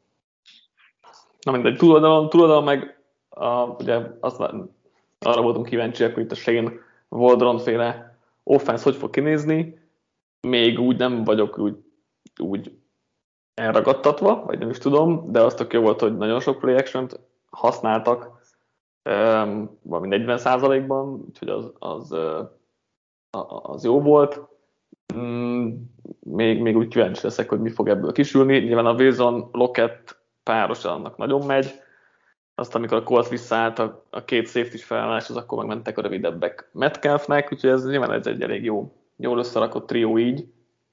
Na mindegy, túloldalon, túloldalon meg a, ugye azt, arra voltunk kíváncsiak, hogy itt a Shane Waldron féle offense hogy fog kinézni, még úgy nem vagyok úgy, úgy elragadtatva, vagy nem is tudom, de az tök jó volt, hogy nagyon sok play action-t használtak, Um, valami negyven százalékban, úgyhogy az, az uh, az jó volt. Mm, még, még úgy kíváncsi leszek, hogy mi fog ebből kisülni. Nyilván a Wilson Lockett páros annak nagyon megy. Azt, amikor a Colts visszaállt a, a két safety-s felálláshoz, akkor megmentek a rövidebbek Metcalfnek, úgyhogy ez nyilván ez egy elég jó, jól összerakott trió így.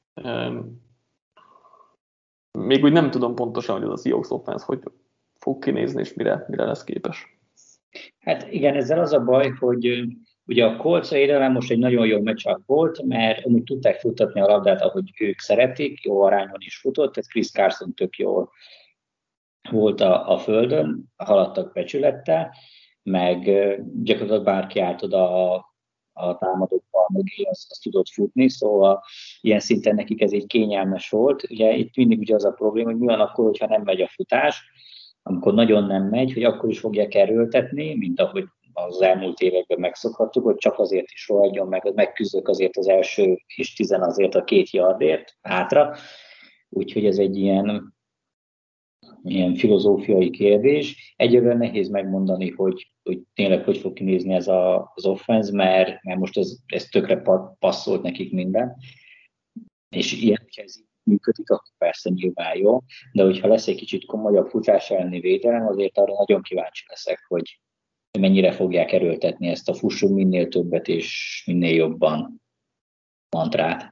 Még úgy nem tudom pontosan, hogy az a Seahawks offense hogy fog kinézni, és mire, mire lesz képes. Hát igen, ezzel az a baj, hogy ugye a Colts védelem most egy nagyon jó matchup volt, mert amúgy tudták futtatni a labdát, ahogy ők szeretik, jó arányon is futott, tehát Chris Carson tök jól volt a, a földön, haladtak becsülettel, meg gyakorlatilag bárki állt oda a, a támadókkal mögé, azt, azt tudott futni, szóval ilyen szinten nekik ez egy kényelmes volt. Ugye itt mindig ugye az a probléma, hogy mi van akkor, hogyha nem megy a futás, amikor nagyon nem megy, hogy akkor is fogják erőltetni, mint ahogy az elmúlt években megszokhattuk, hogy csak azért is rohadjon meg, hogy megküzdök azért az első és tizen azért a két yardért hátra. Úgyhogy ez egy ilyen, ilyen filozófiai kérdés. Egyelőre nehéz megmondani, hogy, hogy tényleg hogy fog kinézni ez a, az offense, mert, mert most ez, ez tökre passzolt nekik minden. És ilyen, hogyha ez működik, akkor persze nyilván jó, de hogyha lesz egy kicsit komolyabb futás elleni védelem, azért arra nagyon kíváncsi leszek, hogy mennyire fogják erőltetni ezt a fussunk minél többet és minél jobban mantrát.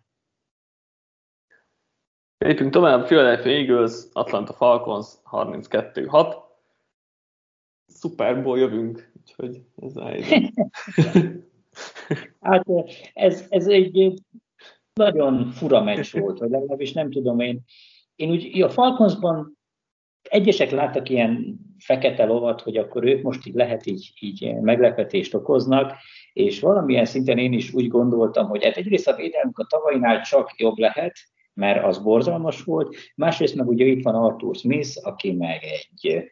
Lépünk tovább, Philadelphia Eagles, Atlanta Falcons harminckettő hat. Super Bowl jövünk, úgyhogy ez a helyzet. Hát ez, ez egy nagyon fura meccs volt, vagy legalábbis nem tudom én. Én úgy a Falconsban egyesek láttak ilyen fekete lovat, hogy akkor ők most így lehet így, így meglepetést okoznak, és valamilyen szinten én is úgy gondoltam, hogy hát egyrészt a védelmük a tavainál csak jobb lehet, mert az borzalmas volt, másrészt meg ugye itt van Arthur Smith, aki meg egy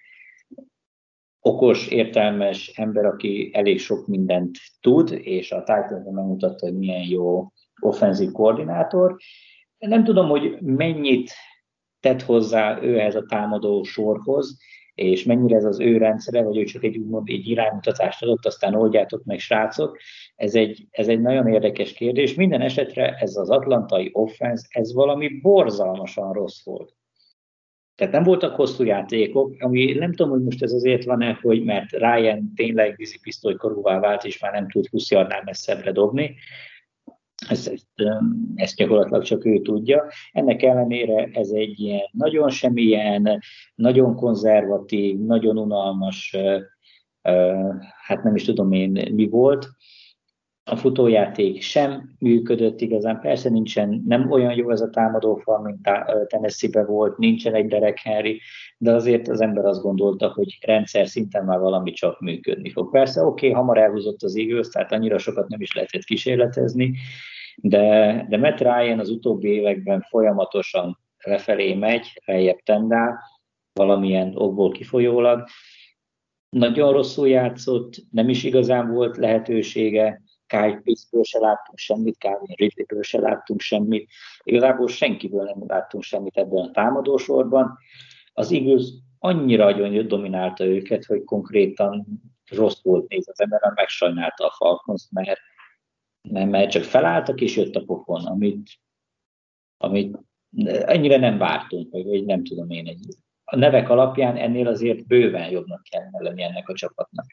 okos, értelmes ember, aki elég sok mindent tud, és a Titans-ben megmutatta, hogy milyen jó offenzív koordinátor. Nem tudom, hogy mennyit tett hozzá ő ehhez a támadó sorhoz, és mennyire ez az ő rendszere, vagy ő csak egy úgymond egy iránymutatást adott, aztán oldjátok meg, srácok. Ez egy, ez egy nagyon érdekes kérdés. Minden esetre ez az atlantai offense, ez valami borzalmasan rossz volt. Tehát nem voltak hosszú játékok, ami nem tudom, hogy most ez azért van-e, hogy mert Ryan tényleg vízipisztolykorúvá vált, és már nem tud húsz yardnál messzebbre dobni. Ezt, ezt, ezt gyakorlatilag csak ő tudja. Ennek ellenére ez egy ilyen nagyon semmilyen, nagyon konzervatív, nagyon unalmas, hát nem is tudom én mi volt. A futójáték sem működött igazán, persze nincsen, nem olyan jó ez a támadófal, mint Tennessee-be volt, nincsen egy Derek Henry, de azért az ember azt gondolta, hogy rendszer szinten már valami csak működni fog. Persze oké, okay, hamar elhúzott az Eagles, tehát annyira sokat nem is lehetett kísérletezni, de, de Matt Ryan az utóbbi években folyamatosan lefelé megy, lejjebb tendál, valamilyen okból kifolyólag. Nagyon rosszul játszott, nem is igazán volt lehetősége, Kyle Pittsből se láttunk semmit, Calvin Ridleyből se láttunk semmit, igazából senkiből nem láttunk semmit ebben a támadósorban. Az Eagles annyira nagyon dominálta őket, hogy konkrétan rossz volt nézni az ember, megsajnálta a Falcons, mert, mert csak felálltak és jött a pofon, amit, amit ennyire nem vártunk, vagy nem tudom én. Egy, a nevek alapján ennél azért bőven jobbnak kellene lenni ennek a csapatnak.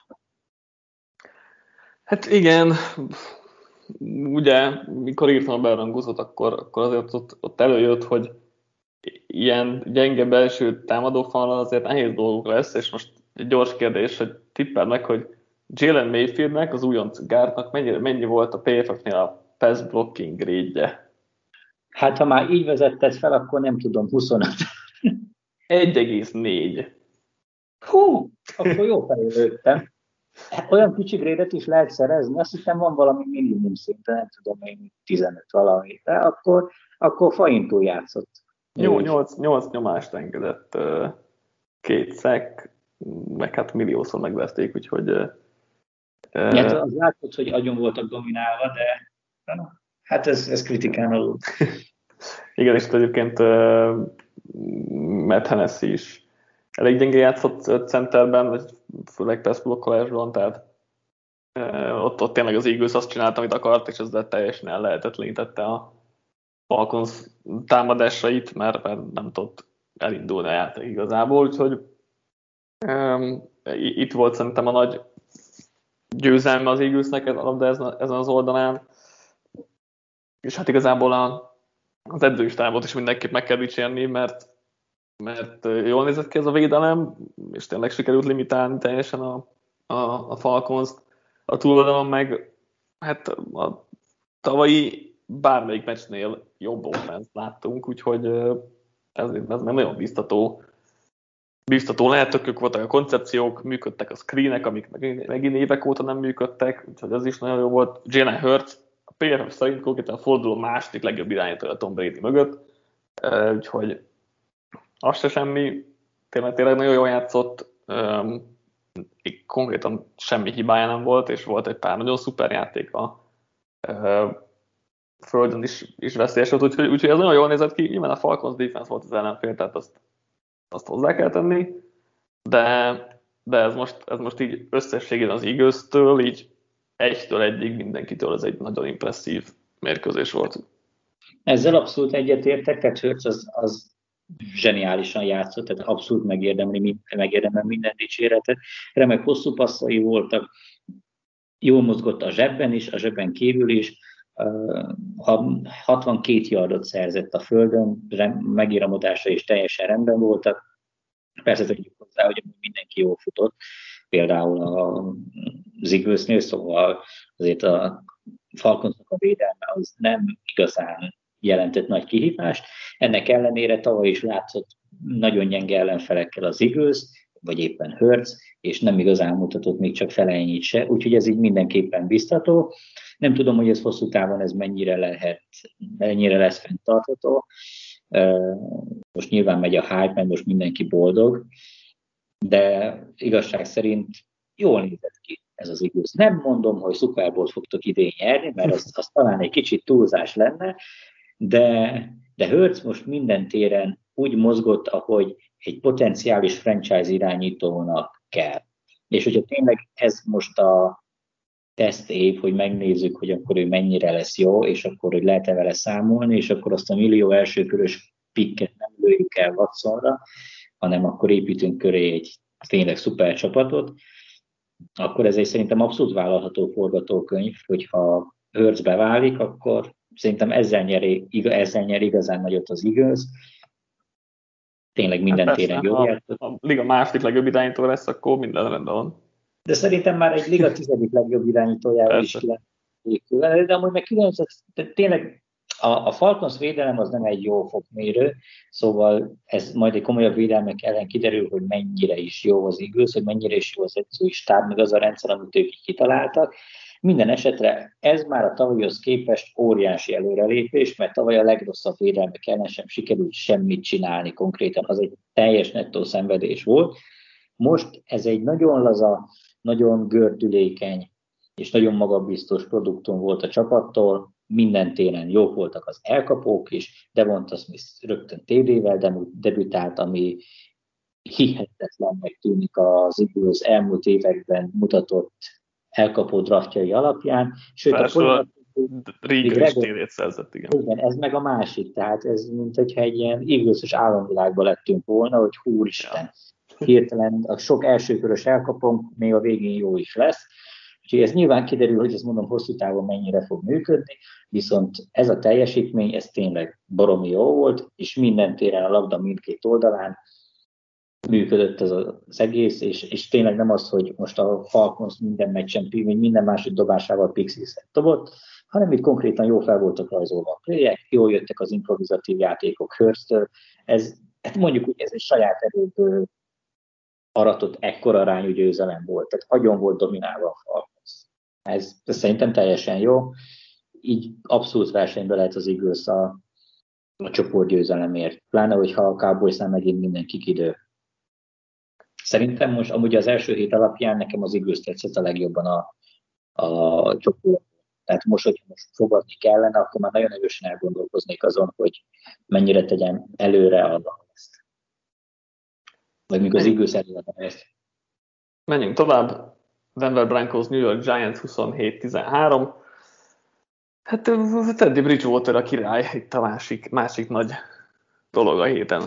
Hát igen, ugye, mikor írtam a berangozót, akkor, akkor azért ott, ott előjött, hogy ilyen gyenge belső támadófallal azért nehéz dolguk lesz, és most egy gyors kérdés, hogy tippeld meg, hogy Jalen Mayfieldnek, az újonc gárdnak mennyi, mennyi volt a pé ef ef-nél a pass blocking grade-je? Hát ha már így vezetted fel, akkor nem tudom, huszonöt. egy egész négy. Hú, akkor jó fejlődtem. Olyan kicsi grédet is lehet szerezni, azt hiszem van valami minimum szinten, nem tudom én, tizenöt valami, de akkor, akkor faintól játszott. Jó, nyolc nyomást engedett, két szek, meg hát milliószor megverték, úgyhogy... Hát az látszott, hogy agyon voltak dominálva, de hát ez, ez kritikán alul. Igen, és egyébként Matt Hennessy is elég gyenge játszott centerben, vagy főleg pass blokkolásban, tehát Ott, ott tényleg az Eagles azt csinálta, amit akart, és ezzel teljesen el lehetetlenítette a Falcons támadásait, mert, mert nem tudott elindulni a játék igazából, úgyhogy um, itt volt szerintem a nagy győzelme az Eaglesnek ezen az oldalán, és hát igazából a, az edzői stábot is mindenképp meg kell dicsérni, mert, mert jól nézett ki ez a védelem, és tényleg sikerült limitálni teljesen a, a, a Falcons-t. A túloldalon meg hát a tavalyi bármelyik meccsnél jobb offense láttunk, úgyhogy ez, ez nagyon biztató. Biztató lehet, tökök voltak a koncepciók, működtek a screenek, amik megint évek óta nem működtek, úgyhogy az is nagyon jó volt. Jalen Hurts a pé ef ef szerint konkrétan a forduló második legjobb irányító a Tom Brady mögött, úgyhogy az se semmi, tényleg, tényleg nagyon jól játszott, konkrétan semmi hibája nem volt, és volt egy pár nagyon szuper játéka. Földön is, is veszélyes volt, úgyhogy, úgyhogy ez nagyon jól nézett ki. Nyilván a Falcons defense volt az ellenfél, tehát azt, azt hozzá kell tenni, de, de ez, most, ez most így összességében az Eagles-től, így egytől egyig mindenkitől ez egy nagyon impresszív mérkőzés volt. Ezzel abszolút egyetértek, tehát Hurts az, az zseniálisan játszott, tehát abszolút megérdemli, megérdemel minden dicséretet. Remek hosszú passzai voltak, jól mozgott a zsebben is, a zsebben kívül is, hatvankét yardot szerzett a földön, megíramodása is teljesen rendben voltak. Persze tegyük hozzá, hogy mindenki jól futott, például az Eaglesnél, szóval azért a Falconsnak a védelme az nem igazán jelentett nagy kihívást. Ennek ellenére tavaly is látszott nagyon gyenge ellenfelekkel az Eagles, vagy éppen Hurts, és nem igazán mutatott még csak felennyit se, úgyhogy ez így mindenképpen biztató. Nem tudom, hogy ez hosszú távon ez mennyire lehet, mennyire lesz fenntartható. Most nyilván megy a hype, mert most mindenki boldog, de igazság szerint jól nézett ki ez az Eagles. Nem mondom, hogy Super Bowl-t fogtok idén nyerni, mert az, az talán egy kicsit túlzás lenne, de, de Hurts most minden téren úgy mozgott, ahogy egy potenciális franchise irányítónak kell. És hogyha tényleg ez most a teszt év, hogy megnézzük, hogy akkor ő mennyire lesz jó, és akkor hogy lehet-e vele számolni, és akkor azt a millió elsőkörös pikket nem lőjük el Watsonra, hanem akkor építünk köré egy tényleg szuper csapatot, akkor ez egy szerintem abszolút vállalható forgatókönyv, hogyha Hurts beválik, akkor szerintem ezzel nyer, ezzel nyer igazán nagyot az Eagles. Tényleg minden hát téren jól játszott. Ha a liga második legjobb irányító lesz, akkor minden rendben van. De szerintem már egy liga tizedik legjobb irányítójával is lehet. De amúgy meg kilencet, tényleg a, a Falcons védelem az nem egy jó fokmérő, szóval ez majd egy komolyabb védelmek ellen kiderül, hogy mennyire is jó az Eagles, hogy mennyire is jó az edzői stáb, meg az a rendszer, amit ők kitaláltak. Minden esetre ez már a tavalyhoz képest óriási előrelépés, mert tavaly a legrosszabb védelmek ellen sem sikerült semmit csinálni konkrétan, az egy teljes nettó szenvedés volt. Most ez egy nagyon laza, nagyon gördülékeny és nagyon magabiztos produktum volt a csapattól, minden téren jók voltak az elkapók is, Devonta Smith rögtön té dé-vel debütált, ami hihetetlennek tűnik az Eagles elmúlt években mutatott elkapó draftjai alapján. Sőt, a Rieger is té dét szerzett, igen. igen. Ez meg a másik, tehát ez mint hogyha egy ilyen Eagles-os álomvilágban lettünk volna, hogy húristen, ja. Hirtelen a sok elsőkörös elkapom, még a végén jó is lesz. Úgyhogy ez nyilván kiderül, hogy ezt mondom hosszú távon mennyire fog működni, viszont ez a teljesítmény, ez tényleg baromi jó volt, és minden téren a labda mindkét oldalán működött ez az egész, és, és tényleg nem az, hogy most a Falcons minden meccsen, minden másik dobásával Pixis-et dobott, hanem itt konkrétan jó fel voltak rajzolva a playek, jól jöttek az improvizatív játékok Hurstől. Ez, hát mondjuk, hogy ez egy saját erőből aratott ekkora arányú győzelem volt, tehát agyon volt dominálva a Falcons. Ez, ez szerintem teljesen jó. Így abszolút versenyben lehet az Eagles a, a csoportgyőzelemért. Pláne, hogyha a Cowboysnál megint mindenki kidő. Szerintem most amúgy az első hét alapján nekem az Eagles tetszett a legjobban a, a csoport. Tehát most, hogyha most fogadni kellene, akkor már nagyon erősen elgondolkoznék azon, hogy mennyire tegyen előre a ezt. Vagy mikor az Eagles előre ezt. Menjünk tovább. Denver Broncos, New York Giants huszonhét tizenhárom. Hát Teddy Bridgewater a király, itt a másik, másik nagy dolog a héten.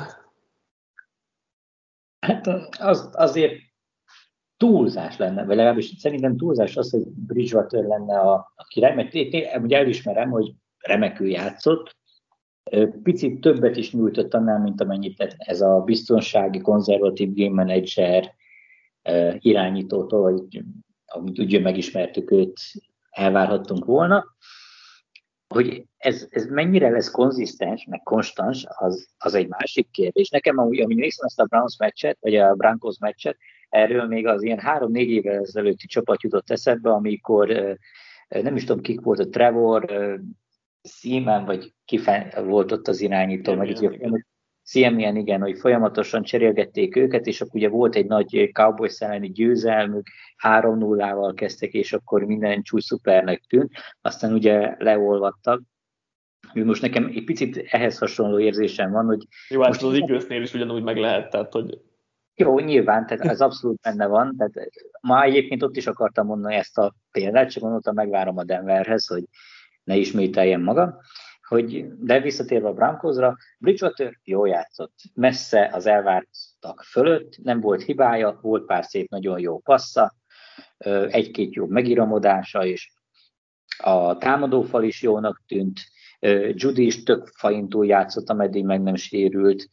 Hát az, azért túlzás lenne, vagy legalábbis szerintem túlzás az, hogy Bridgewater lenne a, a király, mert én ugye elismerem, hogy remekül játszott, picit többet is nyújtott annál, mint amennyit ez a biztonsági, konzervatív game manager irányítótól, vagy amit ugye megismertük őt, elvárhattunk volna. Hogy ez, ez mennyire lesz konzisztens, meg konstans, az, az egy másik kérdés. Nekem, ahogy, ahogy néztem ezt a Browns meccset, vagy a Broncos meccset, erről még az ilyen három-négy évvel ezelőtti csapat jutott eszedbe, amikor nem is tudom, kik volt, a Trevor, Seaman, vagy ki volt ott az irányító, meg így, Siemian, igen, hogy folyamatosan cserélgették őket, és akkor ugye volt egy nagy Cowboys elleni győzelmük, három nullával kezdtek, és akkor minden csúcs szupernek tűnt, aztán ugye leolvadtak. Most nekem egy picit ehhez hasonló érzésem van, hogy... Jó, hát az Eaglesnél is ugyanúgy meg lehet, tehát hogy... Jó, nyilván, tehát ez abszolút benne van, tehát ma egyébként ott is akartam mondani ezt a példát, csak gondoltam, megvárom a Denverhez, hogy ne ismételjem magam, hogy, de visszatérve a Broncosra, Bridgewater jól játszott, messze az elvártak fölött, nem volt hibája, volt pár szép, nagyon jó passza, egy-két jó megiramodása is, a támadófal is jónak tűnt, Judy is tök fajintól játszott, ameddig meg nem sérült,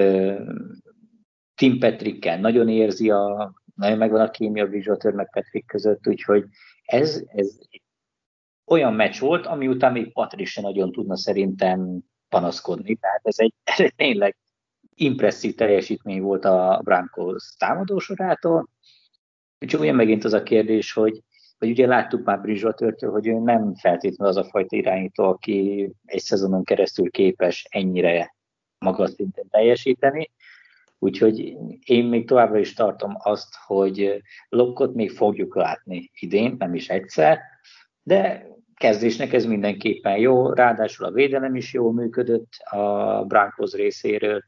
Tim Patrickkel nagyon érzi, a, nagyon megvan a kémia Bridgewater meg Patrick között, úgyhogy ez, ez olyan meccs volt, ami után még Patrick se nagyon tudna szerintem panaszkodni. Tehát ez egy, ez egy tényleg impresszív teljesítmény volt a Broncos támadósorától. Csak ugye megint az a kérdés, hogy, hogy ugye láttuk már Bridgewatertől, hogy ő nem feltétlenül az a fajta irányító, aki egy szezonon keresztül képes ennyire magas szinten teljesíteni. Úgyhogy én még továbbra is tartom azt, hogy Lockot még fogjuk látni idén, nem is egyszer, de kezdésnek ez mindenképpen jó, ráadásul a védelem is jól működött a Broncos részéről.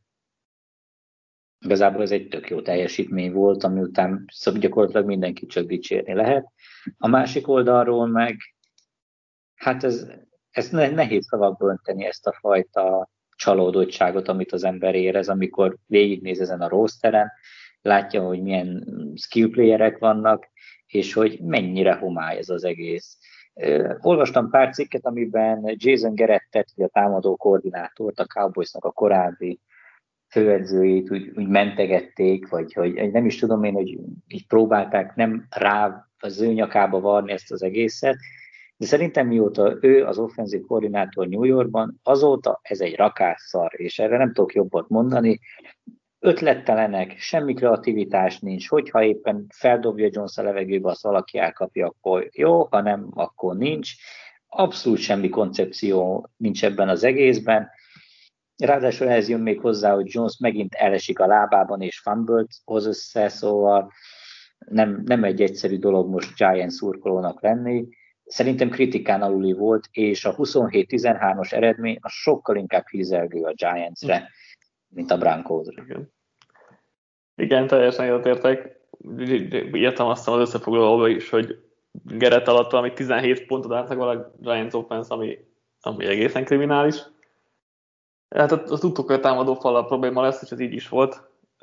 Igazából ez egy tök jó teljesítmény volt, ami után gyakorlatilag mindenki csak dicsérni lehet. A másik oldalról meg, hát ez, ez nehéz szavakba önteni ezt a fajta csalódottságot, amit az ember érez, amikor végignéz ezen a rosteren, látja, hogy milyen skill playerek vannak, és hogy mennyire homály ez az egész. Olvastam pár cikket, amiben Jason Garrettet, a támadó koordinátort, a Cowboysnak a korábbi főedzőjét úgy, úgy mentegették, vagy hogy nem is tudom én, hogy így próbálták nem rá az ő nyakába varni ezt az egészet, de szerintem mióta ő az offenzív koordinátor New Yorkban, azóta ez egy rakásszar, és erre nem tudok jobbat mondani. Ötlettelenek, semmi kreativitás nincs, hogyha éppen feldobja Jones a levegőbe, azt valaki elkapja, akkor jó, ha nem, akkor nincs. Abszolút semmi koncepció nincs ebben az egészben. Ráadásul ehhez jön még hozzá, hogy Jones megint elesik a lábában, és fumble-t hoz össze, szóval nem, nem egy egyszerű dolog most Giants szurkolónak lenni. Szerintem kritikán aluli volt, és a huszonhét tizenhármas eredmény az sokkal inkább hízelgő a Giantsre, mint a Broncosra. Igen. Igen, teljesen egyetértek. Írtam azt az összefoglalóba is, hogy Garrett alatt valami tizenhét pontot átlagol a Giants offense, ami, ami egészen kriminális. Hát azt tudtuk, hogy a támadó fallal probléma lesz, és ez így is volt.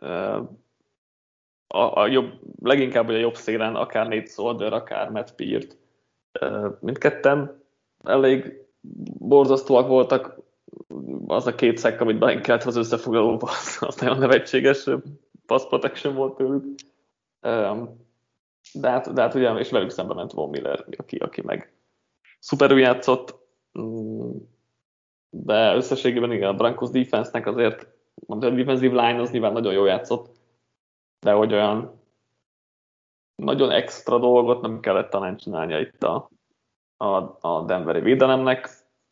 A, a jobb, leginkább a jobb szélen, akár Nate Solder, akár Matt Peart. Mindketten elég borzasztóak voltak. Az a két szekk, amit benkelt az összefoglalóba, az nagyon nevetséges pass protection volt tőlük. De hát, de hát ugye, és velük szemben ment Von Miller, aki, aki meg szuperül játszott. De összességében igen, a Broncos defense-nek azért, a defensive line az nyilván nagyon jól játszott, de hogy olyan nagyon extra dolgot nem kellett talán csinálnia itt a, a, a Denveri védelemnek.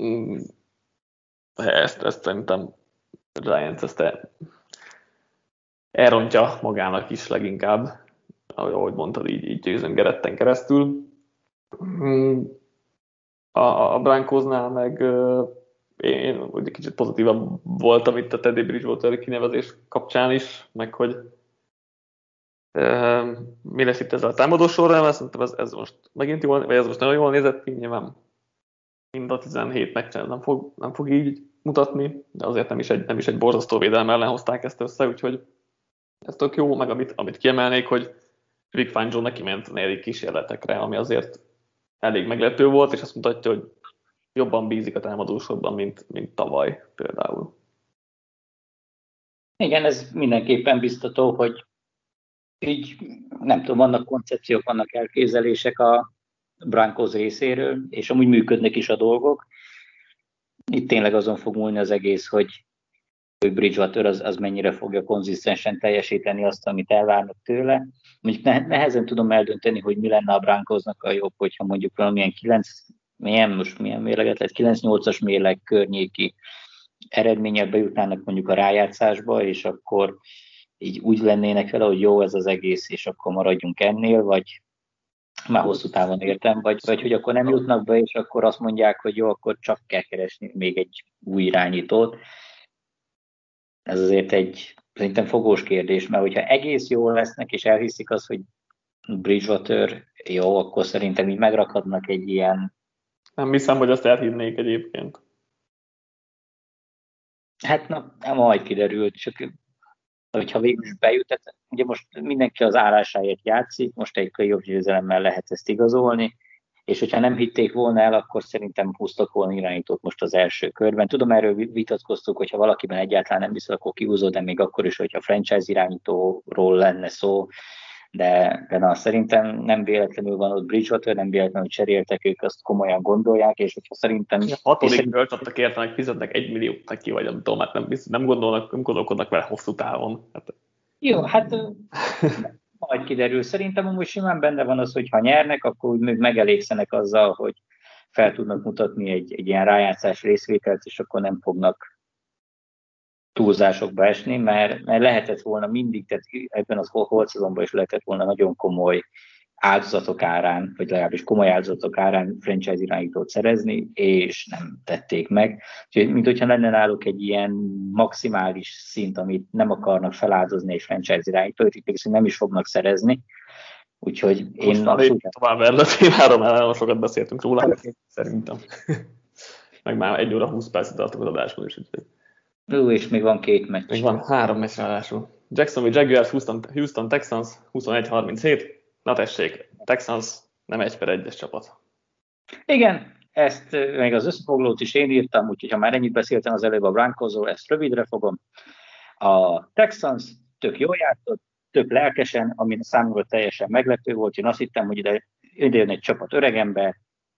Ezt, ezt szerintem a Giants ezt elrontja magának is leginkább, ahogy mondtad, így, így Jason Garretten keresztül. A, a Broncosnál meg én egy kicsit pozitívabb voltam itt a Teddy Bridgewater kinevezés kapcsán is, meg hogy Mi lesz itt ezzel a támadósorral? Szerintem ez, ez most megint jól, vagy ez most nagyon jól nézett ki, nyilván mind a tizenhét meccsen nem fog, nem fog így mutatni, de azért nem is egy, nem is egy borzasztó védelem ellen hozták ezt össze, úgyhogy ez tök jó, meg amit, amit kiemelnék, hogy Vic Fangio neki ment a negyedik kísérletekre, ami azért elég meglepő volt, és azt mutatja, hogy jobban bízik a támadósorban, mint, mint tavaly például. Igen, ez mindenképpen biztató, hogy így, nem tudom, vannak koncepciók, vannak elképzelések a Broncos részéről, és amúgy működnek is a dolgok. Itt tényleg azon fog múlni az egész, hogy Bridgewater az, az mennyire fogja konzisztensen teljesíteni azt, amit elvárnak tőle. Mondjuk nehezen tudom eldönteni, hogy mi lenne a Broncosnak a jobb, hogyha mondjuk valamilyen kilenc, milyen most milyen mérleget lett, kilenc nyolcas mérleg környéki eredménnyel bejutnának mondjuk a rájátszásba, és akkor így úgy lennének vele, hogy jó ez az egész, és akkor maradjunk ennél, vagy már hosszú távon értem, vagy, vagy hogy akkor nem jutnak be, és akkor azt mondják, hogy jó, akkor csak kell keresni még egy új irányítót. Ez azért egy szerintem fogós kérdés, mert hogyha egész jól lesznek, és elhiszik azt, hogy Bridgewater jó, akkor szerintem így megrakadnak egy ilyen... Nem hiszem, hogy azt elhinnék egyébként. Hát na, majd kiderült, csak hogyha végül is bejut, ugye most mindenki az állásáért játszik, most egy jobb győzelemmel lehet ezt igazolni, és hogyha nem hitték volna el, akkor szerintem húztak volna irányítót most az első körben. Tudom, erről vitatkoztuk, hogyha valakiben egyáltalán nem biztos, akkor kihúzod, de még akkor is, hogyha franchise irányítóról lenne szó, de, de na, szerintem nem véletlenül van ott Bridgewater, nem véletlenül cseréltek, ők azt komolyan gondolják, és hogyha szerintem... A hatodik bölcsattak értenek, fizetnek egy milliót neki, vagy nem tudom, hát nem, nem, gondolnak, nem gondolkodnak vele hosszú távon. Hát... Jó, hát majd kiderül. Szerintem amúgy simán benne van az, hogy ha nyernek, akkor úgy megelégszenek azzal, hogy fel tudnak mutatni egy, egy ilyen rájátszás részvételt, és akkor nem fognak túlzásokba esni, mert, mert lehetett volna mindig, tehát ebben az holt szezonban is lehetett volna nagyon komoly áldozatok árán, vagy legalábbis komoly áldozatok árán franchise irányítót szerezni, és nem tették meg. Úgyhogy, mint hogyha lenne náluk egy ilyen maximális szint, amit nem akarnak feláldozni egy franchise irányítót, és nem is fognak szerezni. Úgyhogy én most abszolút... Tovább erről, én három ellen sokat beszéltünk róla, szerintem. Meg már egy óra húsz percet tartunk az adásban is. Úgyhogy... Ú, és még van két meccs. Még van három meccs ráadásul. Jacksonville Jaguars, Houston, Houston Texans, huszonegy harminchét. Na tessék, Texans nem egy per egyes csapat. Igen, ezt még az összefoglalót is én írtam, úgyhogy ha már ennyit beszéltem az előbb a Broncosról, ezt rövidre fogom. A Texans tök jól játszott, tök lelkesen, ami számomra teljesen meglepő volt. Én azt hittem, hogy ide, ide jön egy csapat öregember.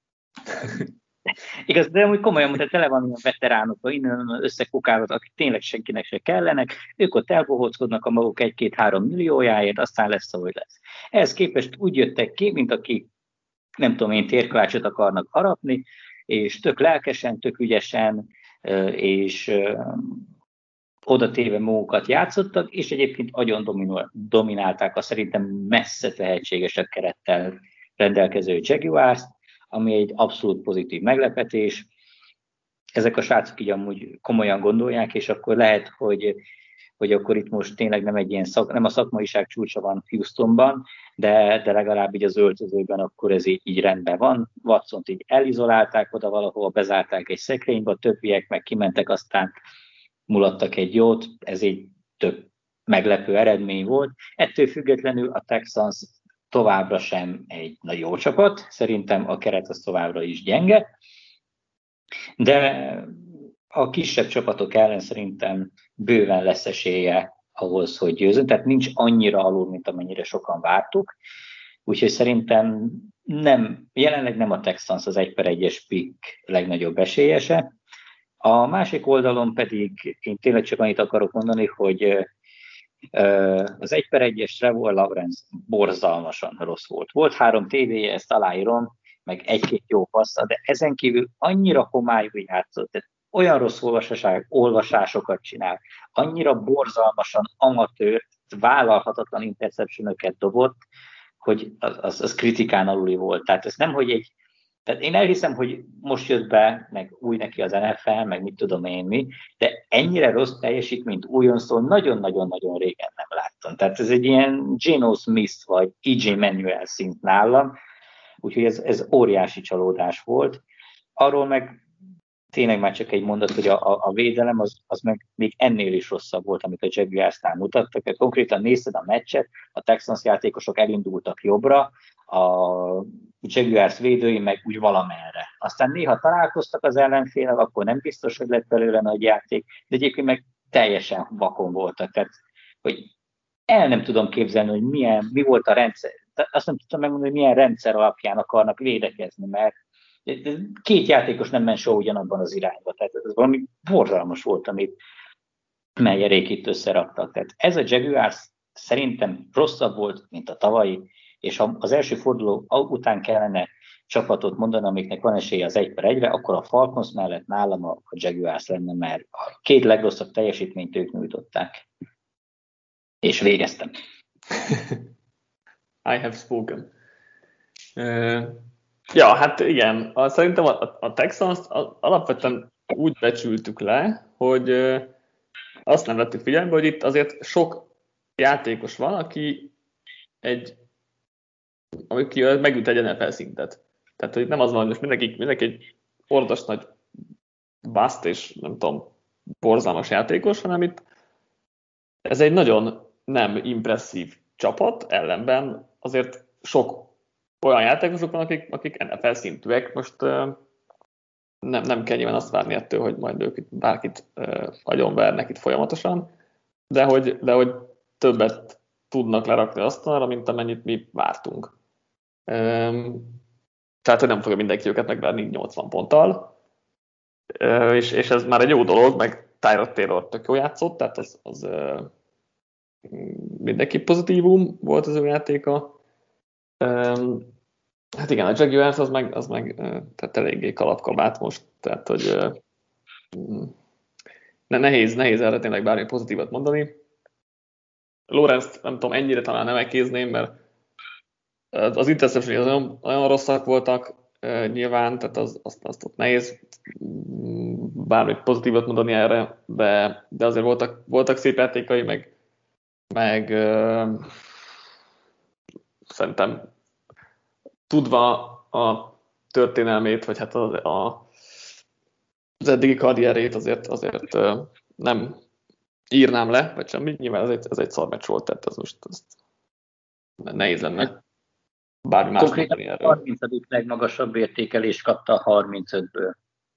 Igaz, de amúgy komolyan mondta, tele van ilyen veteránokkal, innen összekukálod, akik tényleg senkinek se kellenek, ők ott elbohóckodnak a maguk egy-két-három milliójáért, aztán lesz, ahogy lesz. Ehhez képest úgy jöttek ki, mint aki, nem tudom én, térklácsot akarnak harapni, és tök lelkesen, tök ügyesen, és oda téve magukat játszottak, és egyébként nagyon dominálták a szerintem messze tehetségesebb kerettel rendelkező Jaguars-t, ami egy abszolút pozitív meglepetés. Ezek a srácok így amúgy komolyan gondolják, és akkor lehet, hogy, hogy akkor itt most tényleg nem egy ilyen szak, nem a szakmaiság csúcsa van Houstonban, de, de legalább így az öltözőben akkor ez így, így rendben van. Watsont így elizolálták oda valahol, bezárták egy szekrénybe, a többiek meg kimentek, aztán mulattak egy jót, ez egy tök meglepő eredmény volt. Ettől függetlenül a Texans továbbra sem egy nagy jó csapat, szerintem a keret az továbbra is gyenge, de a kisebb csapatok ellen szerintem bőven lesz esélye ahhoz, hogy győzön, tehát nincs annyira alul, mint amennyire sokan vártuk, úgyhogy szerintem nem, jelenleg nem a Texans az egy per egyes pick legnagyobb esélyese. A másik oldalon pedig én tényleg csak annyit akarok mondani, hogy az egy per egyes Trevor Lawrence borzalmasan rossz volt. Volt három té véje, ezt aláírom, meg egy-két jó passza, de ezen kívül annyira homályú játszott, tehát olyan rossz olvasásokat csinál, annyira borzalmasan amatőr, vállalhatatlan interceptionöket dobott, hogy az, az, az kritikán aluli volt. Tehát ez nem, hogy egy Tehát én elhiszem, hogy most jött be, meg új neki az en ef el, meg mit tudom én mi, de ennyire rossz teljesítményt újonctól nagyon-nagyon-nagyon régen nem láttam. Tehát ez egy ilyen Geno Smith vagy é jé Manuel szint nálam, úgyhogy ez, ez óriási csalódás volt. Arról meg tényleg már csak egy mondat, hogy a, a, a védelem az, az meg még ennél is rosszabb volt, amit a Jaguars-nál mutattak. Tehát konkrétan nézted a meccset, a Texans játékosok elindultak jobbra, a Jaguars védői meg úgy valamerre. Aztán néha találkoztak az ellenfélek, akkor nem biztos, hogy lett belőle nagy játék, de egyébként meg teljesen vakon voltak. Tehát, hogy el nem tudom képzelni, hogy milyen, mi volt a rendszer. Azt nem tudom megmondani, hogy milyen rendszer alapján akarnak védekezni, mert két játékos nem ment soha ugyanabban az irányba. Tehát ez valami borzalmas volt, amit Melyerék itt összeraktak. Tehát ez a Jaguars szerintem rosszabb volt, mint a tavalyi, és ha az első forduló után kellene csapatot mondani, amiknek van esélye az egy per egyre, akkor a Falcons mellett nálam a Jaguars lenne, mert a két legrosszabb teljesítményt ők nyújtották. És végeztem. I have spoken. Uh, ja, hát igen, a, szerintem a, a Texans-t alapvetően úgy becsültük le, hogy uh, azt nem vettük figyelembe, hogy itt azért sok játékos van, aki egy aki megüt egy en ef el szintet. Tehát, hogy nem az van, hogy most mindenki, mindenki egy ordas nagy bust és nem tudom, borzalmas játékos, hanem itt ez egy nagyon nem impresszív csapat, ellenben azért sok olyan játékosok van, akik, akik en ef el szintűek. Most uh, nem, nem kell nyilván azt várni ettől, hogy majd ők bárkit uh, agyonvernek itt folyamatosan, de hogy, de hogy többet tudnak lerakni asztalra, mint amennyit mi vártunk. Um, tehát, hogy nem fogja mindenki őket megverni nyolcvan ponttal, uh, és, és ez már egy jó dolog, meg Tyrod Taylor tök jó játszott, tehát az, az uh, mindenki pozitívum volt az ő játéka. Um, hát igen, a Jaguars az meg, az meg uh, tehát eléggé kalapkabát most, tehát hogy uh, nehéz, nehéz erre tényleg bármi pozitívat mondani. Lawrence-t nem tudom, ennyire talán nem elkézném, mert az interception az olyan, olyan rosszak voltak uh, nyilván, tehát az, azt, azt ott nehéz bármi pozitívat mondani erre, de, de azért voltak, voltak szép játékai, meg, meg uh, szerintem tudva a történelmét, vagy hát a, a, az eddigi karrierét azért, azért uh, nem írnám le, vagy semmi. Nyilván ez egy, ez egy szarmeccs volt, tehát az most azt nehéz lenne bármi más mondani erről. A harmincadik legmagasabb értékelést kapta a harmincötből.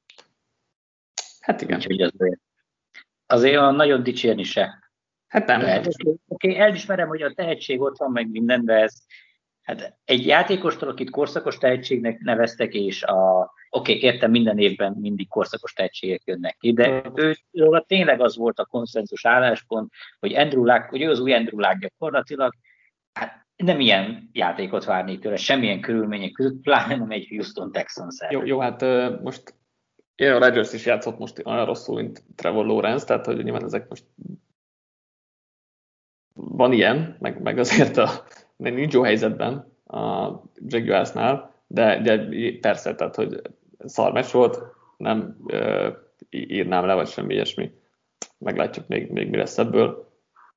Hát igen. Úgyhogy azért, azért olyan nagyon dicsérni se. Hát nem. Oké, okay, elismerem, hogy a tehetség ott van, meg minden, de ez hát egy játékostól, akit korszakos tehetségnek neveztek, és a oké, okay, értem, minden évben mindig korszakos tehetségek jönnek ki, de ő, ő tényleg az volt a konszenzus álláspont, hogy Andrew Luck, hogy ő az új Andrew Luck gyakorlatilag, hát nem ilyen játékot várni tőle, semmilyen körülmények között, pláne nem egy Houston Texans ellen. Jó, jó, hát uh, most Aaron Rodgers is játszott most olyan rosszul, mint Trevor Lawrence, tehát hogy nyilván ezek most van ilyen, meg, meg azért a, nincs jó helyzetben a Jaguarsnál, de, de persze, tehát hogy szar meccs volt, nem uh, írnám le, vagy semmi ilyesmi. Meglátjuk még, még mi lesz ebből.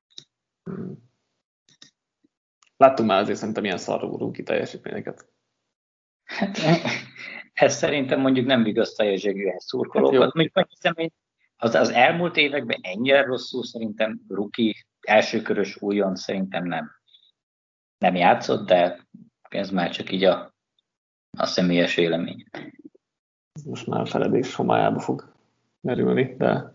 Láttunk már azért szerintem ilyen szarú rookie teljesítményeket. Hát, ez szerintem mondjuk nem vigasztalja a Jaguars szurkolókat. Hát az, az elmúlt években ennyire rosszul szerintem rookie, elsőkörös újon szerintem nem. Nem játszott, de ez már csak így a, a személyes vélemény. Most már feledés homályába fog merülni, de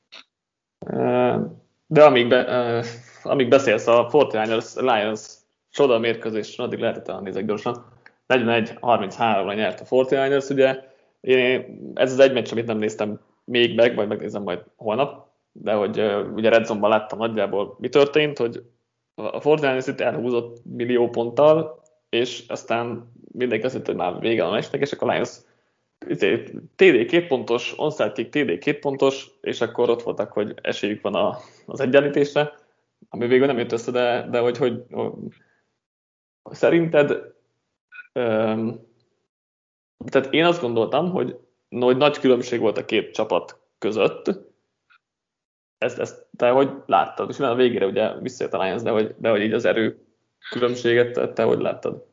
de amíg, be, amíg beszélsz a negyvenegy Lions csoda mérkőzésről, addig lehet elnézek gyorsan. negyvenegy harminchárom-ra nyert a negyvenkilencesek, ugye én, ez az egy meccs, amit nem néztem még meg, vagy megnézem majd holnap, de hogy ugye Red Zone-ban láttam nagyjából mi történt, hogy a negyvenkilencesek itt elhúzott millió ponttal, és aztán mindenki azt hitt, hogy már vége a meccsnek, és akkor a Lions té dé két pontos, onside kick té dé két pontos, és akkor ott voltak, hogy esélyük van a, az egyenlítésre, ami végül nem jött össze, de, de hogy, hogy, hogy szerinted um, Tehát én azt gondoltam, hogy, hogy nagy különbség volt a két csapat között. Ezt, ezt te hogy láttad? És a végére ugye visszajött a Lions, de hogy, de hogy így az erő különbséget te, te hogy láttad?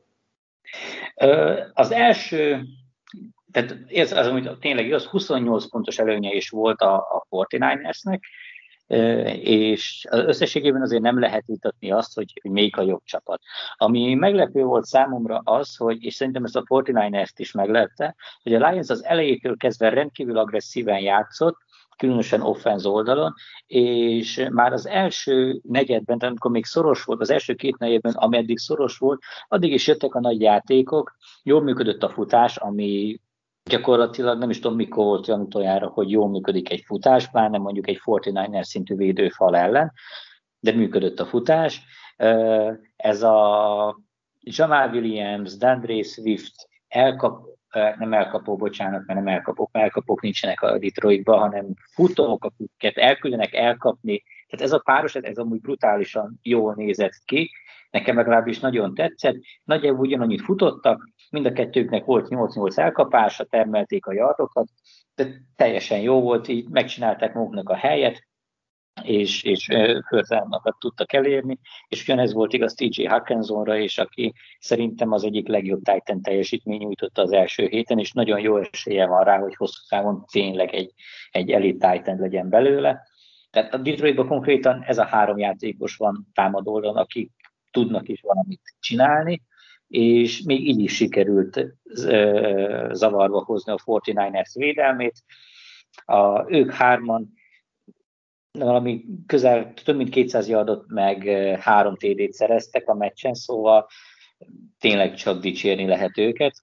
Az első, tehát ez az, hogy tényleg igaz, huszonnyolc pontos előnye is volt a, a negyvenkilenceresnek, és összességében azért nem lehet vitatni azt, hogy, hogy melyik a jobb csapat. Ami meglepő volt számomra az, hogy, és szerintem ezt a negyvenkilencest is meglepte, hogy a Lions az elejétől kezdve rendkívül agresszíven játszott, különösen offense oldalon, és már az első negyedben, tehát amikor még szoros volt, az első két negyedben, ameddig szoros volt, addig is jöttek a nagy játékok, jól működött a futás, ami gyakorlatilag nem is tudom, mikor volt olyan utoljára, hogy jól működik egy futás, pláne mondjuk egy negyvenkilences szintű védőfal ellen, de működött a futás. Ez a Jamal Williams, DeAndre Swift, elkap, nem elkapó, bocsánat, mert nem elkapok, elkapok nincsenek a Detroitban, hanem futók, akiket elküldenek elkapni. Tehát ez a páros, ez amúgy brutálisan jól nézett ki, nekem legalábbis nagyon tetszett. Nagyjából ugyanannyit futottak, mind a kettőknek volt nyolc-nyolc elkapása, termelték a yardokat, de teljesen jó volt, így megcsinálták maguknak a helyet, és, és first-down-okat tudtak elérni, és ugyanez volt igaz té jé Hackensonra, és aki szerintem az egyik legjobb Titan teljesítmény nyújtotta az első héten, és nagyon jó esélye van rá, hogy hosszú távon tényleg egy, egy elite Titan legyen belőle. Tehát a Detroitban konkrétan ez a három játékos van támadódon, akik tudnak is valamit csinálni, és még így is sikerült zavarba hozni a negyvenkilences védelmét. A, ők hárman valami közel több mint kétszáz yardot meg három té dét szereztek a meccsen, szóval tényleg csak dicsérni lehet őket.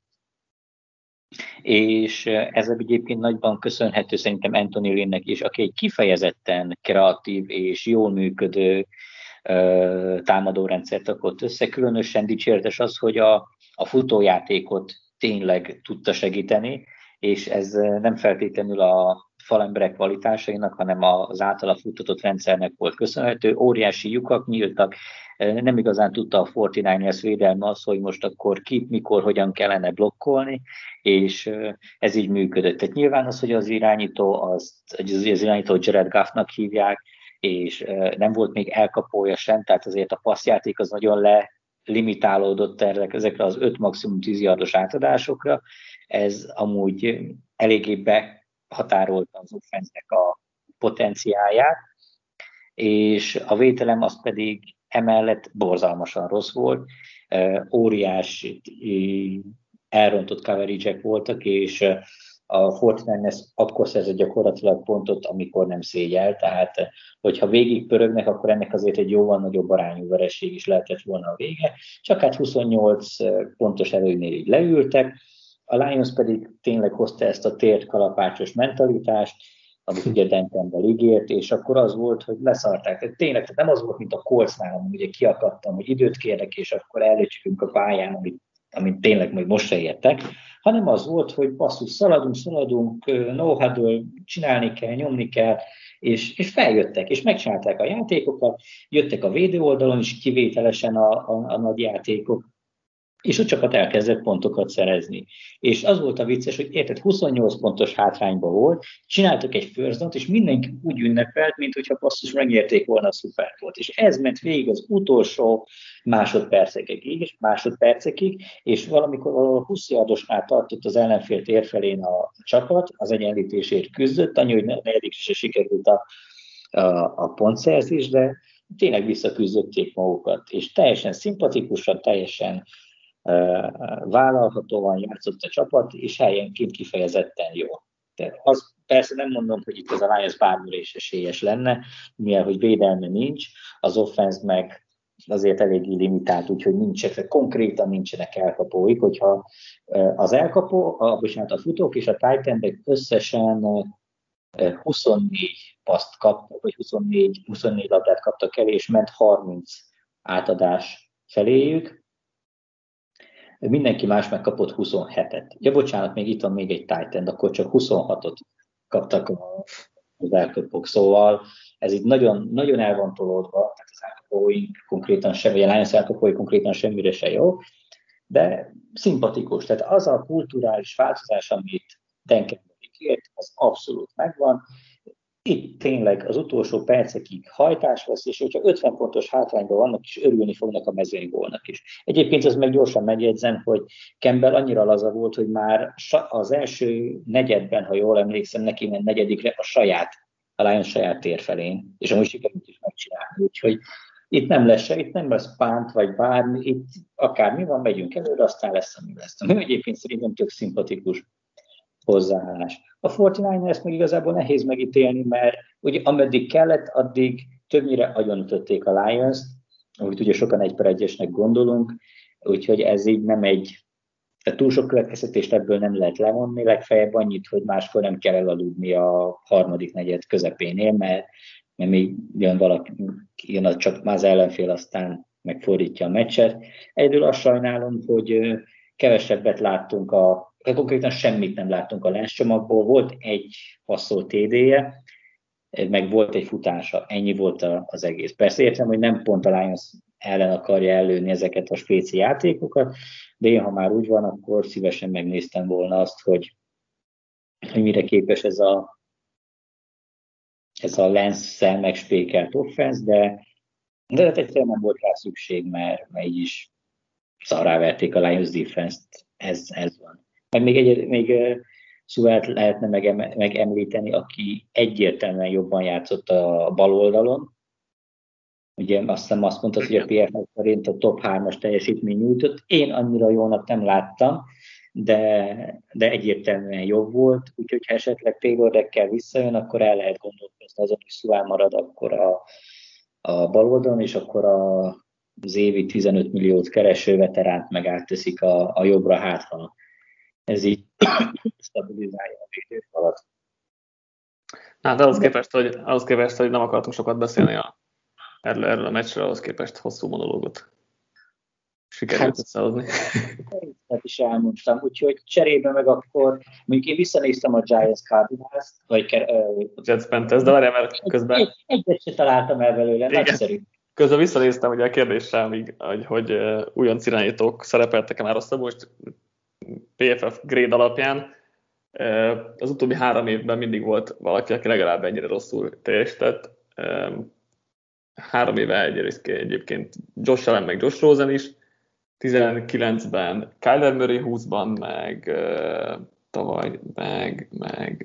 És ez egyébként nagyban köszönhető szerintem Anthony Lynnnek is, aki egy kifejezetten kreatív és jól működő támadórendszert rakott össze. Különösen dicséretes az, hogy a, a futójátékot tényleg tudta segíteni, és ez nem feltétlenül a falemberek kvalitásainak, hanem az általa futtatott rendszernek volt köszönhető. Óriási lyukak nyíltak, nem igazán tudta a negyvenkilences védelme az, hogy most akkor kit, mikor, hogyan kellene blokkolni, és ez így működött. Tehát nyilván az, hogy az irányító, az, az irányító Jared Goffnak hívják, és nem volt még elkapója sem, tehát azért a passzjáték az nagyon lelimitálódott ezekre az öt maximum tíz yardos átadásokra. Ez amúgy eléggé behatárolta az offensznek a potenciáját, és a védelem az pedig emellett borzalmasan rossz volt, óriási elrontott coverage-ek voltak, és a negyvenkilences akkor szerzett gyakorlatilag pontot, amikor nem szégyel, tehát hogyha végig pörögnek, akkor ennek azért egy jóval nagyobb arányú vereség is lehetett volna a vége, csak hát huszonnyolc pontos előnynél így leültek, a Lions pedig tényleg hozta ezt a tért kalapácsos mentalitást, amit ugye Dan Campbell ígért, és akkor az volt, hogy leszarták. Tehát tényleg tehát nem az volt, mint a Coltsnál, amit ugye kiakadtam, hogy időt kérnek, és akkor előcsükünk a pályán, amit, amit tényleg majd most se értek, hanem az volt, hogy basszus, szaladunk, szaladunk, no huddle, csinálni kell, nyomni kell, és, és feljöttek, és megcsinálták a játékokat, jöttek a védő oldalon is kivételesen a, a, a nagy játékok, és a csapat elkezdett pontokat szerezni. És az volt a vicces, hogy érted, huszonnyolc pontos hátrányban volt, csináltak egy first down-t, és mindenki úgy ünnepelt, mint hogyha basszus megnyerték volna a Super Bowl-t. És ez ment végig az utolsó másodpercekig, és másodpercekig, és valamikor valahol húsz yardosnál tartott az ellenfél tér felén a csapat, az egyenlítésért küzdött, annyi, hogy negyedik se sikerült a, a, a pontszerzés, de tényleg visszaküzdötték magukat, és teljesen szimpatikusan, teljesen vállalhatóan játszott a csapat, és helyenként kifejezetten jó. De az persze nem mondom, hogy itt az a Lions bármire is esélyes lenne, mivel hogy védelme nincs, az offense meg azért eléggé limitált, úgyhogy nincsenek, konkrétan nincsenek elkapóik, hogyha az elkapó, a, bocsánat, a futók és a tight endek összesen huszonnégy paszt kaptak, vagy huszonnégy, huszonnégy labdát kaptak el, és ment harminc átadás feléjük. Mindenki más megkapott huszonhetet. Ja, bocsánat, még itt van még egy tight end, akkor csak huszonhatot kaptak az elkapók. Szóval ez így nagyon, nagyon el van tolódva, tehát az elkapóink konkrétan semmi, a Lions elkapói konkrétan semmire se jó. de szimpatikus. Tehát az a kulturális változás, amit Dan Campbell kért, az abszolút megvan. Itt tényleg az utolsó percekig hajtás lesz, és hogyha ötven pontos hátrányban vannak, is örülni fognak a mezőnygólnak is. Egyébként az meg gyorsan megjegyzem, hogy Campbell annyira laza volt, hogy már az első negyedben, ha jól emlékszem, neki ment negyedikre a saját, a Lions saját tér felén, és amúgy sikerült is megcsinálni. Úgyhogy itt nem lesz se, itt nem lesz pánt, vagy bármi, itt akármi van, megyünk előre, aztán lesz, ami lesz. Ami egyébként szerintem tök szimpatikus hozzáállás. A negyvenkilencesnek meg igazából nehéz megítélni, mert ugye ameddig kellett, addig többnyire agyonütötték a Lions-t, amit ugye sokan egy per egyesnek gondolunk, úgyhogy ez így nem egy, tehát túl sok következtetést ebből nem lehet levonni, legfeljebb annyit, hogy máskor nem kell elaludni a harmadik negyed közepénél, mert, mert még jön valaki, jön a csak már az ellenfél, aztán megfordítja a meccset. Egyedül azt sajnálom, hogy kevesebbet láttunk a konkrétan semmit nem láttunk a Lens csomagból, volt egy passzolt té dé-je, meg volt egy futása, ennyi volt az egész. Persze értem, hogy nem pont a Lions ellen akarja előni ezeket a spéci játékokat, de én, ha már úgy van, akkor szívesen megnéztem volna azt, hogy, hogy mire képes ez a, ez a Lens-szel megspékelt offense, de, de hát egyszerűen nem volt rá szükség, mert, mert így is szarráverték a Lions defense-t, ez, ez van. Meg még, egy, még Sewellt lehetne megemlíteni, aki egyértelműen jobban játszott a bal oldalon. Ugye azt hiszem azt mondtad, hogy a pé ef ef szerint a top hármas teljesítmény nyújtott. Én annyira jónak nem láttam, de, de egyértelműen jobb volt. Úgyhogy ha esetleg Taylor-ekkel visszajön, akkor el lehet gondolkozni azon, hogy Sewell marad akkor a, a bal oldalon, és akkor a, az évi tizenöt milliót kereső veteránt meg átteszik a, a jobbra, hát ha ez így stabilizálja a védőfalat. Hát ahhoz képest, hogy, ahhoz képest, hogy nem akartunk sokat beszélni a, erről, erről a meccsről, ahhoz képest hosszú monológot sikerült hát, összehozni. Ezt is elmondtam, úgyhogy cserébe meg akkor, mondjuk én visszanéztem a Giants Cardinals, vagy uh, Jets Panthers, de várjál, mert közben... Egy, egyet se találtam el belőle, igen. Nagyszerű. Közben visszanéztem ugye a kérdésre, amíg, hogy, hogy uh, újonc irányítók szerepeltek-e már rosszabbul, most pé ef ef grade alapján. Az utóbbi három évben mindig volt valaki, aki legalább ennyire rosszul teljesített. Három éve egyébként Josh Allen meg Josh Rosen is. tizenkilencben Kyler Murray, húszban meg tavaly meg, meg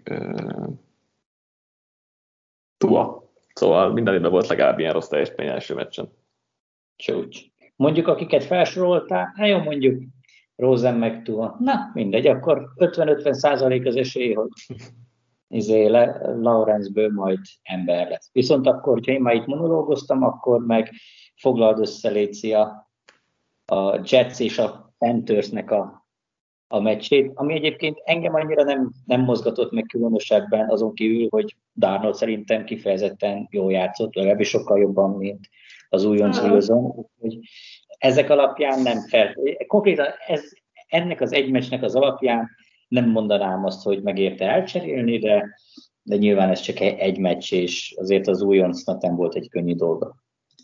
Tua. Szóval minden évben volt legalább ilyen rossz teljesítmény első meccsen. Csúcs. Mondjuk akiket felsoroltál, hát jó, mondjuk Rosen meg Tua. Na, mindegy, akkor ötven-ötven százalék az esély, hogy izé le, Lawrence-ből majd ember lesz. Viszont akkor, ha én már itt monológoztam, akkor meg foglald össze, Léci, a, a Jets és a Panthersnek a, a meccsét, ami egyébként engem annyira nem, nem mozgatott meg különösebben, azon kívül, hogy Darnold szerintem kifejezetten jól játszott, legalábbis sokkal jobban, mint az újonc Wilson. Ezek alapján nem fel. Konkrétan ez, ennek az egy meccsnek az alapján nem mondanám azt, hogy megérte elcserélni, de, de nyilván ez csak egy meccs, és azért az újoncnak nem volt egy könnyű dolga.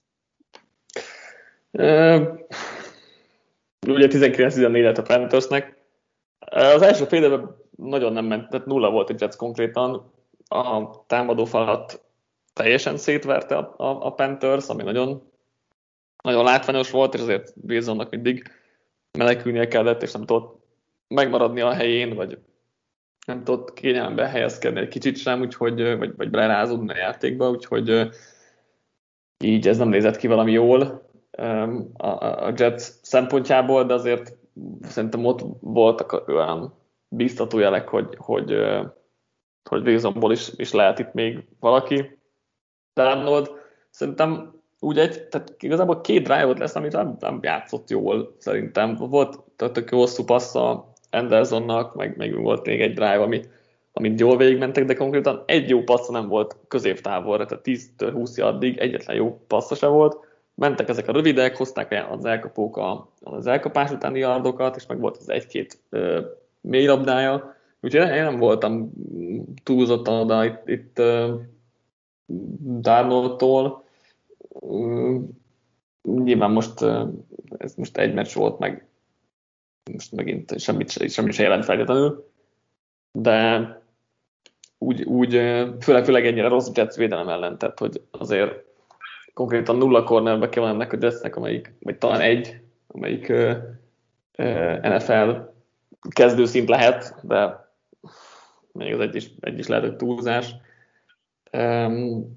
Uh, ugye tizenkilenc tizennégy lett a Panthersnek. Az első fél évben nagyon nem ment, tehát nulla volt a Jets konkrétan. A támadó falat teljesen szétverte a, a, a Panthers, ami nagyon nagyon látványos volt, és azért Wilsonnak mindig menekülnie kellett, és nem tudott megmaradni a helyén, vagy nem tudott kényelemben helyezkedni egy kicsit sem, úgyhogy, vagy, vagy belerázódni a játékba, úgyhogy így ez nem nézett ki valami jól a, a Jets szempontjából, de azért szerintem ott voltak olyan bíztató jelek, hogy, hogy, hogy Wilsonból is, is lehet itt még valaki. Darnold szerintem úgy egy, tehát igazából két drive-ot lesz, amit nem, nem játszott jól, szerintem. Volt tök jó hosszú passza Andersonnak, meg, meg volt még egy drive, ami, amit jól végigmentek, de konkrétan egy jó passza nem volt középtávolra, tehát tíztől húsz addig egyetlen jó passza se volt. Mentek ezek a rövidek, hozták az elkapók a, az elkapás utáni yardokat, és meg volt az egy-két uh, mély labdája. Úgyhogy én nem voltam túlzottan oda itt, itt uh, Darnoldtól. Uh, nyilván most uh, ez most egy meccs volt, meg most megint semmit, semmit se jelent feltétlenül, de úgy, úgy főleg, főleg ennyire rossz Jets védelem ellen, tehát hogy azért konkrétan nulla cornerback-e van ennek a Jetsnek, amelyik, vagy talán egy, amelyik uh, uh, en ef el kezdőszint lehet, de még az egy is, egy is lehet, hogy túlzás. Um,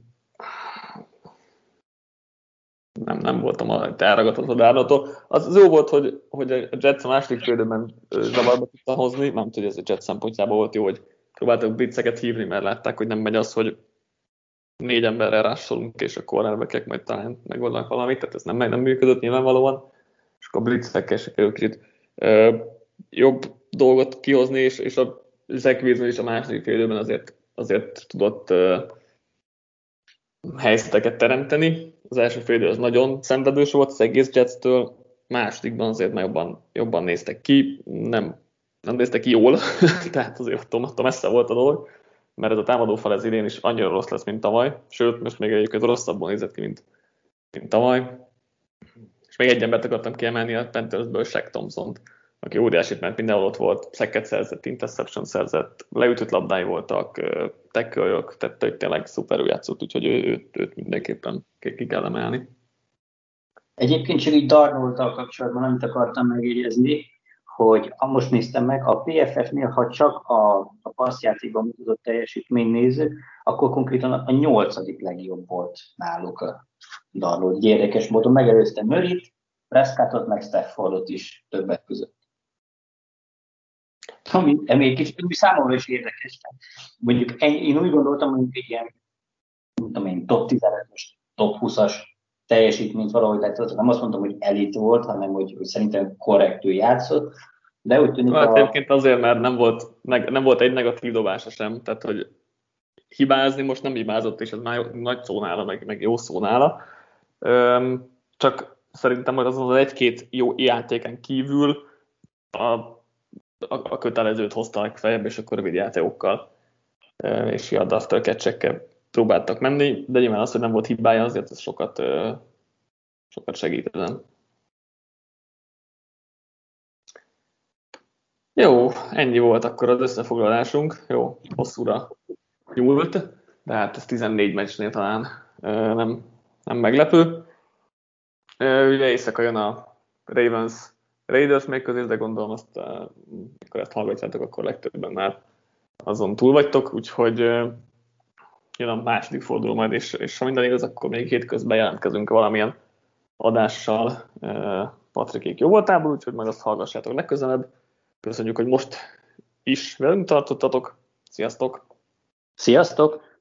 nem, nem voltam elragadott a Darnoldtól. Az, az jó volt, hogy, hogy a Jets a második félidőben zavarba tudta hozni, nem tudom, hogy ez a Jets szempontjából volt jó, hogy próbáltak blitzeket hívni, mert látták, hogy nem megy az, hogy négy emberre rásolunk, és a cornerbackek majd talán megoldanak valamit, tehát ez nem, nem működött nyilvánvalóan, és akkor a blitzekkel se kerül kicsit ö, jobb dolgot kihozni, és, és a Zach Wilson is a második félidőben azért, azért tudott ö, helyzeteket teremteni. Az első félidő az nagyon szenvedős volt az egész Jetstől, másodikban azért jobban, jobban néztek ki, nem, nem néztek ki jól, tehát azért attól messze volt a dolog, mert ez a támadófal ez idén is annyira rossz lesz, mint tavaly, sőt, most még egyébként rosszabbul nézett ki, mint, mint tavaly. És még egy embert akartam kiemelni a Panthersből, Shaq Thompsont, aki óriásit, mert mindenhol ott volt, sacket szerzett, interception szerzett, leütött labdái voltak, tackle-ok, tehát tényleg szuperül játszott, úgyhogy ő, őt, őt mindenképpen ki kell emelni. Egyébként csak így Darnoldtal kapcsolatban amit akartam megjegyezni, hogy most néztem meg, a pé ef ef-nél, ha csak a, a passzjátékban mutatott teljesítmény nézzük, akkor konkrétan a nyolcadik legjobb volt náluk a Darnold. Érdekes módon megelőzte Murrayt, Prescottot, meg Staffordot is többek között. Ami, ami egy kicsit úgy számomra is érdekes. Mondjuk én úgy gondoltam, hogy egy ilyen tudom én, top tizenötös, top húszas teljesítményt valahogy lehet, nem azt mondom, hogy elit volt, hanem hogy, hogy szerintem korrektül játszott, de úgy tűnik hát a... egyébként azért, mert nem volt, nem volt egy negatív dobása sem, tehát hogy hibázni most nem hibázott, és ez már nagy szó nála, meg, meg jó szó nála. Üm, csak szerintem az az egy-két jó játéken kívül a, a, a kötelezőt hozta legfeljebb, és akkor rövid játékokkal és fiad after catch-ekkel próbáltak menni, de nyilván az, hogy nem volt hibája, azért ez sokat, sokat segít ezen. Jó, ennyi volt akkor az összefoglalásunk. Jó, hosszúra nyúlt, de hát ez tizennégy meccsnél talán nem, nem meglepő. Ugye éjszaka jön a Ravens Raiders mérkőzés, de gondolom azt, amikor ezt hallgatjátok, akkor legtöbben már azon túl vagytok, úgyhogy jön a második forduló majd, és, és ha minden igaz, akkor még hétközben jelentkezünk valamilyen adással Patrikék jó voltából, úgyhogy majd azt hallgassátok legközelebb. Köszönjük, hogy most is velünk tartottatok. Sziasztok! Sziasztok!